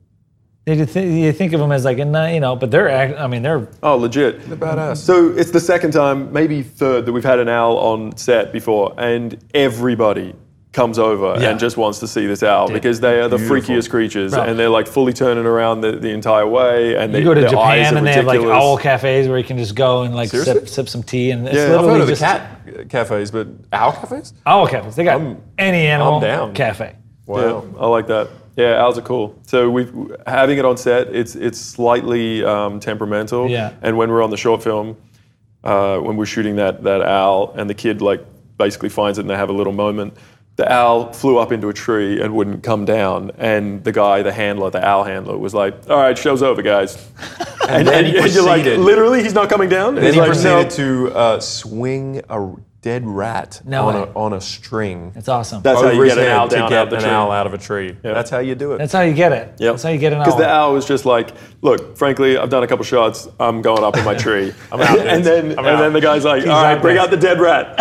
[SPEAKER 2] they do th- you think of them as like a ni- you know, but they're act- I mean they're
[SPEAKER 5] Oh, legit.
[SPEAKER 4] They're badass.
[SPEAKER 5] So it's the second time, maybe third, that we've had an owl on set before, and everybody comes over
[SPEAKER 2] Yeah.
[SPEAKER 5] and just wants to see this owl because they are the
[SPEAKER 4] Beautiful.
[SPEAKER 5] freakiest creatures,
[SPEAKER 2] Right.
[SPEAKER 5] and they're like fully turning around the, the entire way, and they,
[SPEAKER 2] you go to
[SPEAKER 5] their eyes
[SPEAKER 2] Japan
[SPEAKER 5] are
[SPEAKER 2] and they have like
[SPEAKER 5] ridiculous.
[SPEAKER 2] owl cafes where you can just go and like
[SPEAKER 4] Seriously?
[SPEAKER 2] sip sip some tea and it's
[SPEAKER 5] Yeah, I've
[SPEAKER 4] I've
[SPEAKER 2] literally
[SPEAKER 4] heard of the
[SPEAKER 2] just
[SPEAKER 4] cat cafes, but owl cafes?
[SPEAKER 2] owl cafes. They got
[SPEAKER 4] I'm-
[SPEAKER 2] any animal
[SPEAKER 4] I'm down.
[SPEAKER 2] cafe.
[SPEAKER 4] Wow.
[SPEAKER 5] Yeah, I like that. Yeah, owls are cool. So we've having it on set. It's it's slightly um, temperamental.
[SPEAKER 2] Yeah.
[SPEAKER 5] And when we're on the short film, uh, when we're shooting that that owl, and the kid like basically finds it, and they have a little moment. The owl flew up into a tree and wouldn't come down, and the guy, the handler, the owl handler, was like, "All right, show's over, guys."
[SPEAKER 4] And then he
[SPEAKER 5] you're like,
[SPEAKER 4] proceeded.
[SPEAKER 5] literally, he's not coming down. And
[SPEAKER 4] Then
[SPEAKER 5] he's
[SPEAKER 4] he
[SPEAKER 5] like,
[SPEAKER 4] proceeded
[SPEAKER 5] "No."
[SPEAKER 4] to uh, swing a dead rat
[SPEAKER 2] No
[SPEAKER 4] on
[SPEAKER 2] way.
[SPEAKER 4] a, on a string.
[SPEAKER 2] It's awesome.
[SPEAKER 5] That's how
[SPEAKER 4] over
[SPEAKER 5] you
[SPEAKER 4] his
[SPEAKER 5] get an
[SPEAKER 4] head
[SPEAKER 5] owl
[SPEAKER 4] to
[SPEAKER 5] down
[SPEAKER 4] get
[SPEAKER 5] out of the
[SPEAKER 4] an
[SPEAKER 5] tree.
[SPEAKER 4] owl out of a tree. That's how you do it.
[SPEAKER 2] That's how you get it.
[SPEAKER 5] Yep.
[SPEAKER 2] That's how you get an owl.
[SPEAKER 5] Because the owl was just like, look, frankly, I've done a couple shots. I'm going up in my tree.
[SPEAKER 4] I'm out,
[SPEAKER 5] and
[SPEAKER 4] dudes.
[SPEAKER 5] then
[SPEAKER 4] I'm
[SPEAKER 5] and
[SPEAKER 4] out.
[SPEAKER 5] then the guy's like,
[SPEAKER 2] He's
[SPEAKER 5] all right,
[SPEAKER 2] out
[SPEAKER 5] bring
[SPEAKER 2] there.
[SPEAKER 5] out the dead rat.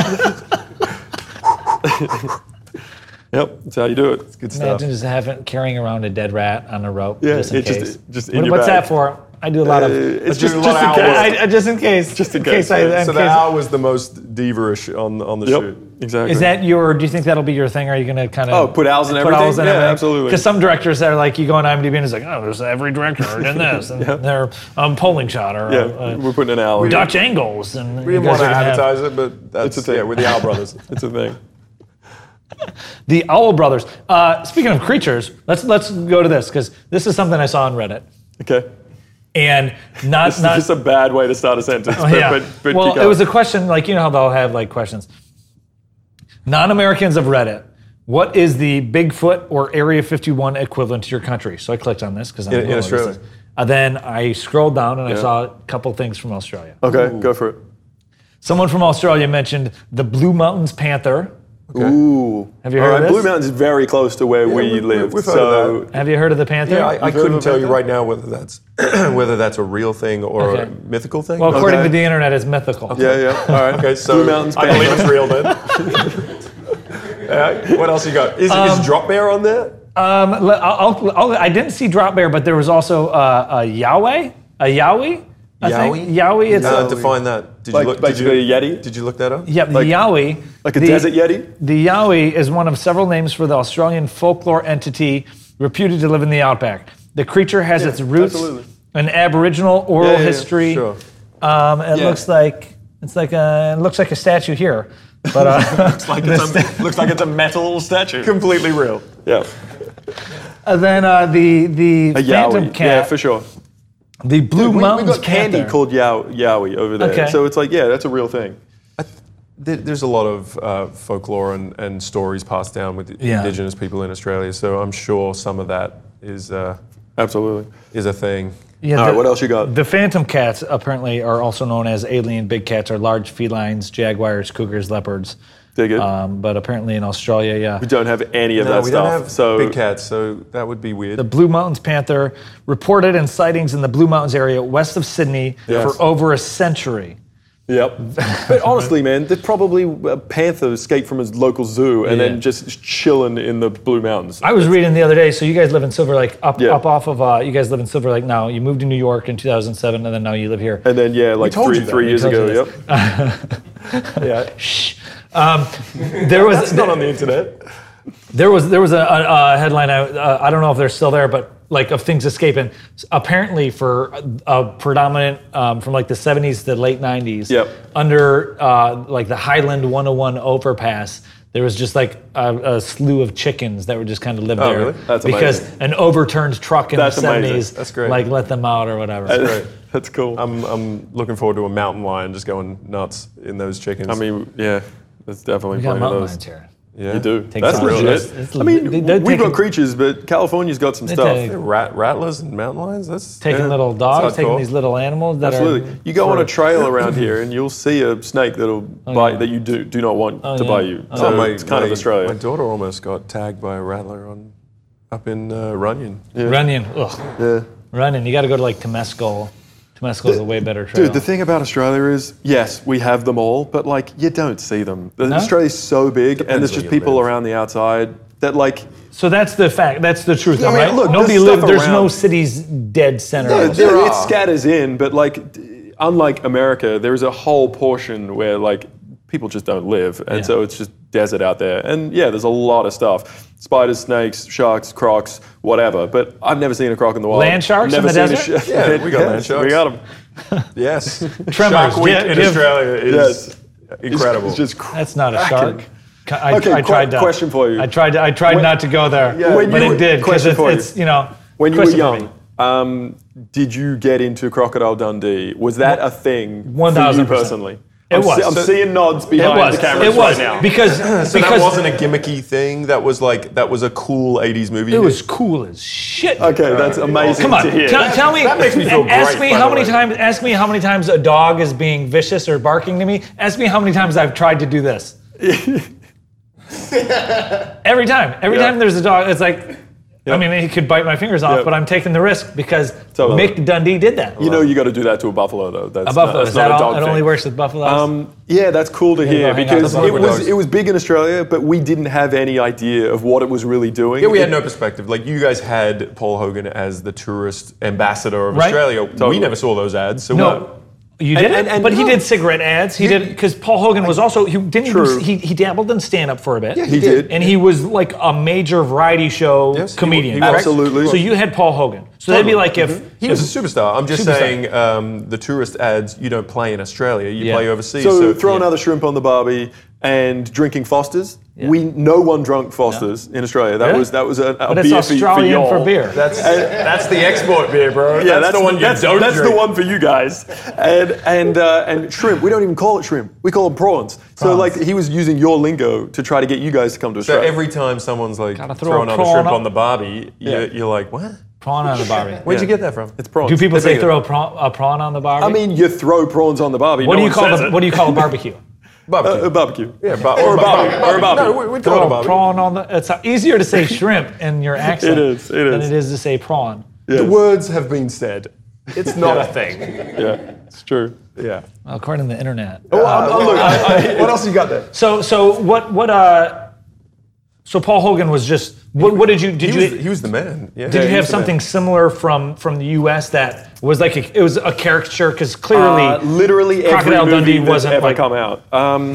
[SPEAKER 5] Yep, that's how you do it.
[SPEAKER 4] Good stuff.
[SPEAKER 2] Imagine just having carrying around a dead rat on a rope,
[SPEAKER 5] Yeah,
[SPEAKER 2] just in
[SPEAKER 5] it's just-
[SPEAKER 2] case.
[SPEAKER 5] just in
[SPEAKER 2] What-
[SPEAKER 5] your
[SPEAKER 2] what's
[SPEAKER 5] bag.
[SPEAKER 2] that for? I do a lot of.
[SPEAKER 5] Uh, it's
[SPEAKER 4] do
[SPEAKER 5] just,
[SPEAKER 4] a lot
[SPEAKER 5] just
[SPEAKER 4] of
[SPEAKER 5] in
[SPEAKER 4] owl
[SPEAKER 5] case.
[SPEAKER 4] work.
[SPEAKER 2] I, I- just in case.
[SPEAKER 5] Just in
[SPEAKER 2] in case.
[SPEAKER 5] case,
[SPEAKER 2] I,
[SPEAKER 5] yeah.
[SPEAKER 2] in
[SPEAKER 4] So the
[SPEAKER 2] case-
[SPEAKER 4] owl was the most diva-ish on, on the
[SPEAKER 5] Yep,
[SPEAKER 4] shoot.
[SPEAKER 5] exactly.
[SPEAKER 2] Is that your? Do you think that'll be your thing? Are you going to kind of
[SPEAKER 5] Oh, put owls in
[SPEAKER 2] put
[SPEAKER 5] everything?
[SPEAKER 2] owls in
[SPEAKER 5] Yeah,
[SPEAKER 2] everything?
[SPEAKER 5] absolutely.
[SPEAKER 2] Because some directors are like, you go on IMDb and it's like, oh, there's every director in this, and they're um, polling shot or
[SPEAKER 5] Yeah,
[SPEAKER 2] uh,
[SPEAKER 5] we're putting an owl in.
[SPEAKER 2] Dutch angles, and
[SPEAKER 4] We
[SPEAKER 2] you
[SPEAKER 4] didn't want
[SPEAKER 2] guys
[SPEAKER 4] to
[SPEAKER 2] are gonna have-
[SPEAKER 4] advertise it, but that's
[SPEAKER 5] It's a thing.
[SPEAKER 4] yeah, with the Owl Brothers.
[SPEAKER 5] It's a thing.
[SPEAKER 2] The Owl Brothers. Uh, speaking of creatures, let's let's go to this because this is something I saw on Reddit,
[SPEAKER 5] Okay.
[SPEAKER 2] and not
[SPEAKER 5] This is
[SPEAKER 2] not
[SPEAKER 5] just a bad way to start a sentence.
[SPEAKER 2] Oh,
[SPEAKER 5] but,
[SPEAKER 2] yeah.
[SPEAKER 5] but, but
[SPEAKER 2] well,
[SPEAKER 5] keep
[SPEAKER 2] it
[SPEAKER 5] going.
[SPEAKER 2] was a question like you know how they'll have like questions. Non-Americans of Reddit. What is the Bigfoot or Area fifty-one equivalent to your country? So I clicked on this because I'm
[SPEAKER 4] In- in
[SPEAKER 2] oh, this
[SPEAKER 4] Australia.
[SPEAKER 2] is- Uh, then I scrolled down and I
[SPEAKER 5] Yeah.
[SPEAKER 2] saw a couple things from Australia.
[SPEAKER 5] Okay, go for it.
[SPEAKER 2] Someone from Australia mentioned the Blue Mountains panther.
[SPEAKER 5] Ooh.
[SPEAKER 2] Have you
[SPEAKER 5] All
[SPEAKER 2] heard of
[SPEAKER 5] right,
[SPEAKER 2] this?
[SPEAKER 5] Blue Mountain's very close to where we,
[SPEAKER 4] we- we-
[SPEAKER 5] live.
[SPEAKER 4] we've heard
[SPEAKER 5] so
[SPEAKER 4] of
[SPEAKER 2] Have you heard of the panther?
[SPEAKER 4] Yeah, I, I
[SPEAKER 5] heard of
[SPEAKER 4] couldn't
[SPEAKER 5] a
[SPEAKER 4] tell you
[SPEAKER 5] panther?
[SPEAKER 4] right now whether that's whether that's a real thing or
[SPEAKER 2] Okay.
[SPEAKER 4] a mythical thing.
[SPEAKER 2] well, according
[SPEAKER 5] Okay.
[SPEAKER 2] to the internet, it's mythical.
[SPEAKER 5] yeah, yeah. All right.
[SPEAKER 4] Okay, so
[SPEAKER 5] Blue Mountains
[SPEAKER 4] I believe
[SPEAKER 5] panther.
[SPEAKER 4] it's real then. Yeah, what else you got? Is, is drop bear on there?
[SPEAKER 2] Um, le- I'll, I'll, I'll, I didn't see drop bear, but there was also uh, a Yahweh, a Yowie. I think.
[SPEAKER 4] Yowie?
[SPEAKER 2] Yowie. It's
[SPEAKER 4] Uh,
[SPEAKER 2] a,
[SPEAKER 4] define that. Did
[SPEAKER 5] Like-
[SPEAKER 4] you look?
[SPEAKER 5] like
[SPEAKER 4] Did you,
[SPEAKER 5] a Yeti?
[SPEAKER 4] Did you look that up?
[SPEAKER 2] yeah, the
[SPEAKER 5] like-
[SPEAKER 2] Yowie.
[SPEAKER 5] Like a
[SPEAKER 2] the,
[SPEAKER 5] desert yeti?
[SPEAKER 2] The Yowie is one of several names for the Australian folklore entity reputed to live in the outback. The creature has its roots
[SPEAKER 5] absolutely.
[SPEAKER 2] in Aboriginal oral
[SPEAKER 5] Yeah, yeah, yeah,
[SPEAKER 2] history.
[SPEAKER 4] Sure.
[SPEAKER 2] Um, it
[SPEAKER 5] Yeah.
[SPEAKER 2] looks like it's like a it looks like a statue here, but uh,
[SPEAKER 5] Looks like it's a, looks like it's a metal statue.
[SPEAKER 4] Completely real.
[SPEAKER 5] Yeah.
[SPEAKER 2] and then uh, the the
[SPEAKER 5] A
[SPEAKER 2] phantom
[SPEAKER 5] yowie.
[SPEAKER 2] cat,
[SPEAKER 5] Yeah, for sure.
[SPEAKER 2] the Blue
[SPEAKER 5] We, we
[SPEAKER 2] Mountains
[SPEAKER 5] got candy
[SPEAKER 2] panther.
[SPEAKER 5] called yow, yowie over there.
[SPEAKER 2] Okay.
[SPEAKER 5] So it's like, yeah, that's a real thing.
[SPEAKER 4] There- There's a lot of uh, folklore and, and stories passed down with
[SPEAKER 2] Yeah.
[SPEAKER 4] Indigenous people in Australia, so I'm sure some of that is uh,
[SPEAKER 5] Absolutely.
[SPEAKER 4] is a thing.
[SPEAKER 2] Yeah,
[SPEAKER 5] All right,
[SPEAKER 2] the-
[SPEAKER 5] what else you got?
[SPEAKER 2] The phantom cats apparently are also known as alien big cats, are large felines, jaguars, cougars, leopards.
[SPEAKER 5] Dig it.
[SPEAKER 2] Um, but apparently in Australia, yeah.
[SPEAKER 5] We don't have any of
[SPEAKER 4] No,
[SPEAKER 5] that
[SPEAKER 4] we
[SPEAKER 5] stuff.
[SPEAKER 4] don't have
[SPEAKER 5] so
[SPEAKER 4] big cats, so that would be weird.
[SPEAKER 2] The Blue Mountains panther reported in sightings in the Blue Mountains area west of Sydney
[SPEAKER 5] Yes.
[SPEAKER 2] for over a century.
[SPEAKER 5] Yep. But honestly, man, there's probably a panther escaped from his local zoo and
[SPEAKER 2] Yeah.
[SPEAKER 5] then just chilling in the Blue Mountains.
[SPEAKER 2] I was reading the other day, so you guys live in Silver Lake, up
[SPEAKER 5] Yeah.
[SPEAKER 2] up off of, uh, you guys live in Silver Lake now. You moved to New York in two thousand seven, and then now you live here.
[SPEAKER 5] and then yeah, like
[SPEAKER 4] told
[SPEAKER 5] three
[SPEAKER 4] you that.
[SPEAKER 5] three
[SPEAKER 4] We
[SPEAKER 5] years
[SPEAKER 2] told
[SPEAKER 5] ago.
[SPEAKER 2] you
[SPEAKER 5] Yep.
[SPEAKER 4] yeah,
[SPEAKER 2] Shh. Um, there was
[SPEAKER 4] it's not on the internet.
[SPEAKER 2] There was there was a, a, a headline. I, uh, I don't know if they're still there, but like of things escaping. Apparently, for a, a predominant um, from like the seventies to late nineties,
[SPEAKER 5] Yep.
[SPEAKER 2] under uh, like the Highland one oh one overpass, there was just like a, a slew of chickens that were just kind of lived
[SPEAKER 4] Oh,
[SPEAKER 2] there
[SPEAKER 4] really?
[SPEAKER 5] That's
[SPEAKER 2] because
[SPEAKER 5] amazing.
[SPEAKER 2] an overturned truck in
[SPEAKER 5] That's
[SPEAKER 2] the
[SPEAKER 5] amazing.
[SPEAKER 2] seventies,
[SPEAKER 4] That's great.
[SPEAKER 2] like let them out or whatever.
[SPEAKER 4] great.
[SPEAKER 5] That's cool.
[SPEAKER 4] I'm I'm looking forward to a mountain lion just going nuts in those chickens.
[SPEAKER 5] I mean, yeah, there's definitely
[SPEAKER 2] we got
[SPEAKER 5] plenty
[SPEAKER 2] mountain
[SPEAKER 5] of
[SPEAKER 2] lions
[SPEAKER 5] those.
[SPEAKER 2] here.
[SPEAKER 4] yeah.
[SPEAKER 5] You do.
[SPEAKER 2] Take
[SPEAKER 5] That's
[SPEAKER 2] some
[SPEAKER 5] legit.
[SPEAKER 2] risks. It's
[SPEAKER 5] I mean,
[SPEAKER 2] legit. They- they're
[SPEAKER 5] we've got
[SPEAKER 2] taking-
[SPEAKER 5] creatures, but California's got some
[SPEAKER 2] They
[SPEAKER 5] stuff.
[SPEAKER 2] take-
[SPEAKER 4] Rat, rattlers and mountain lions. That's
[SPEAKER 2] Taking
[SPEAKER 5] Yeah.
[SPEAKER 2] little dogs,
[SPEAKER 4] Sounds
[SPEAKER 2] taking
[SPEAKER 4] cool.
[SPEAKER 2] these little animals that
[SPEAKER 5] Absolutely.
[SPEAKER 2] are.
[SPEAKER 5] You go on
[SPEAKER 2] for-
[SPEAKER 5] a trail around here and you'll see a snake that'll bite
[SPEAKER 2] yeah.
[SPEAKER 5] that you do do not want
[SPEAKER 2] Oh,
[SPEAKER 5] to
[SPEAKER 2] yeah.
[SPEAKER 5] bite you.
[SPEAKER 2] Oh,
[SPEAKER 5] So
[SPEAKER 2] yeah.
[SPEAKER 4] my,
[SPEAKER 5] it's kind
[SPEAKER 4] my,
[SPEAKER 5] of Australia.
[SPEAKER 4] My daughter almost got tagged by a rattler on up in uh, Runyon.
[SPEAKER 2] Runyon. Ugh.
[SPEAKER 5] yeah.
[SPEAKER 2] Runyon. You got to go to like Temescal. Temescal is a way better trail.
[SPEAKER 5] Dude, the thing about Australia is, yes, we have them all, but like you don't see them. The-
[SPEAKER 2] No?
[SPEAKER 5] Australia's so big, and there's
[SPEAKER 4] where
[SPEAKER 5] just
[SPEAKER 4] you
[SPEAKER 5] people
[SPEAKER 4] live.
[SPEAKER 5] around the outside that like.
[SPEAKER 2] So that's the fact. That's the truth,
[SPEAKER 5] I mean,
[SPEAKER 2] right?
[SPEAKER 5] look,
[SPEAKER 2] Nobody
[SPEAKER 5] there's
[SPEAKER 2] lives.
[SPEAKER 5] stuff
[SPEAKER 2] There's no
[SPEAKER 5] around.
[SPEAKER 2] city's dead center.
[SPEAKER 5] No,
[SPEAKER 2] of-
[SPEAKER 5] there, it scatters in, but like, d- unlike America, there is a whole portion where like people just don't live, and
[SPEAKER 2] Yeah.
[SPEAKER 5] so it's just desert out there. And yeah, there's a lot of stuff: spiders, snakes, sharks, crocs, whatever. But I've never seen a croc in the wild.
[SPEAKER 2] Land sharks
[SPEAKER 5] never
[SPEAKER 2] in the
[SPEAKER 5] seen a
[SPEAKER 2] desert?
[SPEAKER 5] sh-
[SPEAKER 4] Yeah, we got land sharks.
[SPEAKER 5] We got them.
[SPEAKER 4] Yes.
[SPEAKER 2] Tremors.
[SPEAKER 4] Shark Week
[SPEAKER 2] Give-
[SPEAKER 4] in
[SPEAKER 2] give-
[SPEAKER 4] Australia is
[SPEAKER 5] Yes.
[SPEAKER 4] incredible.
[SPEAKER 5] It's just cr-
[SPEAKER 2] That's not a shark. I,
[SPEAKER 5] Okay,
[SPEAKER 2] I
[SPEAKER 5] qu-
[SPEAKER 2] tried to.
[SPEAKER 5] question for you.
[SPEAKER 2] I tried. To, I tried
[SPEAKER 5] When-
[SPEAKER 2] not to go there,
[SPEAKER 5] Yeah. When
[SPEAKER 2] but
[SPEAKER 5] you-
[SPEAKER 2] it did because
[SPEAKER 5] question
[SPEAKER 2] it's,
[SPEAKER 5] for you.
[SPEAKER 2] it's you know.
[SPEAKER 5] When you were
[SPEAKER 2] question for me.
[SPEAKER 5] young, um, did you get into Crocodile Dundee? Was that a thing
[SPEAKER 2] One
[SPEAKER 5] for you
[SPEAKER 2] thousand percent.
[SPEAKER 5] personally?
[SPEAKER 2] It
[SPEAKER 5] I'm,
[SPEAKER 2] was.
[SPEAKER 5] see- I'm
[SPEAKER 2] So-
[SPEAKER 5] seeing nods
[SPEAKER 2] It
[SPEAKER 5] behind
[SPEAKER 2] was.
[SPEAKER 5] the cameras
[SPEAKER 2] It was
[SPEAKER 5] right now.
[SPEAKER 2] because
[SPEAKER 4] So
[SPEAKER 2] because
[SPEAKER 4] that wasn't a gimmicky thing. That was like that was a cool eighties movie.
[SPEAKER 2] it was cool as shit.
[SPEAKER 5] Okay, that's amazing
[SPEAKER 2] Come on,
[SPEAKER 5] to hear.
[SPEAKER 2] tell, tell me.
[SPEAKER 4] that makes me feel
[SPEAKER 2] Ask
[SPEAKER 4] great,
[SPEAKER 2] me
[SPEAKER 4] by
[SPEAKER 2] how
[SPEAKER 4] the
[SPEAKER 2] many
[SPEAKER 4] way.
[SPEAKER 2] times. Ask me how many times a dog is being vicious or barking to me. Ask me how many times I've tried to do this. Every time. Every
[SPEAKER 5] Yeah.
[SPEAKER 2] time there's a dog, it's like. I mean, he could bite my fingers off,
[SPEAKER 5] Yeah.
[SPEAKER 2] but I'm taking the risk because
[SPEAKER 5] Totally.
[SPEAKER 2] Mick Dundee did that.
[SPEAKER 5] You know you got to do that to a buffalo, though. That's
[SPEAKER 2] a buffalo.
[SPEAKER 5] Not, that's
[SPEAKER 2] Is that
[SPEAKER 5] not a
[SPEAKER 2] all?
[SPEAKER 5] dog
[SPEAKER 2] It
[SPEAKER 5] thing.
[SPEAKER 2] only works with buffaloes.
[SPEAKER 5] Um, yeah, that's cool to hear
[SPEAKER 2] go hang out
[SPEAKER 5] because
[SPEAKER 2] with
[SPEAKER 5] it was
[SPEAKER 4] dogs.
[SPEAKER 5] it was big in Australia, but we didn't have any idea of what it was really doing.
[SPEAKER 4] Yeah, we had
[SPEAKER 5] It-
[SPEAKER 4] no perspective. Like you guys had Paul Hogan as the tourist ambassador of
[SPEAKER 2] Right.
[SPEAKER 4] Australia.
[SPEAKER 5] Totally.
[SPEAKER 4] We never saw those ads. So
[SPEAKER 2] no.
[SPEAKER 4] what?
[SPEAKER 2] You
[SPEAKER 5] And-
[SPEAKER 2] did,
[SPEAKER 5] and- and
[SPEAKER 2] but he
[SPEAKER 5] no.
[SPEAKER 2] did cigarette ads. He did because Paul Hogan was also he didn't he,
[SPEAKER 5] True.
[SPEAKER 2] do- he he dabbled in stand up for a bit.
[SPEAKER 5] he did.
[SPEAKER 2] and he was like a major variety show
[SPEAKER 4] Yes, he
[SPEAKER 2] comedian.
[SPEAKER 4] wa- he
[SPEAKER 2] correct?
[SPEAKER 5] was. Absolutely.
[SPEAKER 2] So you had Paul Hogan. So that'd be like if
[SPEAKER 4] He was a superstar. I'm just
[SPEAKER 2] Superstar.
[SPEAKER 4] saying um, the tourist ads you don't play in Australia. You
[SPEAKER 2] Yeah.
[SPEAKER 4] play overseas.
[SPEAKER 5] So,
[SPEAKER 4] So,
[SPEAKER 5] throw
[SPEAKER 4] yeah.
[SPEAKER 5] another shrimp on the barbie and drinking Fosters. We no one drunk Fosters in Australia. That
[SPEAKER 2] Really?
[SPEAKER 5] was that was a, a
[SPEAKER 2] but it's
[SPEAKER 5] beer for-
[SPEAKER 2] Australian
[SPEAKER 5] for,
[SPEAKER 2] for,
[SPEAKER 5] y'all.
[SPEAKER 2] beer.
[SPEAKER 4] That's that's the export beer, bro.
[SPEAKER 5] Yeah,
[SPEAKER 4] that's, the one you
[SPEAKER 5] that's,
[SPEAKER 4] don't
[SPEAKER 5] That's
[SPEAKER 4] drink.
[SPEAKER 5] the one for you guys. And and uh, and shrimp. We don't even call it shrimp. We call them prawns. So
[SPEAKER 2] Prawns.
[SPEAKER 5] like he was using your lingo to try to get you guys to come to
[SPEAKER 4] So
[SPEAKER 5] Australia.
[SPEAKER 4] every time someone's like
[SPEAKER 2] Gotta throw
[SPEAKER 4] throw
[SPEAKER 2] a
[SPEAKER 4] another
[SPEAKER 2] prawn
[SPEAKER 4] shrimp
[SPEAKER 2] up.
[SPEAKER 4] on the barbie, you're,
[SPEAKER 5] Yeah.
[SPEAKER 4] you're like, what?
[SPEAKER 2] prawn on the barbie.
[SPEAKER 4] Where'd
[SPEAKER 5] Yeah.
[SPEAKER 4] you get that from?
[SPEAKER 5] it's prawns.
[SPEAKER 2] Do people say
[SPEAKER 4] Think of
[SPEAKER 2] throw a prawn, a prawn on the barbie?
[SPEAKER 5] I mean, you throw prawns on the barbie.
[SPEAKER 2] what
[SPEAKER 5] no
[SPEAKER 2] do you
[SPEAKER 5] one
[SPEAKER 2] call
[SPEAKER 5] says
[SPEAKER 2] the,
[SPEAKER 5] it.
[SPEAKER 2] what do you call a barbecue?
[SPEAKER 4] Barbecue.
[SPEAKER 5] A barbecue.
[SPEAKER 4] yeah, bar-
[SPEAKER 5] or a barbie. Or a barbie.
[SPEAKER 4] No, we, we call it
[SPEAKER 2] Throw
[SPEAKER 4] a
[SPEAKER 2] a
[SPEAKER 4] barbie.
[SPEAKER 2] prawn on the. It's easier to say shrimp in your accent
[SPEAKER 5] It is, it
[SPEAKER 2] than
[SPEAKER 5] is.
[SPEAKER 2] it is to say prawn.
[SPEAKER 4] The words have been said. It's not a thing.
[SPEAKER 5] Yeah, it's true.
[SPEAKER 4] Yeah.
[SPEAKER 2] Well, according to the internet.
[SPEAKER 5] Oh, I'm, I'm, look, I, I,
[SPEAKER 4] What else you got there?
[SPEAKER 2] So so what what uh so Paul Hogan was just what what did you did
[SPEAKER 4] He
[SPEAKER 2] you
[SPEAKER 4] was, he was the man. Yeah.
[SPEAKER 2] did you
[SPEAKER 5] he
[SPEAKER 2] have
[SPEAKER 5] was the
[SPEAKER 2] something similar from from the U S that was like a, it was a caricature because clearly
[SPEAKER 5] Uh, literally
[SPEAKER 2] Crocodile
[SPEAKER 5] every movie
[SPEAKER 2] Dundee
[SPEAKER 5] that's
[SPEAKER 2] wasn't
[SPEAKER 5] ever
[SPEAKER 2] like-
[SPEAKER 5] come out. Um,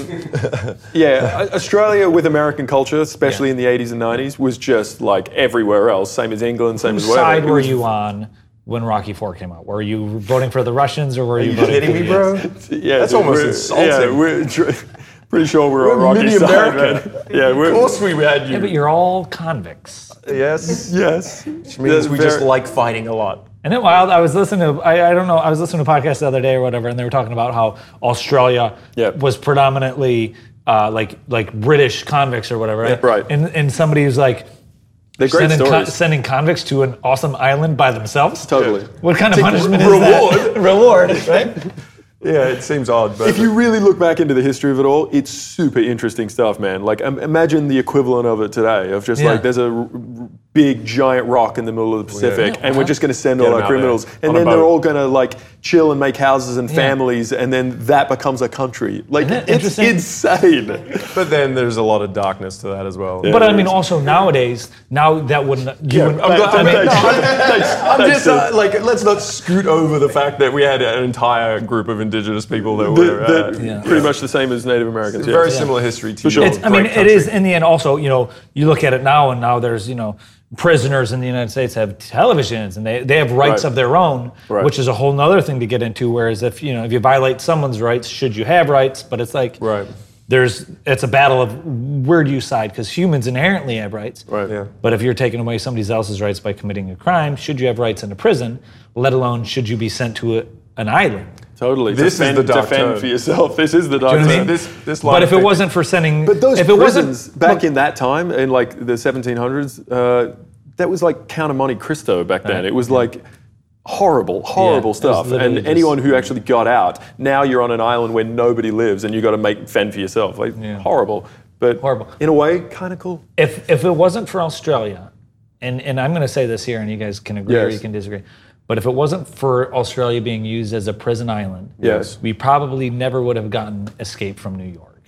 [SPEAKER 5] yeah, Australia with American culture, especially
[SPEAKER 2] Yeah.
[SPEAKER 5] in the eighties and nineties, was just like everywhere else. Same as England, same
[SPEAKER 2] whose
[SPEAKER 5] as whatever.
[SPEAKER 2] side
[SPEAKER 5] It
[SPEAKER 2] were
[SPEAKER 5] was-
[SPEAKER 2] you on when Rocky Four came out? Were you voting for the Russians or were you, voting
[SPEAKER 4] Kidding
[SPEAKER 2] for
[SPEAKER 4] me,
[SPEAKER 2] the
[SPEAKER 4] bro?
[SPEAKER 5] Yeah,
[SPEAKER 4] That's
[SPEAKER 5] dude,
[SPEAKER 4] almost
[SPEAKER 5] we're-
[SPEAKER 4] insulting.
[SPEAKER 5] Yeah, we're tr- pretty sure we're, on
[SPEAKER 4] We're
[SPEAKER 5] Rocky's
[SPEAKER 4] mini
[SPEAKER 5] side,
[SPEAKER 4] America.
[SPEAKER 5] man. Yeah, we're,
[SPEAKER 4] Of course we had you.
[SPEAKER 2] Yeah, but you're all convicts.
[SPEAKER 4] yes.
[SPEAKER 5] yes.
[SPEAKER 4] Which means we
[SPEAKER 5] Very-
[SPEAKER 4] just like fighting a lot.
[SPEAKER 2] Isn't it wild? I was listening to, I, I don't know, I was listening to a podcast the other day or whatever, and they were talking about how Australia
[SPEAKER 5] Yeah.
[SPEAKER 2] was predominantly uh, like like British convicts or whatever, right?
[SPEAKER 5] right.
[SPEAKER 2] And, and somebody was like,
[SPEAKER 5] They're great
[SPEAKER 2] sending,
[SPEAKER 5] stories.
[SPEAKER 2] sending convicts to an awesome island by themselves?
[SPEAKER 5] Totally.
[SPEAKER 2] What kind of punishment is
[SPEAKER 4] reward.
[SPEAKER 2] that? Reward, right?
[SPEAKER 4] Yeah, it seems odd, but
[SPEAKER 5] If you really look back into the history of it all, it's super interesting stuff, man. Like, um, imagine the equivalent of it today, of just
[SPEAKER 2] Yeah.
[SPEAKER 5] like there's a r- r- big giant rock in the middle of the Pacific,
[SPEAKER 2] Yeah,
[SPEAKER 5] and we're just going to send
[SPEAKER 4] Get
[SPEAKER 5] all
[SPEAKER 4] them
[SPEAKER 5] our
[SPEAKER 4] out there
[SPEAKER 5] criminals, and
[SPEAKER 4] on a
[SPEAKER 5] then they're
[SPEAKER 4] boat.
[SPEAKER 5] all going to like chill and make houses and
[SPEAKER 2] Yeah.
[SPEAKER 5] families, and then that becomes a country. Like,
[SPEAKER 2] Isn't it
[SPEAKER 5] it's
[SPEAKER 2] interesting?
[SPEAKER 5] insane.
[SPEAKER 4] but then there's a lot of darkness to that as well.
[SPEAKER 2] But I
[SPEAKER 5] there
[SPEAKER 2] mean,
[SPEAKER 5] is.
[SPEAKER 2] also nowadays, now that wouldn't, you wouldn't
[SPEAKER 4] I'm glad-
[SPEAKER 2] I mean,
[SPEAKER 5] Thanks.
[SPEAKER 2] no,
[SPEAKER 5] Thanks.
[SPEAKER 4] I'm
[SPEAKER 5] Thanks,
[SPEAKER 4] just
[SPEAKER 5] Sid.
[SPEAKER 4] uh, like, let's not scoot over the fact that we had an entire group of indigenous people that
[SPEAKER 5] That-
[SPEAKER 4] were uh,
[SPEAKER 5] that-
[SPEAKER 2] Yeah.
[SPEAKER 5] pretty much the same as Native Americans. yeah.
[SPEAKER 4] very similar history to
[SPEAKER 5] sure.
[SPEAKER 4] your
[SPEAKER 2] It's, I mean,
[SPEAKER 4] great
[SPEAKER 2] it is
[SPEAKER 4] country.
[SPEAKER 2] in the end. Also, you know, you look at it now, and now there's, you know, prisoners in the United States have televisions, and they, they have rights
[SPEAKER 5] Right.
[SPEAKER 2] of their own,
[SPEAKER 5] Right.
[SPEAKER 2] which is a whole nother thing to get into. Whereas if you know, if you violate someone's rights, should you have rights? But it's like,
[SPEAKER 4] Right.
[SPEAKER 2] there's it's a battle of where do you side? Because humans inherently have rights.
[SPEAKER 5] Right.
[SPEAKER 4] Yeah.
[SPEAKER 2] But if you're taking away somebody else's rights by committing a crime, should you have rights in a prison? Let alone should you be sent to a, an island?
[SPEAKER 5] Totally.
[SPEAKER 4] This is
[SPEAKER 5] defend,
[SPEAKER 4] the dark
[SPEAKER 5] defend
[SPEAKER 4] turn.
[SPEAKER 5] for yourself. This is the dark
[SPEAKER 2] Do you know what I
[SPEAKER 5] turn.
[SPEAKER 2] mean?
[SPEAKER 4] This this line
[SPEAKER 2] But if
[SPEAKER 4] of
[SPEAKER 2] it
[SPEAKER 4] thinking-
[SPEAKER 2] wasn't for sending,
[SPEAKER 5] But those
[SPEAKER 2] if it
[SPEAKER 5] prisons
[SPEAKER 2] wasn't,
[SPEAKER 5] back
[SPEAKER 2] look,
[SPEAKER 5] in that time, in like the seventeen hundreds, uh, that was like Count of Monte Cristo back then.
[SPEAKER 2] Right.
[SPEAKER 5] It was like horrible, horrible
[SPEAKER 2] was
[SPEAKER 5] stuff.
[SPEAKER 2] literally
[SPEAKER 5] And
[SPEAKER 2] just-
[SPEAKER 5] anyone who actually got out, now you're on an island where nobody lives, and you got to make fend for yourself. Like
[SPEAKER 2] Yeah.
[SPEAKER 5] horrible, but
[SPEAKER 2] Horrible.
[SPEAKER 5] in a way, kind of cool.
[SPEAKER 2] if if it wasn't for Australia, and and I'm going to say this here, and you guys can agree or
[SPEAKER 5] Yes.
[SPEAKER 2] you can disagree, but if it wasn't for Australia being used as a prison island,
[SPEAKER 5] Yes.
[SPEAKER 2] we probably never would have gotten Escape from New York.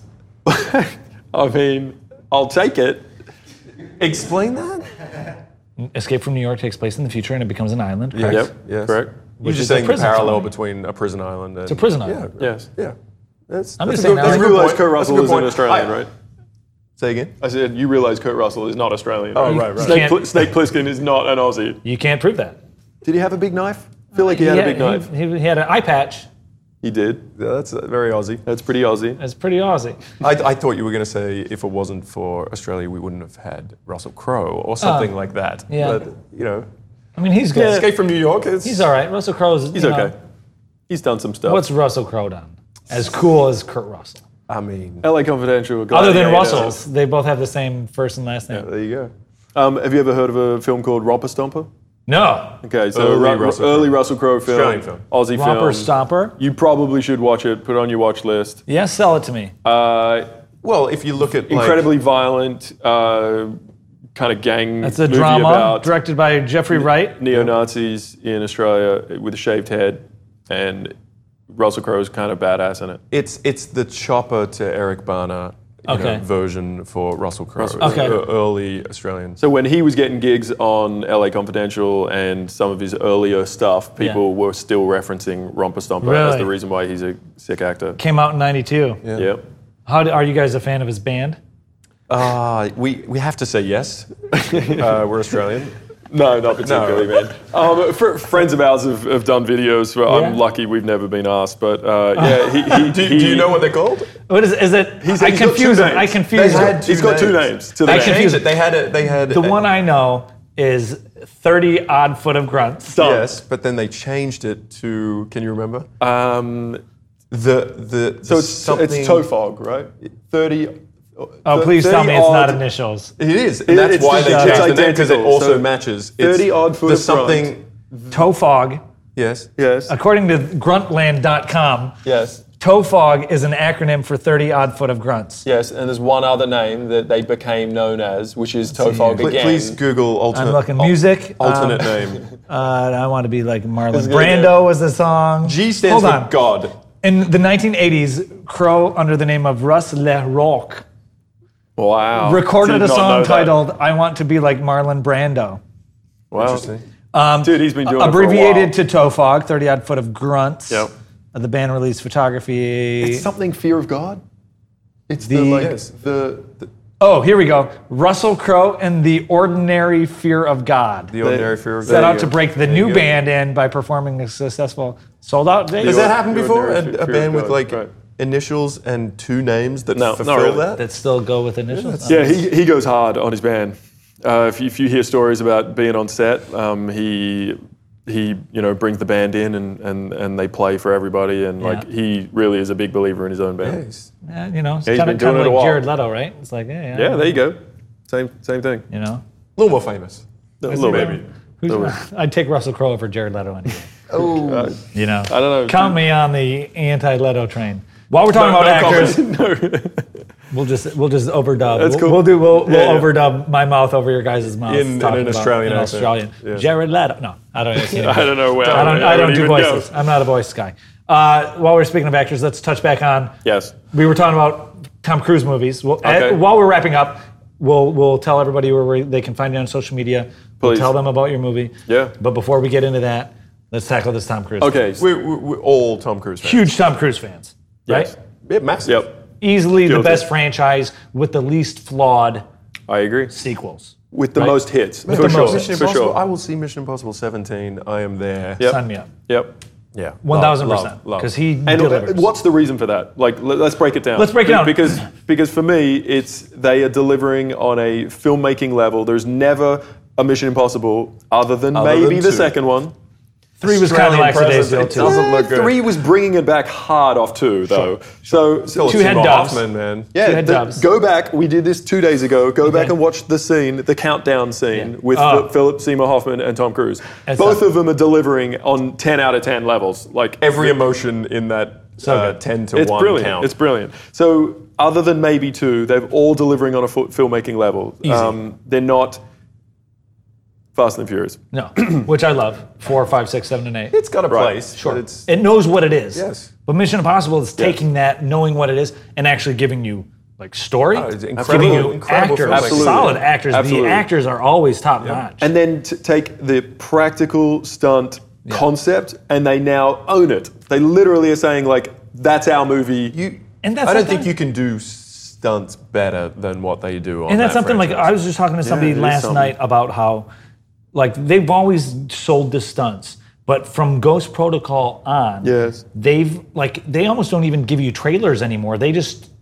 [SPEAKER 5] I mean, I'll take it.
[SPEAKER 4] explain that.
[SPEAKER 2] Escape from New York takes place in the future, and it becomes an island.
[SPEAKER 4] Yes.
[SPEAKER 5] Yep.
[SPEAKER 4] Yes.
[SPEAKER 5] Correct.
[SPEAKER 4] You're
[SPEAKER 2] Which
[SPEAKER 4] just
[SPEAKER 2] is a
[SPEAKER 4] saying the
[SPEAKER 2] prison
[SPEAKER 4] parallel
[SPEAKER 2] colony.
[SPEAKER 4] between a prison island and
[SPEAKER 2] It's a prison island.
[SPEAKER 4] Yeah.
[SPEAKER 5] Yes.
[SPEAKER 4] Yeah. That's,
[SPEAKER 2] I'm
[SPEAKER 4] that's
[SPEAKER 2] just
[SPEAKER 4] a
[SPEAKER 2] saying
[SPEAKER 4] good,
[SPEAKER 2] now-
[SPEAKER 4] that's a
[SPEAKER 5] You
[SPEAKER 4] good
[SPEAKER 5] realize
[SPEAKER 4] point.
[SPEAKER 5] Kurt
[SPEAKER 4] That's a
[SPEAKER 5] Russell
[SPEAKER 4] good
[SPEAKER 5] is an
[SPEAKER 4] point.
[SPEAKER 5] Australian,
[SPEAKER 4] I-
[SPEAKER 5] right?
[SPEAKER 4] Say again.
[SPEAKER 5] I said you realize Kurt Russell is not Australian.
[SPEAKER 4] Oh,
[SPEAKER 5] right?
[SPEAKER 4] right, right.
[SPEAKER 5] Snake,
[SPEAKER 2] Can't-
[SPEAKER 5] Pl- Snake Plissken is not an Aussie.
[SPEAKER 2] You can't prove that.
[SPEAKER 5] Did he have a big knife? I feel like he had a big
[SPEAKER 2] he,
[SPEAKER 5] knife.
[SPEAKER 2] He, he had an eye patch.
[SPEAKER 5] He did.
[SPEAKER 4] Yeah, that's uh, very Aussie.
[SPEAKER 5] That's pretty Aussie.
[SPEAKER 2] That's pretty Aussie.
[SPEAKER 4] I, I thought you were going to say if it wasn't for Australia, we wouldn't have had Russell Crowe or something like that.
[SPEAKER 2] yeah.
[SPEAKER 4] But, you know,
[SPEAKER 2] I mean, he's good.
[SPEAKER 4] Escape from New York. It's,
[SPEAKER 2] He's all right. Russell Crowe's.
[SPEAKER 5] He's
[SPEAKER 2] you know,
[SPEAKER 5] okay. He's done some stuff.
[SPEAKER 2] What's Russell Crowe done? as cool as Kurt Russell.
[SPEAKER 4] I mean,
[SPEAKER 5] L A Confidential.
[SPEAKER 2] Other than
[SPEAKER 5] Gladiator.
[SPEAKER 2] Russell's, they both have the same first and last name.
[SPEAKER 5] There you go. Um, have you ever heard of a film called Romper Stomper?
[SPEAKER 2] No.
[SPEAKER 5] Okay, so
[SPEAKER 4] Early
[SPEAKER 5] Ru-
[SPEAKER 4] Russell
[SPEAKER 5] early
[SPEAKER 4] Crowe.
[SPEAKER 5] Russell Crowe film,
[SPEAKER 4] Australian film.
[SPEAKER 5] Aussie
[SPEAKER 2] Romper
[SPEAKER 5] film.
[SPEAKER 2] Stomper?
[SPEAKER 5] You probably should watch it. Put it on your watch list.
[SPEAKER 2] Yeah, sell it to me.
[SPEAKER 5] Uh,
[SPEAKER 4] well, if you look at like,
[SPEAKER 5] incredibly violent, uh, kind of gang
[SPEAKER 2] That's a
[SPEAKER 5] movie
[SPEAKER 2] drama
[SPEAKER 5] about
[SPEAKER 2] directed by Jeffrey Wright.
[SPEAKER 5] neo-Nazis in Australia with a shaved head, and Russell Crowe's kind of badass in it.
[SPEAKER 4] it's it's the Chopper to Eric Bana you
[SPEAKER 2] Okay.
[SPEAKER 4] know, version for Russell Crowe.
[SPEAKER 5] Russell
[SPEAKER 2] Okay.
[SPEAKER 4] It's a- early Australian.
[SPEAKER 5] So when he was getting gigs on L A Confidential and some of his earlier stuff, people
[SPEAKER 2] Yeah.
[SPEAKER 5] were still referencing Romper Stomper as
[SPEAKER 2] Really?
[SPEAKER 5] the reason why he's a sick actor.
[SPEAKER 2] Came out in ninety-two.
[SPEAKER 4] Yeah.
[SPEAKER 5] Yep.
[SPEAKER 2] How do, are you guys a fan of his band?
[SPEAKER 4] Uh, we we have to say yes. uh, we're Australian.
[SPEAKER 5] No, not particularly, man. Um, fr- friends of ours have, have done videos. For, I'm
[SPEAKER 2] Yeah?
[SPEAKER 5] lucky we've never been asked, but uh, yeah, he, he,
[SPEAKER 4] Do,
[SPEAKER 5] he,
[SPEAKER 4] do you know what they're called?
[SPEAKER 2] What is, is it?
[SPEAKER 5] He's-
[SPEAKER 2] I
[SPEAKER 5] he's got
[SPEAKER 2] confuse
[SPEAKER 5] two
[SPEAKER 2] them. I
[SPEAKER 5] names.
[SPEAKER 2] confuse
[SPEAKER 4] They
[SPEAKER 2] them.
[SPEAKER 4] had
[SPEAKER 5] He's got two names to the
[SPEAKER 2] I
[SPEAKER 5] band.
[SPEAKER 2] confuse
[SPEAKER 4] Changed it. They had it. They had
[SPEAKER 2] The one I know is thirty Odd Foot of Grunts.
[SPEAKER 5] Done.
[SPEAKER 4] Yes, but then they changed it to. Can you remember?
[SPEAKER 5] Um,
[SPEAKER 4] The the
[SPEAKER 5] so it's,
[SPEAKER 4] something,
[SPEAKER 5] it's Tofog, right?
[SPEAKER 4] thirty.
[SPEAKER 2] Oh, please tell me
[SPEAKER 5] thirty
[SPEAKER 2] it's not
[SPEAKER 5] odd-
[SPEAKER 2] initials.
[SPEAKER 4] It is, and that's
[SPEAKER 5] it's
[SPEAKER 4] why
[SPEAKER 5] just-
[SPEAKER 4] they
[SPEAKER 5] it's
[SPEAKER 4] changed the name because it
[SPEAKER 5] identical.
[SPEAKER 4] also
[SPEAKER 5] So
[SPEAKER 4] matches.
[SPEAKER 5] thirty
[SPEAKER 4] It's,
[SPEAKER 5] odd foot
[SPEAKER 4] there's
[SPEAKER 5] of
[SPEAKER 4] something.
[SPEAKER 2] Tofog,
[SPEAKER 4] Yes.
[SPEAKER 5] Yes.
[SPEAKER 2] according to gruntland dot com,
[SPEAKER 5] Yes.
[SPEAKER 2] Tofog is an acronym for thirty Odd Foot of Grunts.
[SPEAKER 5] Yes, and there's one other name that they became known as, which is Tofog
[SPEAKER 4] Pl-
[SPEAKER 5] again.
[SPEAKER 4] Please Google alternate.
[SPEAKER 2] I'm looking
[SPEAKER 4] al-
[SPEAKER 2] music.
[SPEAKER 4] alternate
[SPEAKER 2] um,
[SPEAKER 4] name.
[SPEAKER 2] Uh, I want to be like Marlon
[SPEAKER 5] good,
[SPEAKER 2] Brando was the song.
[SPEAKER 4] G stands
[SPEAKER 2] Hold
[SPEAKER 4] for
[SPEAKER 2] on.
[SPEAKER 4] God.
[SPEAKER 2] In the nineteen eighties, Crow, under the name of Russ Le Rock,
[SPEAKER 5] Wow.
[SPEAKER 2] recorded
[SPEAKER 5] Did
[SPEAKER 2] a
[SPEAKER 5] not
[SPEAKER 2] song
[SPEAKER 5] know that.
[SPEAKER 2] titled "I Want to Be Like Marlon Brando."
[SPEAKER 5] Wow.
[SPEAKER 4] Interesting.
[SPEAKER 5] Dude, he's been doing
[SPEAKER 2] Abbreviated
[SPEAKER 5] it for a
[SPEAKER 2] to Tofog, thirty Odd Foot of Grunts.
[SPEAKER 5] Yep.
[SPEAKER 2] Uh, The band released photography.
[SPEAKER 5] while. Something fear of God? It's the,
[SPEAKER 2] The-
[SPEAKER 5] like,
[SPEAKER 4] Yes.
[SPEAKER 5] the, the
[SPEAKER 2] Oh, here we go. Russell Crowe and the Ordinary Fear of God.
[SPEAKER 4] The ordinary fear of
[SPEAKER 2] Set
[SPEAKER 4] God.
[SPEAKER 2] out
[SPEAKER 5] you
[SPEAKER 2] to
[SPEAKER 5] go.
[SPEAKER 2] break the
[SPEAKER 4] you
[SPEAKER 2] new
[SPEAKER 4] go.
[SPEAKER 2] band in by performing a successful sold-out date.
[SPEAKER 4] Has
[SPEAKER 5] The
[SPEAKER 4] that
[SPEAKER 5] or-
[SPEAKER 4] happened
[SPEAKER 5] the
[SPEAKER 4] before?
[SPEAKER 5] ordinary
[SPEAKER 4] A,
[SPEAKER 5] fear
[SPEAKER 4] a
[SPEAKER 5] of
[SPEAKER 4] band with
[SPEAKER 5] God,
[SPEAKER 4] like
[SPEAKER 5] right.
[SPEAKER 4] initials and two names that
[SPEAKER 5] No, not
[SPEAKER 4] fulfill
[SPEAKER 5] really.
[SPEAKER 4] that?
[SPEAKER 2] that still go with initials?
[SPEAKER 5] Yeah, he, he goes hard on his band. Uh, if, you, if you hear stories about being on set, um, he he you know brings the band in and, and, and they play for everybody, and like
[SPEAKER 2] Yeah.
[SPEAKER 5] he really is a big believer in his own band.
[SPEAKER 4] Yes.
[SPEAKER 2] Yeah, you know, it's
[SPEAKER 5] He's
[SPEAKER 2] kind
[SPEAKER 5] been
[SPEAKER 2] of,
[SPEAKER 5] doing
[SPEAKER 2] kind of
[SPEAKER 5] it a
[SPEAKER 2] like
[SPEAKER 5] while.
[SPEAKER 2] Jared Leto, right? It's like, yeah,
[SPEAKER 5] Yeah, there you go. Same same thing.
[SPEAKER 2] You know,
[SPEAKER 4] A little more famous.
[SPEAKER 5] A little
[SPEAKER 2] maybe.
[SPEAKER 5] bit.
[SPEAKER 2] Who's,
[SPEAKER 5] Little
[SPEAKER 2] I'd take Russell Crowe over Jared Leto any day.
[SPEAKER 4] Oh.
[SPEAKER 2] You know,
[SPEAKER 5] I don't know.
[SPEAKER 2] count me on the anti-Leto train. While we're talking
[SPEAKER 5] No,
[SPEAKER 2] about
[SPEAKER 5] no
[SPEAKER 2] actors,
[SPEAKER 5] comment.
[SPEAKER 2] we'll just we'll just overdub.
[SPEAKER 5] That's
[SPEAKER 2] we'll,
[SPEAKER 5] cool.
[SPEAKER 2] we'll do we'll, we'll
[SPEAKER 5] Yeah, yeah.
[SPEAKER 2] overdub my mouth over your guys' mouth.
[SPEAKER 4] In- in
[SPEAKER 2] talking
[SPEAKER 4] an
[SPEAKER 2] about-
[SPEAKER 4] Australian
[SPEAKER 2] in
[SPEAKER 4] accent.
[SPEAKER 2] Australian.
[SPEAKER 4] Yeah.
[SPEAKER 2] Jared Leto. No, I don't. I can't
[SPEAKER 5] I don't know where.
[SPEAKER 2] I don't.
[SPEAKER 5] where
[SPEAKER 2] I
[SPEAKER 5] would
[SPEAKER 2] don't do
[SPEAKER 5] even go.
[SPEAKER 2] voices. I'm not a voice guy. Uh, while we're speaking of actors, let's touch back on.
[SPEAKER 5] Yes.
[SPEAKER 2] We were talking about Tom Cruise movies. Well,
[SPEAKER 5] Okay.
[SPEAKER 2] uh, while we're wrapping up, we'll we'll tell everybody where we, they can find you on social media. We'll
[SPEAKER 5] Please.
[SPEAKER 2] tell them about your movie.
[SPEAKER 5] Yeah.
[SPEAKER 2] But before we get into that, let's tackle this Tom Cruise.
[SPEAKER 5] Okay.
[SPEAKER 4] We're, we're, we're all Tom Cruise fans.
[SPEAKER 2] Huge Tom Cruise fans,
[SPEAKER 5] Yes.
[SPEAKER 2] right?
[SPEAKER 4] Yeah, massive.
[SPEAKER 5] Yep.
[SPEAKER 2] Easily the
[SPEAKER 5] Guilty.
[SPEAKER 2] best franchise with the least flawed
[SPEAKER 5] I agree.
[SPEAKER 2] sequels.
[SPEAKER 5] With the
[SPEAKER 2] Right.
[SPEAKER 5] most hits,
[SPEAKER 2] With
[SPEAKER 5] for
[SPEAKER 2] the
[SPEAKER 5] sure.
[SPEAKER 2] most.
[SPEAKER 4] Mission
[SPEAKER 5] For
[SPEAKER 4] Impossible.
[SPEAKER 5] sure.
[SPEAKER 4] I will see Mission Impossible seventeen. I am there.
[SPEAKER 5] Yep.
[SPEAKER 2] Sign me up.
[SPEAKER 5] Yep.
[SPEAKER 4] Yeah.
[SPEAKER 2] One thousand
[SPEAKER 4] Love,
[SPEAKER 2] percent.
[SPEAKER 4] love,
[SPEAKER 2] Because
[SPEAKER 4] love.
[SPEAKER 2] he
[SPEAKER 5] And
[SPEAKER 2] delivers.
[SPEAKER 5] what's the reason for that? Like, let- let's break it down.
[SPEAKER 2] Let's break it
[SPEAKER 5] Be-
[SPEAKER 2] down.
[SPEAKER 5] Because, because for me, it's they are delivering on a filmmaking level. There's never a Mission Impossible other than
[SPEAKER 4] Other
[SPEAKER 5] maybe
[SPEAKER 4] than
[SPEAKER 5] the
[SPEAKER 4] two.
[SPEAKER 5] second one.
[SPEAKER 2] Three was kind of
[SPEAKER 4] Australian presence,
[SPEAKER 2] lackadaisical
[SPEAKER 4] it
[SPEAKER 2] too.
[SPEAKER 4] doesn't look good.
[SPEAKER 5] Three was bringing it back hard off two, though. So, so
[SPEAKER 2] Two head
[SPEAKER 4] Seymour
[SPEAKER 2] doves.
[SPEAKER 4] Hoffman, man.
[SPEAKER 5] yeah,
[SPEAKER 2] Two head
[SPEAKER 5] the-
[SPEAKER 2] doves.
[SPEAKER 5] go back. We did this two days ago. Go back
[SPEAKER 2] Okay.
[SPEAKER 5] and watch the scene, the countdown scene
[SPEAKER 2] Yeah.
[SPEAKER 5] with
[SPEAKER 2] Oh.
[SPEAKER 5] the- Philip Seymour Hoffman and Tom Cruise.
[SPEAKER 2] That's
[SPEAKER 5] Both
[SPEAKER 2] not-
[SPEAKER 5] of them are delivering on ten out of ten levels. Like
[SPEAKER 4] Every emotion in that
[SPEAKER 2] So
[SPEAKER 4] uh,
[SPEAKER 2] good.
[SPEAKER 4] ten to
[SPEAKER 5] It's
[SPEAKER 4] one
[SPEAKER 5] brilliant.
[SPEAKER 4] count.
[SPEAKER 5] It's brilliant. So other than maybe two, they're all delivering on a fo- filmmaking level. Um, they're not Fast and Furious.
[SPEAKER 2] No, which I love. Four, five, six, seven, and eight.
[SPEAKER 4] It's got a
[SPEAKER 5] Right.
[SPEAKER 4] place.
[SPEAKER 2] Sure.
[SPEAKER 4] But it's,
[SPEAKER 2] It knows what it is.
[SPEAKER 4] Yes.
[SPEAKER 2] But Mission Impossible is taking that, knowing what it is, and actually giving you like story,
[SPEAKER 4] Oh, it's
[SPEAKER 2] giving
[SPEAKER 4] incredible-
[SPEAKER 2] you
[SPEAKER 4] incredible
[SPEAKER 2] actors,
[SPEAKER 4] filmmaking.
[SPEAKER 5] Absolutely.
[SPEAKER 2] solid actors.
[SPEAKER 5] Absolutely.
[SPEAKER 2] The actors are always top notch.
[SPEAKER 5] And then to take the practical stunt concept and they now own it. They literally are saying like, that's our movie.
[SPEAKER 4] you,
[SPEAKER 2] And that's
[SPEAKER 4] I don't
[SPEAKER 2] something-
[SPEAKER 4] think you can do stunts better than what they do on
[SPEAKER 2] And that's
[SPEAKER 4] that
[SPEAKER 2] something like
[SPEAKER 4] franchise.
[SPEAKER 2] I was just talking to somebody
[SPEAKER 5] it is
[SPEAKER 2] last
[SPEAKER 5] something.
[SPEAKER 2] night about how, like, they've always sold the stunts, but from Ghost Protocol on,
[SPEAKER 5] Yes.
[SPEAKER 2] they've like they almost don't even give you trailers anymore. They just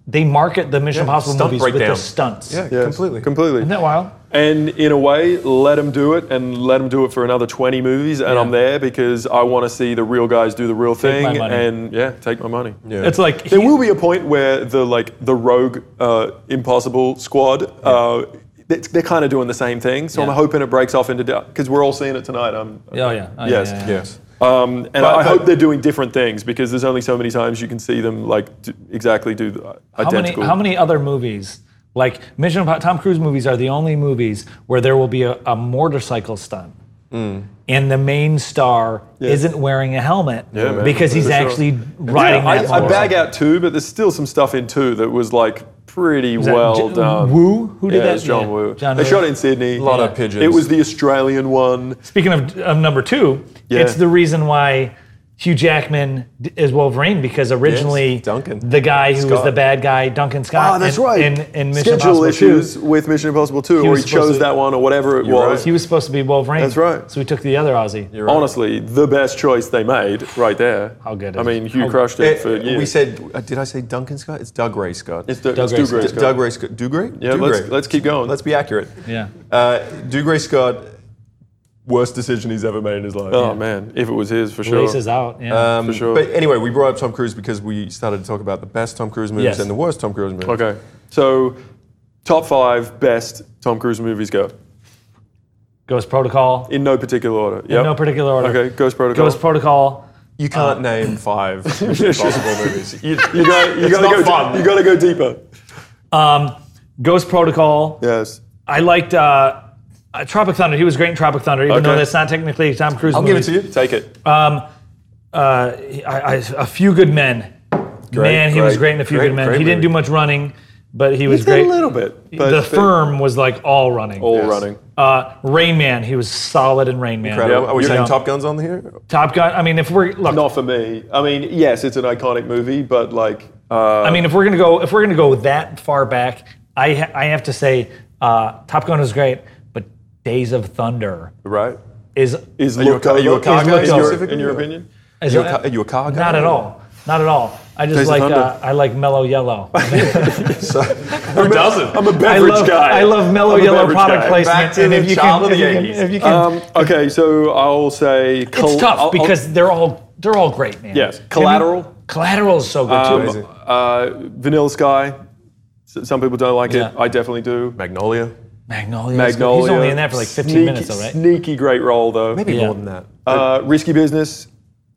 [SPEAKER 2] they market the Mission
[SPEAKER 4] Yeah,
[SPEAKER 2] Impossible
[SPEAKER 4] stunt
[SPEAKER 2] movies with
[SPEAKER 4] breakdown.
[SPEAKER 2] the stunts.
[SPEAKER 4] Yeah,
[SPEAKER 5] Yes,
[SPEAKER 4] completely.
[SPEAKER 5] completely.
[SPEAKER 2] Isn't that wild?
[SPEAKER 5] And in a way, let them do it, and let them do it for another twenty movies, and
[SPEAKER 2] Yeah.
[SPEAKER 5] I'm there because I want to see the real guys do the real thing,
[SPEAKER 2] my money.
[SPEAKER 5] and yeah, take my money.
[SPEAKER 4] Yeah.
[SPEAKER 2] It's like
[SPEAKER 5] There
[SPEAKER 2] he-
[SPEAKER 5] will be a point where the like the rogue uh, Impossible squad, uh, they're, they're kind of doing the same thing. So
[SPEAKER 2] Yeah.
[SPEAKER 5] I'm hoping it breaks off into because we're all seeing it tonight. Um,
[SPEAKER 2] Oh yeah. Oh, yeah,
[SPEAKER 5] yes.
[SPEAKER 2] yeah, yeah.
[SPEAKER 4] Yes.
[SPEAKER 5] Um, and
[SPEAKER 4] But-
[SPEAKER 5] I
[SPEAKER 4] but-
[SPEAKER 5] hope they're doing different things because there's only so many times you can see them like do, exactly do the
[SPEAKER 2] How many,
[SPEAKER 5] identical.
[SPEAKER 2] how many other movies, like Mission Impossible, Tom Cruise movies are the only movies where there will be a, a motorcycle stunt and the main star isn't wearing a helmet
[SPEAKER 5] Yeah, man,
[SPEAKER 2] because he's
[SPEAKER 5] for sure.
[SPEAKER 2] actually riding
[SPEAKER 5] I,
[SPEAKER 2] that
[SPEAKER 5] I
[SPEAKER 2] motorcycle.
[SPEAKER 5] bag out two, but there's still some stuff in two that was like pretty
[SPEAKER 2] that
[SPEAKER 5] well
[SPEAKER 2] J-
[SPEAKER 5] done.
[SPEAKER 2] Woo? Who did
[SPEAKER 5] yeah,
[SPEAKER 2] that?
[SPEAKER 5] It's John
[SPEAKER 2] Yeah,
[SPEAKER 5] Woo.
[SPEAKER 2] John
[SPEAKER 5] they
[SPEAKER 2] Woo.
[SPEAKER 5] shot it in Sydney.
[SPEAKER 4] A lot
[SPEAKER 2] Yeah.
[SPEAKER 4] of pigeons.
[SPEAKER 5] It was the Australian one.
[SPEAKER 2] Speaking of, of number two,
[SPEAKER 5] Yeah.
[SPEAKER 2] it's the reason why Hugh Jackman d- is Wolverine because originally
[SPEAKER 4] Yes, Duncan.
[SPEAKER 2] the guy who was
[SPEAKER 4] Scott.
[SPEAKER 2] the bad guy, Duncan Scott,
[SPEAKER 5] Oh, that's
[SPEAKER 2] in,
[SPEAKER 5] right.
[SPEAKER 2] in, in Mission
[SPEAKER 5] Schedule
[SPEAKER 2] Impossible
[SPEAKER 5] issues
[SPEAKER 2] two,
[SPEAKER 5] with Mission Impossible two,
[SPEAKER 2] He
[SPEAKER 5] or
[SPEAKER 2] was
[SPEAKER 5] he
[SPEAKER 2] supposed
[SPEAKER 5] chose
[SPEAKER 2] to-
[SPEAKER 5] that one, or whatever it
[SPEAKER 4] You're
[SPEAKER 5] was.
[SPEAKER 2] he was supposed to be Wolverine.
[SPEAKER 5] That's right.
[SPEAKER 2] So we took the other Aussie.
[SPEAKER 4] You're right.
[SPEAKER 5] Honestly, the best choice they made right there.
[SPEAKER 2] How good
[SPEAKER 5] I
[SPEAKER 2] is
[SPEAKER 5] mean,
[SPEAKER 2] it?
[SPEAKER 5] Hugh
[SPEAKER 2] How-
[SPEAKER 5] crushed
[SPEAKER 4] Eh,
[SPEAKER 5] it for years.
[SPEAKER 4] we said, uh, did I say Duncan Scott? It's Doug Ray Scott.
[SPEAKER 5] it's, the,
[SPEAKER 2] Doug
[SPEAKER 5] it's
[SPEAKER 2] Ray
[SPEAKER 5] Doug Ray
[SPEAKER 2] Scott.
[SPEAKER 5] Scott.
[SPEAKER 4] Doug Ray Scott. Dougray?
[SPEAKER 5] Yeah, let's, let's keep going.
[SPEAKER 4] Let's be accurate.
[SPEAKER 2] Yeah.
[SPEAKER 4] Uh, Dougray Scott, worst decision he's ever made in his life.
[SPEAKER 5] Oh man, if it was his, for sure.
[SPEAKER 2] Races out. Yeah.
[SPEAKER 4] Um,
[SPEAKER 5] For sure.
[SPEAKER 4] But anyway, we brought up Tom Cruise because we started to talk about the best Tom Cruise movies
[SPEAKER 2] Yes.
[SPEAKER 4] and the worst Tom Cruise movies.
[SPEAKER 5] Okay, so top five best Tom Cruise movies go
[SPEAKER 2] Ghost Protocol.
[SPEAKER 5] in no particular order.
[SPEAKER 2] In no particular order.
[SPEAKER 5] Okay, Ghost Protocol.
[SPEAKER 2] Ghost Protocol.
[SPEAKER 4] You can't name five Mission Impossible movies. You,
[SPEAKER 5] you got you
[SPEAKER 4] It's
[SPEAKER 5] got to
[SPEAKER 4] not
[SPEAKER 5] go.
[SPEAKER 4] fun.
[SPEAKER 5] You got to go deeper.
[SPEAKER 2] Ghost Protocol.
[SPEAKER 5] Yes.
[SPEAKER 2] I liked uh, uh, Tropic Thunder. He was great in Tropic Thunder, even though
[SPEAKER 5] Okay.
[SPEAKER 2] that's not technically a Tom Cruise
[SPEAKER 4] I'll
[SPEAKER 2] movie.
[SPEAKER 4] give it to you.
[SPEAKER 5] Take it.
[SPEAKER 2] Uh, I, I, A Few Good Men. Man, he was
[SPEAKER 5] great,
[SPEAKER 2] great in A Few
[SPEAKER 4] great,
[SPEAKER 2] Good Men.
[SPEAKER 4] great
[SPEAKER 2] He didn't
[SPEAKER 4] movie.
[SPEAKER 2] do much running, but he was
[SPEAKER 5] He did
[SPEAKER 2] great.
[SPEAKER 5] a little bit. But
[SPEAKER 2] the
[SPEAKER 5] but
[SPEAKER 2] Firm was like all running.
[SPEAKER 5] all
[SPEAKER 4] Yes.
[SPEAKER 5] running.
[SPEAKER 2] Uh, Rain Man, he was solid in Rain Man.
[SPEAKER 4] Incredible.
[SPEAKER 5] Yeah,
[SPEAKER 4] Are we
[SPEAKER 5] you
[SPEAKER 4] saying
[SPEAKER 2] know.
[SPEAKER 4] Top Gun's on here?
[SPEAKER 2] Top Gun. I mean, if we're look,
[SPEAKER 5] Not for me. I mean, yes, it's an iconic movie, but like, uh,
[SPEAKER 2] I mean, if we're gonna go, if we're gonna go that far back, I ha- I have to say, uh, Top Gun was great, but Days of Thunder
[SPEAKER 5] right?
[SPEAKER 2] is
[SPEAKER 5] Is
[SPEAKER 4] Are you a
[SPEAKER 5] looked
[SPEAKER 4] ca- are you a
[SPEAKER 5] over-
[SPEAKER 4] car
[SPEAKER 5] is
[SPEAKER 2] guy
[SPEAKER 5] looked over,
[SPEAKER 4] specifically?
[SPEAKER 5] in your opinion?
[SPEAKER 2] is
[SPEAKER 4] Are you a car- are you a car guy?
[SPEAKER 2] Not at all. Not at all. I just
[SPEAKER 5] Days of
[SPEAKER 2] like
[SPEAKER 5] Thunder.
[SPEAKER 2] uh, I like Mellow Yellow.
[SPEAKER 4] Who doesn't?
[SPEAKER 5] I'm a
[SPEAKER 2] I
[SPEAKER 5] beverage
[SPEAKER 2] love
[SPEAKER 5] guy.
[SPEAKER 2] I love Mellow
[SPEAKER 5] I'm a
[SPEAKER 2] Yellow
[SPEAKER 5] beverage
[SPEAKER 2] product
[SPEAKER 5] guy.
[SPEAKER 2] placement.
[SPEAKER 4] Back to
[SPEAKER 2] and
[SPEAKER 4] the
[SPEAKER 2] if you
[SPEAKER 4] child
[SPEAKER 2] can,
[SPEAKER 4] of
[SPEAKER 2] if
[SPEAKER 4] the
[SPEAKER 2] you can,
[SPEAKER 4] eighties.
[SPEAKER 2] if you can,
[SPEAKER 5] Um, okay, so I'll say
[SPEAKER 2] it's
[SPEAKER 5] col-
[SPEAKER 2] tough
[SPEAKER 5] I'll- I'll-
[SPEAKER 2] because they're all they're all great, man.
[SPEAKER 5] yes,
[SPEAKER 2] I mean,
[SPEAKER 5] Collateral,
[SPEAKER 2] Collateral is so good too.
[SPEAKER 4] Amazing.
[SPEAKER 5] uh, Vanilla Sky. S- Some people don't like
[SPEAKER 2] Yeah.
[SPEAKER 5] it. I definitely do.
[SPEAKER 4] Magnolia?
[SPEAKER 2] Magnolia. is good.
[SPEAKER 5] Magnolia.
[SPEAKER 2] He's only in that for like fifteen
[SPEAKER 5] sneaky,
[SPEAKER 2] minutes, though, right?
[SPEAKER 5] Sneaky great role though.
[SPEAKER 4] Maybe
[SPEAKER 2] Yeah.
[SPEAKER 4] more than that.
[SPEAKER 5] Uh, Risky Business.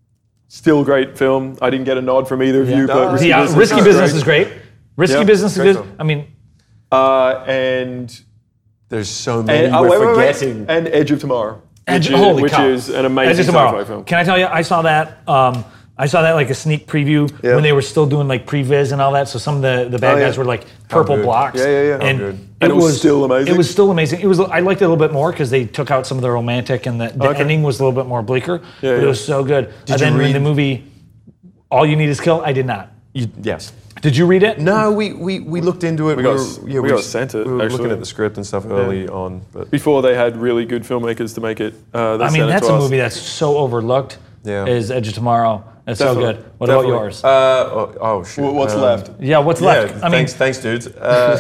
[SPEAKER 5] Still great film. I didn't get a nod from either of you,
[SPEAKER 2] Yeah.
[SPEAKER 5] but
[SPEAKER 4] No,
[SPEAKER 5] Risky
[SPEAKER 2] Yeah,
[SPEAKER 5] Business,
[SPEAKER 2] Risky
[SPEAKER 5] is
[SPEAKER 2] Business
[SPEAKER 5] great.
[SPEAKER 2] is great. Risky
[SPEAKER 5] Yeah,
[SPEAKER 2] Business is
[SPEAKER 4] great
[SPEAKER 2] good.
[SPEAKER 4] film.
[SPEAKER 2] I mean,
[SPEAKER 5] Uh, and
[SPEAKER 4] There's so many
[SPEAKER 5] and, uh,
[SPEAKER 4] we're
[SPEAKER 5] wait, wait, wait.
[SPEAKER 4] forgetting.
[SPEAKER 5] and Edge of Tomorrow,
[SPEAKER 2] Edge,
[SPEAKER 5] which, is,
[SPEAKER 2] holy
[SPEAKER 5] which
[SPEAKER 2] cow.
[SPEAKER 5] is an
[SPEAKER 2] Edge
[SPEAKER 5] amazing
[SPEAKER 2] of Tomorrow.
[SPEAKER 5] sci-fi film.
[SPEAKER 2] Can I tell you, I saw that. Um, I saw that like a sneak preview
[SPEAKER 5] Yeah.
[SPEAKER 2] when they were still doing like previs and all that. So some of the, the bad
[SPEAKER 5] Oh, yeah.
[SPEAKER 2] guys were like purple
[SPEAKER 4] good.
[SPEAKER 2] blocks.
[SPEAKER 5] Yeah, yeah, yeah.
[SPEAKER 2] And,
[SPEAKER 4] good.
[SPEAKER 2] It,
[SPEAKER 5] And it was
[SPEAKER 2] was
[SPEAKER 5] still amazing?
[SPEAKER 2] It was still amazing. It was. I liked it a little bit more because they took out some of the romantic and the, the
[SPEAKER 5] Okay.
[SPEAKER 2] ending was a little bit more bleaker.
[SPEAKER 5] Yeah,
[SPEAKER 2] but
[SPEAKER 5] yeah.
[SPEAKER 2] it was so good.
[SPEAKER 4] Did
[SPEAKER 2] and
[SPEAKER 4] you
[SPEAKER 2] then when
[SPEAKER 4] read-
[SPEAKER 2] the movie All You Need Is Kill, I did not.
[SPEAKER 4] You, yes.
[SPEAKER 2] Did you read it?
[SPEAKER 4] No, we, we, we looked into it.
[SPEAKER 5] We got
[SPEAKER 4] were-
[SPEAKER 5] s-
[SPEAKER 4] yeah,
[SPEAKER 5] we got sent it,
[SPEAKER 4] We were
[SPEAKER 5] actually.
[SPEAKER 4] looking at the script and stuff early on. But
[SPEAKER 5] Before they had really good filmmakers to make it. Uh, they
[SPEAKER 2] I
[SPEAKER 5] sent
[SPEAKER 2] mean,
[SPEAKER 5] it
[SPEAKER 2] that's
[SPEAKER 5] to
[SPEAKER 2] a
[SPEAKER 5] us.
[SPEAKER 2] movie that's so overlooked.
[SPEAKER 4] Yeah.
[SPEAKER 2] Is Edge of Tomorrow? That's
[SPEAKER 5] Definitely.
[SPEAKER 2] so good. What
[SPEAKER 5] Definitely.
[SPEAKER 2] about yours?
[SPEAKER 4] uh, oh, oh shoot.
[SPEAKER 5] Wh- What's
[SPEAKER 4] Um,
[SPEAKER 5] left?
[SPEAKER 2] yeah, what's
[SPEAKER 4] Yeah,
[SPEAKER 2] left? I mean,
[SPEAKER 4] thanks, thanks, dudes. Uh,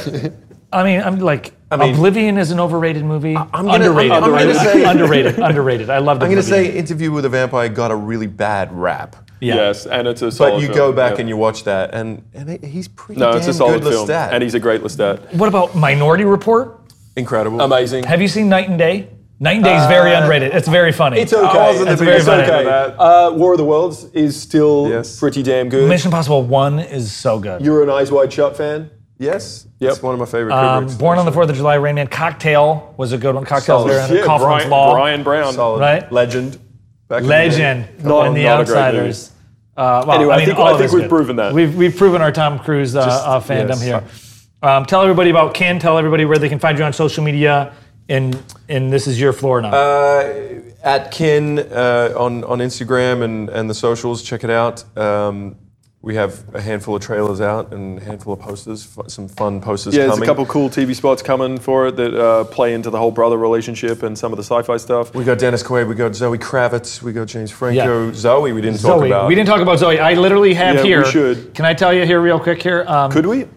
[SPEAKER 2] I mean, I'm like
[SPEAKER 4] mean-
[SPEAKER 2] Oblivion is an overrated movie.
[SPEAKER 4] I'm gonna-
[SPEAKER 2] underrated.
[SPEAKER 4] I'm- I'm gonna say-
[SPEAKER 2] underrated. Underrated. I love.
[SPEAKER 4] I'm going to say Interview with a Vampire got a really bad rap.
[SPEAKER 2] yeah.
[SPEAKER 5] Yes, and it's a solid
[SPEAKER 4] But you
[SPEAKER 5] film,
[SPEAKER 4] go back
[SPEAKER 5] yeah.
[SPEAKER 4] and you watch that, and, and it, he's pretty
[SPEAKER 5] No,
[SPEAKER 4] damn
[SPEAKER 5] it's a solid
[SPEAKER 4] good
[SPEAKER 5] film,
[SPEAKER 4] Lestat.
[SPEAKER 5] and he's a great Lestat.
[SPEAKER 2] What about Minority Report?
[SPEAKER 4] incredible.
[SPEAKER 5] Amazing.
[SPEAKER 2] Have you seen Night and Day? Night and Day is very underrated. It's very funny.
[SPEAKER 5] It's okay.
[SPEAKER 4] I wasn't
[SPEAKER 2] It's
[SPEAKER 5] it's
[SPEAKER 2] very
[SPEAKER 5] it's
[SPEAKER 2] funny.
[SPEAKER 5] okay.
[SPEAKER 4] That.
[SPEAKER 5] Uh, War of the Worlds is still
[SPEAKER 4] Yes.
[SPEAKER 5] pretty damn good.
[SPEAKER 2] Mission Impossible One is so good.
[SPEAKER 5] You're an Eyes Wide Shut fan?
[SPEAKER 4] Yes,
[SPEAKER 5] Yep.
[SPEAKER 4] it's one of my favorite.
[SPEAKER 2] Um,
[SPEAKER 4] Kubricks.
[SPEAKER 2] Born on the Fourth of July, Rain Man. Cocktail was a good one. Cocktail's
[SPEAKER 4] Solid.
[SPEAKER 2] very
[SPEAKER 5] Yeah,
[SPEAKER 2] Kaufman's
[SPEAKER 5] Brian,
[SPEAKER 2] Law.
[SPEAKER 5] Brian Brown.
[SPEAKER 4] Solid.
[SPEAKER 2] Right?
[SPEAKER 4] Legend. Back in the
[SPEAKER 2] Legend
[SPEAKER 5] Not-
[SPEAKER 2] and The
[SPEAKER 5] not a great
[SPEAKER 2] Outsiders. Uh, well,
[SPEAKER 5] Anyway, I
[SPEAKER 2] I mean,
[SPEAKER 5] think-
[SPEAKER 2] all
[SPEAKER 5] I
[SPEAKER 2] of
[SPEAKER 5] think
[SPEAKER 2] it's
[SPEAKER 5] we've
[SPEAKER 2] good.
[SPEAKER 5] proven that.
[SPEAKER 2] We've, we've proven our Tom Cruise uh,
[SPEAKER 4] Just-
[SPEAKER 2] uh, fandom
[SPEAKER 4] yes.
[SPEAKER 2] here. Um, tell everybody about Ken. Tell everybody where they can find you on social media. And and this is your floor now.
[SPEAKER 4] Uh, at Kin uh, on on Instagram and, and the socials, check it out. Um, we have a handful of trailers out and a handful of posters, f- some fun posters
[SPEAKER 5] Yeah, there's
[SPEAKER 4] coming.
[SPEAKER 5] a couple cool T V spots coming for it that uh, play into the whole brother relationship and some of the sci-fi stuff.
[SPEAKER 4] We got Dennis Quaid, we got Zoe Kravitz, we got James Franco,
[SPEAKER 2] Yeah.
[SPEAKER 4] Zoe. We didn't talk
[SPEAKER 2] Zoe.
[SPEAKER 4] about.
[SPEAKER 2] We didn't talk about Zoe. I literally have
[SPEAKER 5] Yeah, we
[SPEAKER 2] here.
[SPEAKER 5] should.
[SPEAKER 2] Can I tell you here real quick here? Um,
[SPEAKER 5] Could we?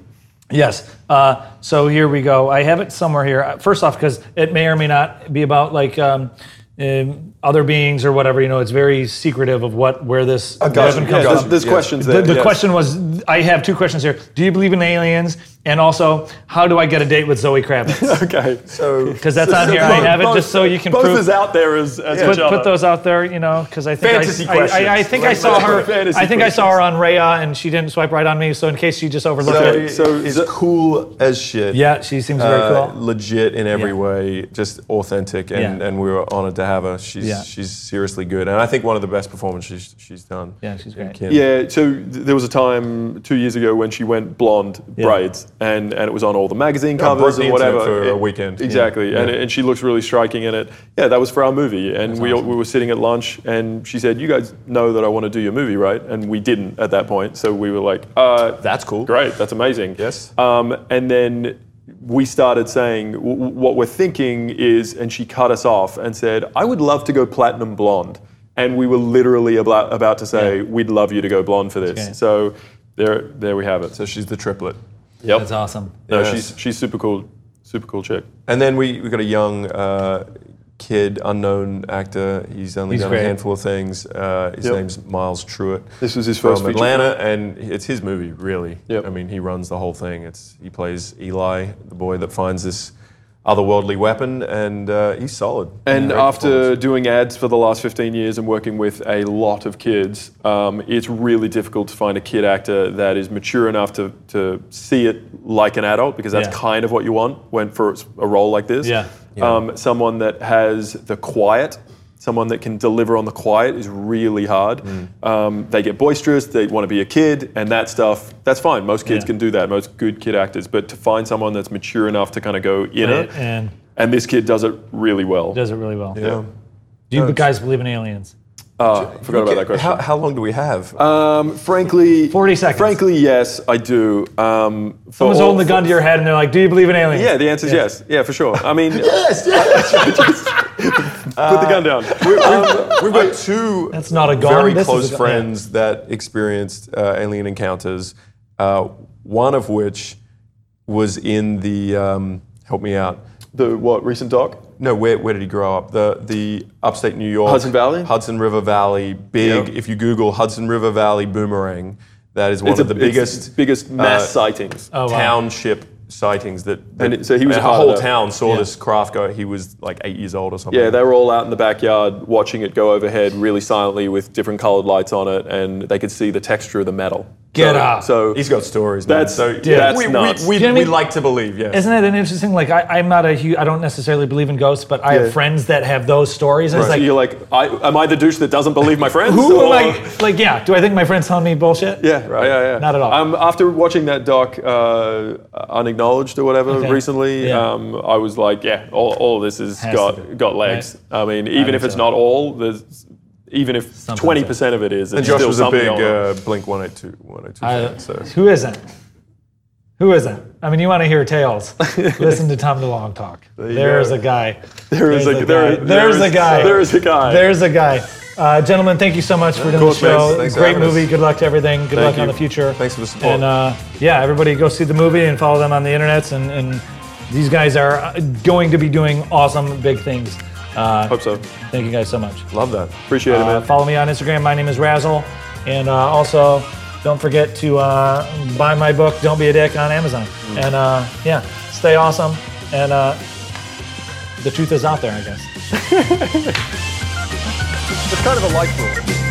[SPEAKER 2] Yes. Uh, so here we go. I have it somewhere here. First off, because it may or may not be about like um, um, other beings or whatever. You know, it's very secretive of what where this
[SPEAKER 5] gotcha.
[SPEAKER 2] weapon comes
[SPEAKER 5] Yeah,
[SPEAKER 2] from.
[SPEAKER 5] there's, there's
[SPEAKER 3] Yeah.
[SPEAKER 5] questions
[SPEAKER 2] The,
[SPEAKER 5] there.
[SPEAKER 2] the
[SPEAKER 5] yes.
[SPEAKER 2] question was, I have two questions here. Do you believe in aliens? And also, how do I get a date with Zoe Kravitz?
[SPEAKER 5] Okay.
[SPEAKER 3] So
[SPEAKER 2] Because that's on here. I have it just so you can
[SPEAKER 5] both
[SPEAKER 2] prove.
[SPEAKER 5] is out there as, as
[SPEAKER 2] Put,
[SPEAKER 5] each other.
[SPEAKER 2] put those out there, you know, because I think
[SPEAKER 3] Fantasy
[SPEAKER 2] I, I,
[SPEAKER 3] questions.
[SPEAKER 2] I, I think I saw her.
[SPEAKER 5] Fantasy
[SPEAKER 2] I think I saw
[SPEAKER 5] questions.
[SPEAKER 2] her on Raya, and she didn't swipe right on me. So in case she just overlooked
[SPEAKER 3] Zoe
[SPEAKER 2] it,
[SPEAKER 5] so
[SPEAKER 3] is
[SPEAKER 5] Zo-
[SPEAKER 3] cool as shit.
[SPEAKER 2] yeah, she seems very
[SPEAKER 3] Uh,
[SPEAKER 2] cool.
[SPEAKER 3] legit in every
[SPEAKER 2] Yeah.
[SPEAKER 3] way, just authentic, and,
[SPEAKER 2] Yeah.
[SPEAKER 3] and we were honored to have her. She's
[SPEAKER 2] Yeah.
[SPEAKER 3] she's seriously good, and I think one of the best performances she's, she's done.
[SPEAKER 2] Yeah, she's great.
[SPEAKER 3] Kim.
[SPEAKER 5] Yeah, so th- there was a time two years ago when she went blonde
[SPEAKER 2] Yeah.
[SPEAKER 5] braids, and, and it was on all the magazine
[SPEAKER 3] Yeah,
[SPEAKER 5] covers
[SPEAKER 3] broke the
[SPEAKER 5] and whatever
[SPEAKER 3] internet for
[SPEAKER 5] It-
[SPEAKER 3] a weekend.
[SPEAKER 5] Exactly,
[SPEAKER 3] Yeah.
[SPEAKER 5] and
[SPEAKER 3] Yeah.
[SPEAKER 5] and she looks really striking in it. Yeah, that was for our movie, and we
[SPEAKER 2] awesome.
[SPEAKER 5] we were sitting at lunch, and she said, "You guys know that I want to do your movie, right?" And we didn't at that point, so we were like, uh,
[SPEAKER 3] That's cool.
[SPEAKER 5] Great, that's amazing."
[SPEAKER 3] Yes.
[SPEAKER 5] Um, and then we started saying, w- w- what we're thinking is, and she cut us off and said, "I would love to go platinum blonde." And we were literally about, about to say,
[SPEAKER 2] Yeah.
[SPEAKER 5] "We'd love you to go blonde for this."
[SPEAKER 2] Okay.
[SPEAKER 5] So there, there we have it.
[SPEAKER 3] So she's the triplet.
[SPEAKER 5] Yep.
[SPEAKER 2] That's awesome.
[SPEAKER 5] No,
[SPEAKER 3] Yes.
[SPEAKER 5] she's she's super cool, super cool chick.
[SPEAKER 3] And then we we got a young uh, kid, unknown actor. He's only
[SPEAKER 2] He's
[SPEAKER 3] done
[SPEAKER 2] great.
[SPEAKER 3] a handful of things. Uh, his
[SPEAKER 5] Yep.
[SPEAKER 3] name's Miles Truitt.
[SPEAKER 5] This was his
[SPEAKER 3] from
[SPEAKER 5] first feature
[SPEAKER 3] Atlanta, and it's his movie, really.
[SPEAKER 5] Yep.
[SPEAKER 3] I mean, he runs the whole thing. It's he plays Eli, the boy that finds this otherworldly weapon, and uh, he's solid.
[SPEAKER 5] And
[SPEAKER 3] Great
[SPEAKER 5] after
[SPEAKER 3] performance.
[SPEAKER 5] doing ads for the last fifteen years and working with a lot of kids, um, it's really difficult to find a kid actor that is mature enough to, to see it like an adult, because that's
[SPEAKER 2] Yeah.
[SPEAKER 5] kind of what you want when for a role like this.
[SPEAKER 2] Yeah.
[SPEAKER 5] Um, someone that has the quiet, someone that can deliver on the quiet is really hard. Um, they get boisterous, they want to be a kid, and that stuff, that's fine. Most kids
[SPEAKER 2] Yeah.
[SPEAKER 5] can do that, most good kid actors. But to find someone that's mature enough to kind of go inner,
[SPEAKER 2] And
[SPEAKER 5] and this kid does it really well.
[SPEAKER 2] does it really well.
[SPEAKER 3] yeah.
[SPEAKER 2] Do you guys believe in aliens?
[SPEAKER 5] Uh, I forgot about that question.
[SPEAKER 3] How, how long do we have?
[SPEAKER 5] Um, frankly,
[SPEAKER 2] forty seconds.
[SPEAKER 5] Frankly, yes, I do. Um, for
[SPEAKER 2] Someone's
[SPEAKER 5] all-
[SPEAKER 2] holding the gun to your head, and they're like, "Do you believe in aliens?"
[SPEAKER 5] Yeah, the answer is yes. Yeah, for sure. I mean,
[SPEAKER 3] yes, yes.
[SPEAKER 5] put the gun down.
[SPEAKER 3] We've got two
[SPEAKER 2] That's not a gun,
[SPEAKER 3] very
[SPEAKER 2] this is
[SPEAKER 3] close
[SPEAKER 2] a gun,
[SPEAKER 3] friends that experienced uh, alien encounters. Uh, one of which was in the um, help me out.
[SPEAKER 5] The what? Recent doc?
[SPEAKER 3] No, where, where did he grow up? The the upstate New York
[SPEAKER 5] Hudson Valley?
[SPEAKER 3] Hudson River Valley. Big.
[SPEAKER 5] Yep.
[SPEAKER 3] If you Google Hudson River Valley boomerang, that is one
[SPEAKER 5] It's
[SPEAKER 3] of
[SPEAKER 5] a-
[SPEAKER 3] the
[SPEAKER 5] it's
[SPEAKER 3] biggest
[SPEAKER 5] biggest mass
[SPEAKER 3] uh,
[SPEAKER 5] sightings.
[SPEAKER 2] Oh, wow.
[SPEAKER 3] township sightings that. that
[SPEAKER 5] And it- so he was
[SPEAKER 3] and
[SPEAKER 5] a
[SPEAKER 3] the
[SPEAKER 5] part
[SPEAKER 3] whole
[SPEAKER 5] of that.
[SPEAKER 3] town saw
[SPEAKER 2] Yeah.
[SPEAKER 3] this craft go. He was like eight years old or something.
[SPEAKER 5] Yeah, they were all out in the backyard watching it go overhead really silently with different colored lights on it, and they could see the texture of the metal.
[SPEAKER 2] Get
[SPEAKER 5] so,
[SPEAKER 2] out.
[SPEAKER 5] So
[SPEAKER 3] He's got stories. Man.
[SPEAKER 5] That's-
[SPEAKER 3] so
[SPEAKER 5] yeah, that's
[SPEAKER 3] we,
[SPEAKER 5] nuts.
[SPEAKER 3] We, we,
[SPEAKER 2] Do you know what I
[SPEAKER 3] we
[SPEAKER 2] mean?
[SPEAKER 3] like to believe. Yes.
[SPEAKER 2] Isn't it an interesting? Like, I, I'm not a huge. I don't necessarily believe in ghosts, but I
[SPEAKER 5] Yeah.
[SPEAKER 2] have friends that have those stories. And
[SPEAKER 5] so
[SPEAKER 2] it's like,
[SPEAKER 5] you're like, I, am I the douche that doesn't believe my friends?
[SPEAKER 2] who am
[SPEAKER 5] Or-
[SPEAKER 2] I? Like, yeah. Do I think my friend's telling me bullshit?
[SPEAKER 5] Yeah, right. Yeah, yeah.
[SPEAKER 2] Not at all.
[SPEAKER 5] Um, after watching that doc, uh, Unacknowledged or whatever,
[SPEAKER 2] Okay.
[SPEAKER 5] recently,
[SPEAKER 2] Yeah.
[SPEAKER 5] um, I was like, yeah, all, all of this has
[SPEAKER 2] Has to
[SPEAKER 5] got
[SPEAKER 2] be.
[SPEAKER 5] got legs. I mean, even
[SPEAKER 2] think
[SPEAKER 5] if it's
[SPEAKER 2] so.
[SPEAKER 5] not all, there's even if
[SPEAKER 2] Something's
[SPEAKER 5] twenty percent of it is,
[SPEAKER 3] and
[SPEAKER 5] it's
[SPEAKER 3] Josh
[SPEAKER 5] still
[SPEAKER 3] was a
[SPEAKER 5] something
[SPEAKER 3] big
[SPEAKER 5] going on.
[SPEAKER 3] uh, Blink one eighty-two, one eighty-two
[SPEAKER 2] I-
[SPEAKER 3] fan. So.
[SPEAKER 2] Who isn't? Who isn't? I mean, you want to hear tales? Listen to Tom DeLonge talk. There's
[SPEAKER 5] go.
[SPEAKER 2] a guy.
[SPEAKER 5] There is
[SPEAKER 2] There's
[SPEAKER 5] a
[SPEAKER 2] a
[SPEAKER 5] there,
[SPEAKER 2] guy. There's
[SPEAKER 5] there
[SPEAKER 2] a guy.
[SPEAKER 5] There is a guy.
[SPEAKER 2] There's a guy. Uh, gentlemen, thank you so much for doing the
[SPEAKER 3] course, man.
[SPEAKER 2] show.
[SPEAKER 3] Thanks for
[SPEAKER 2] Great
[SPEAKER 3] having us.
[SPEAKER 2] movie. Good luck to everything. Good luck
[SPEAKER 3] you.
[SPEAKER 2] on the future.
[SPEAKER 3] Thanks for the support.
[SPEAKER 2] And uh, yeah, everybody go see the movie and follow them on the internets. And, and these guys are going to be doing awesome, big things. Uh,
[SPEAKER 5] Hope so.
[SPEAKER 2] Thank you guys so much.
[SPEAKER 3] Love that.
[SPEAKER 5] Appreciate it,
[SPEAKER 2] Uh,
[SPEAKER 5] man.
[SPEAKER 2] follow me on Instagram. My name is Razzle. And uh, also, don't forget to uh, buy my book, Don't Be a Dick, on Amazon.
[SPEAKER 5] Mm.
[SPEAKER 2] And uh, yeah, stay awesome. And uh, the truth is out there, I guess.
[SPEAKER 5] It's kind of a life rule.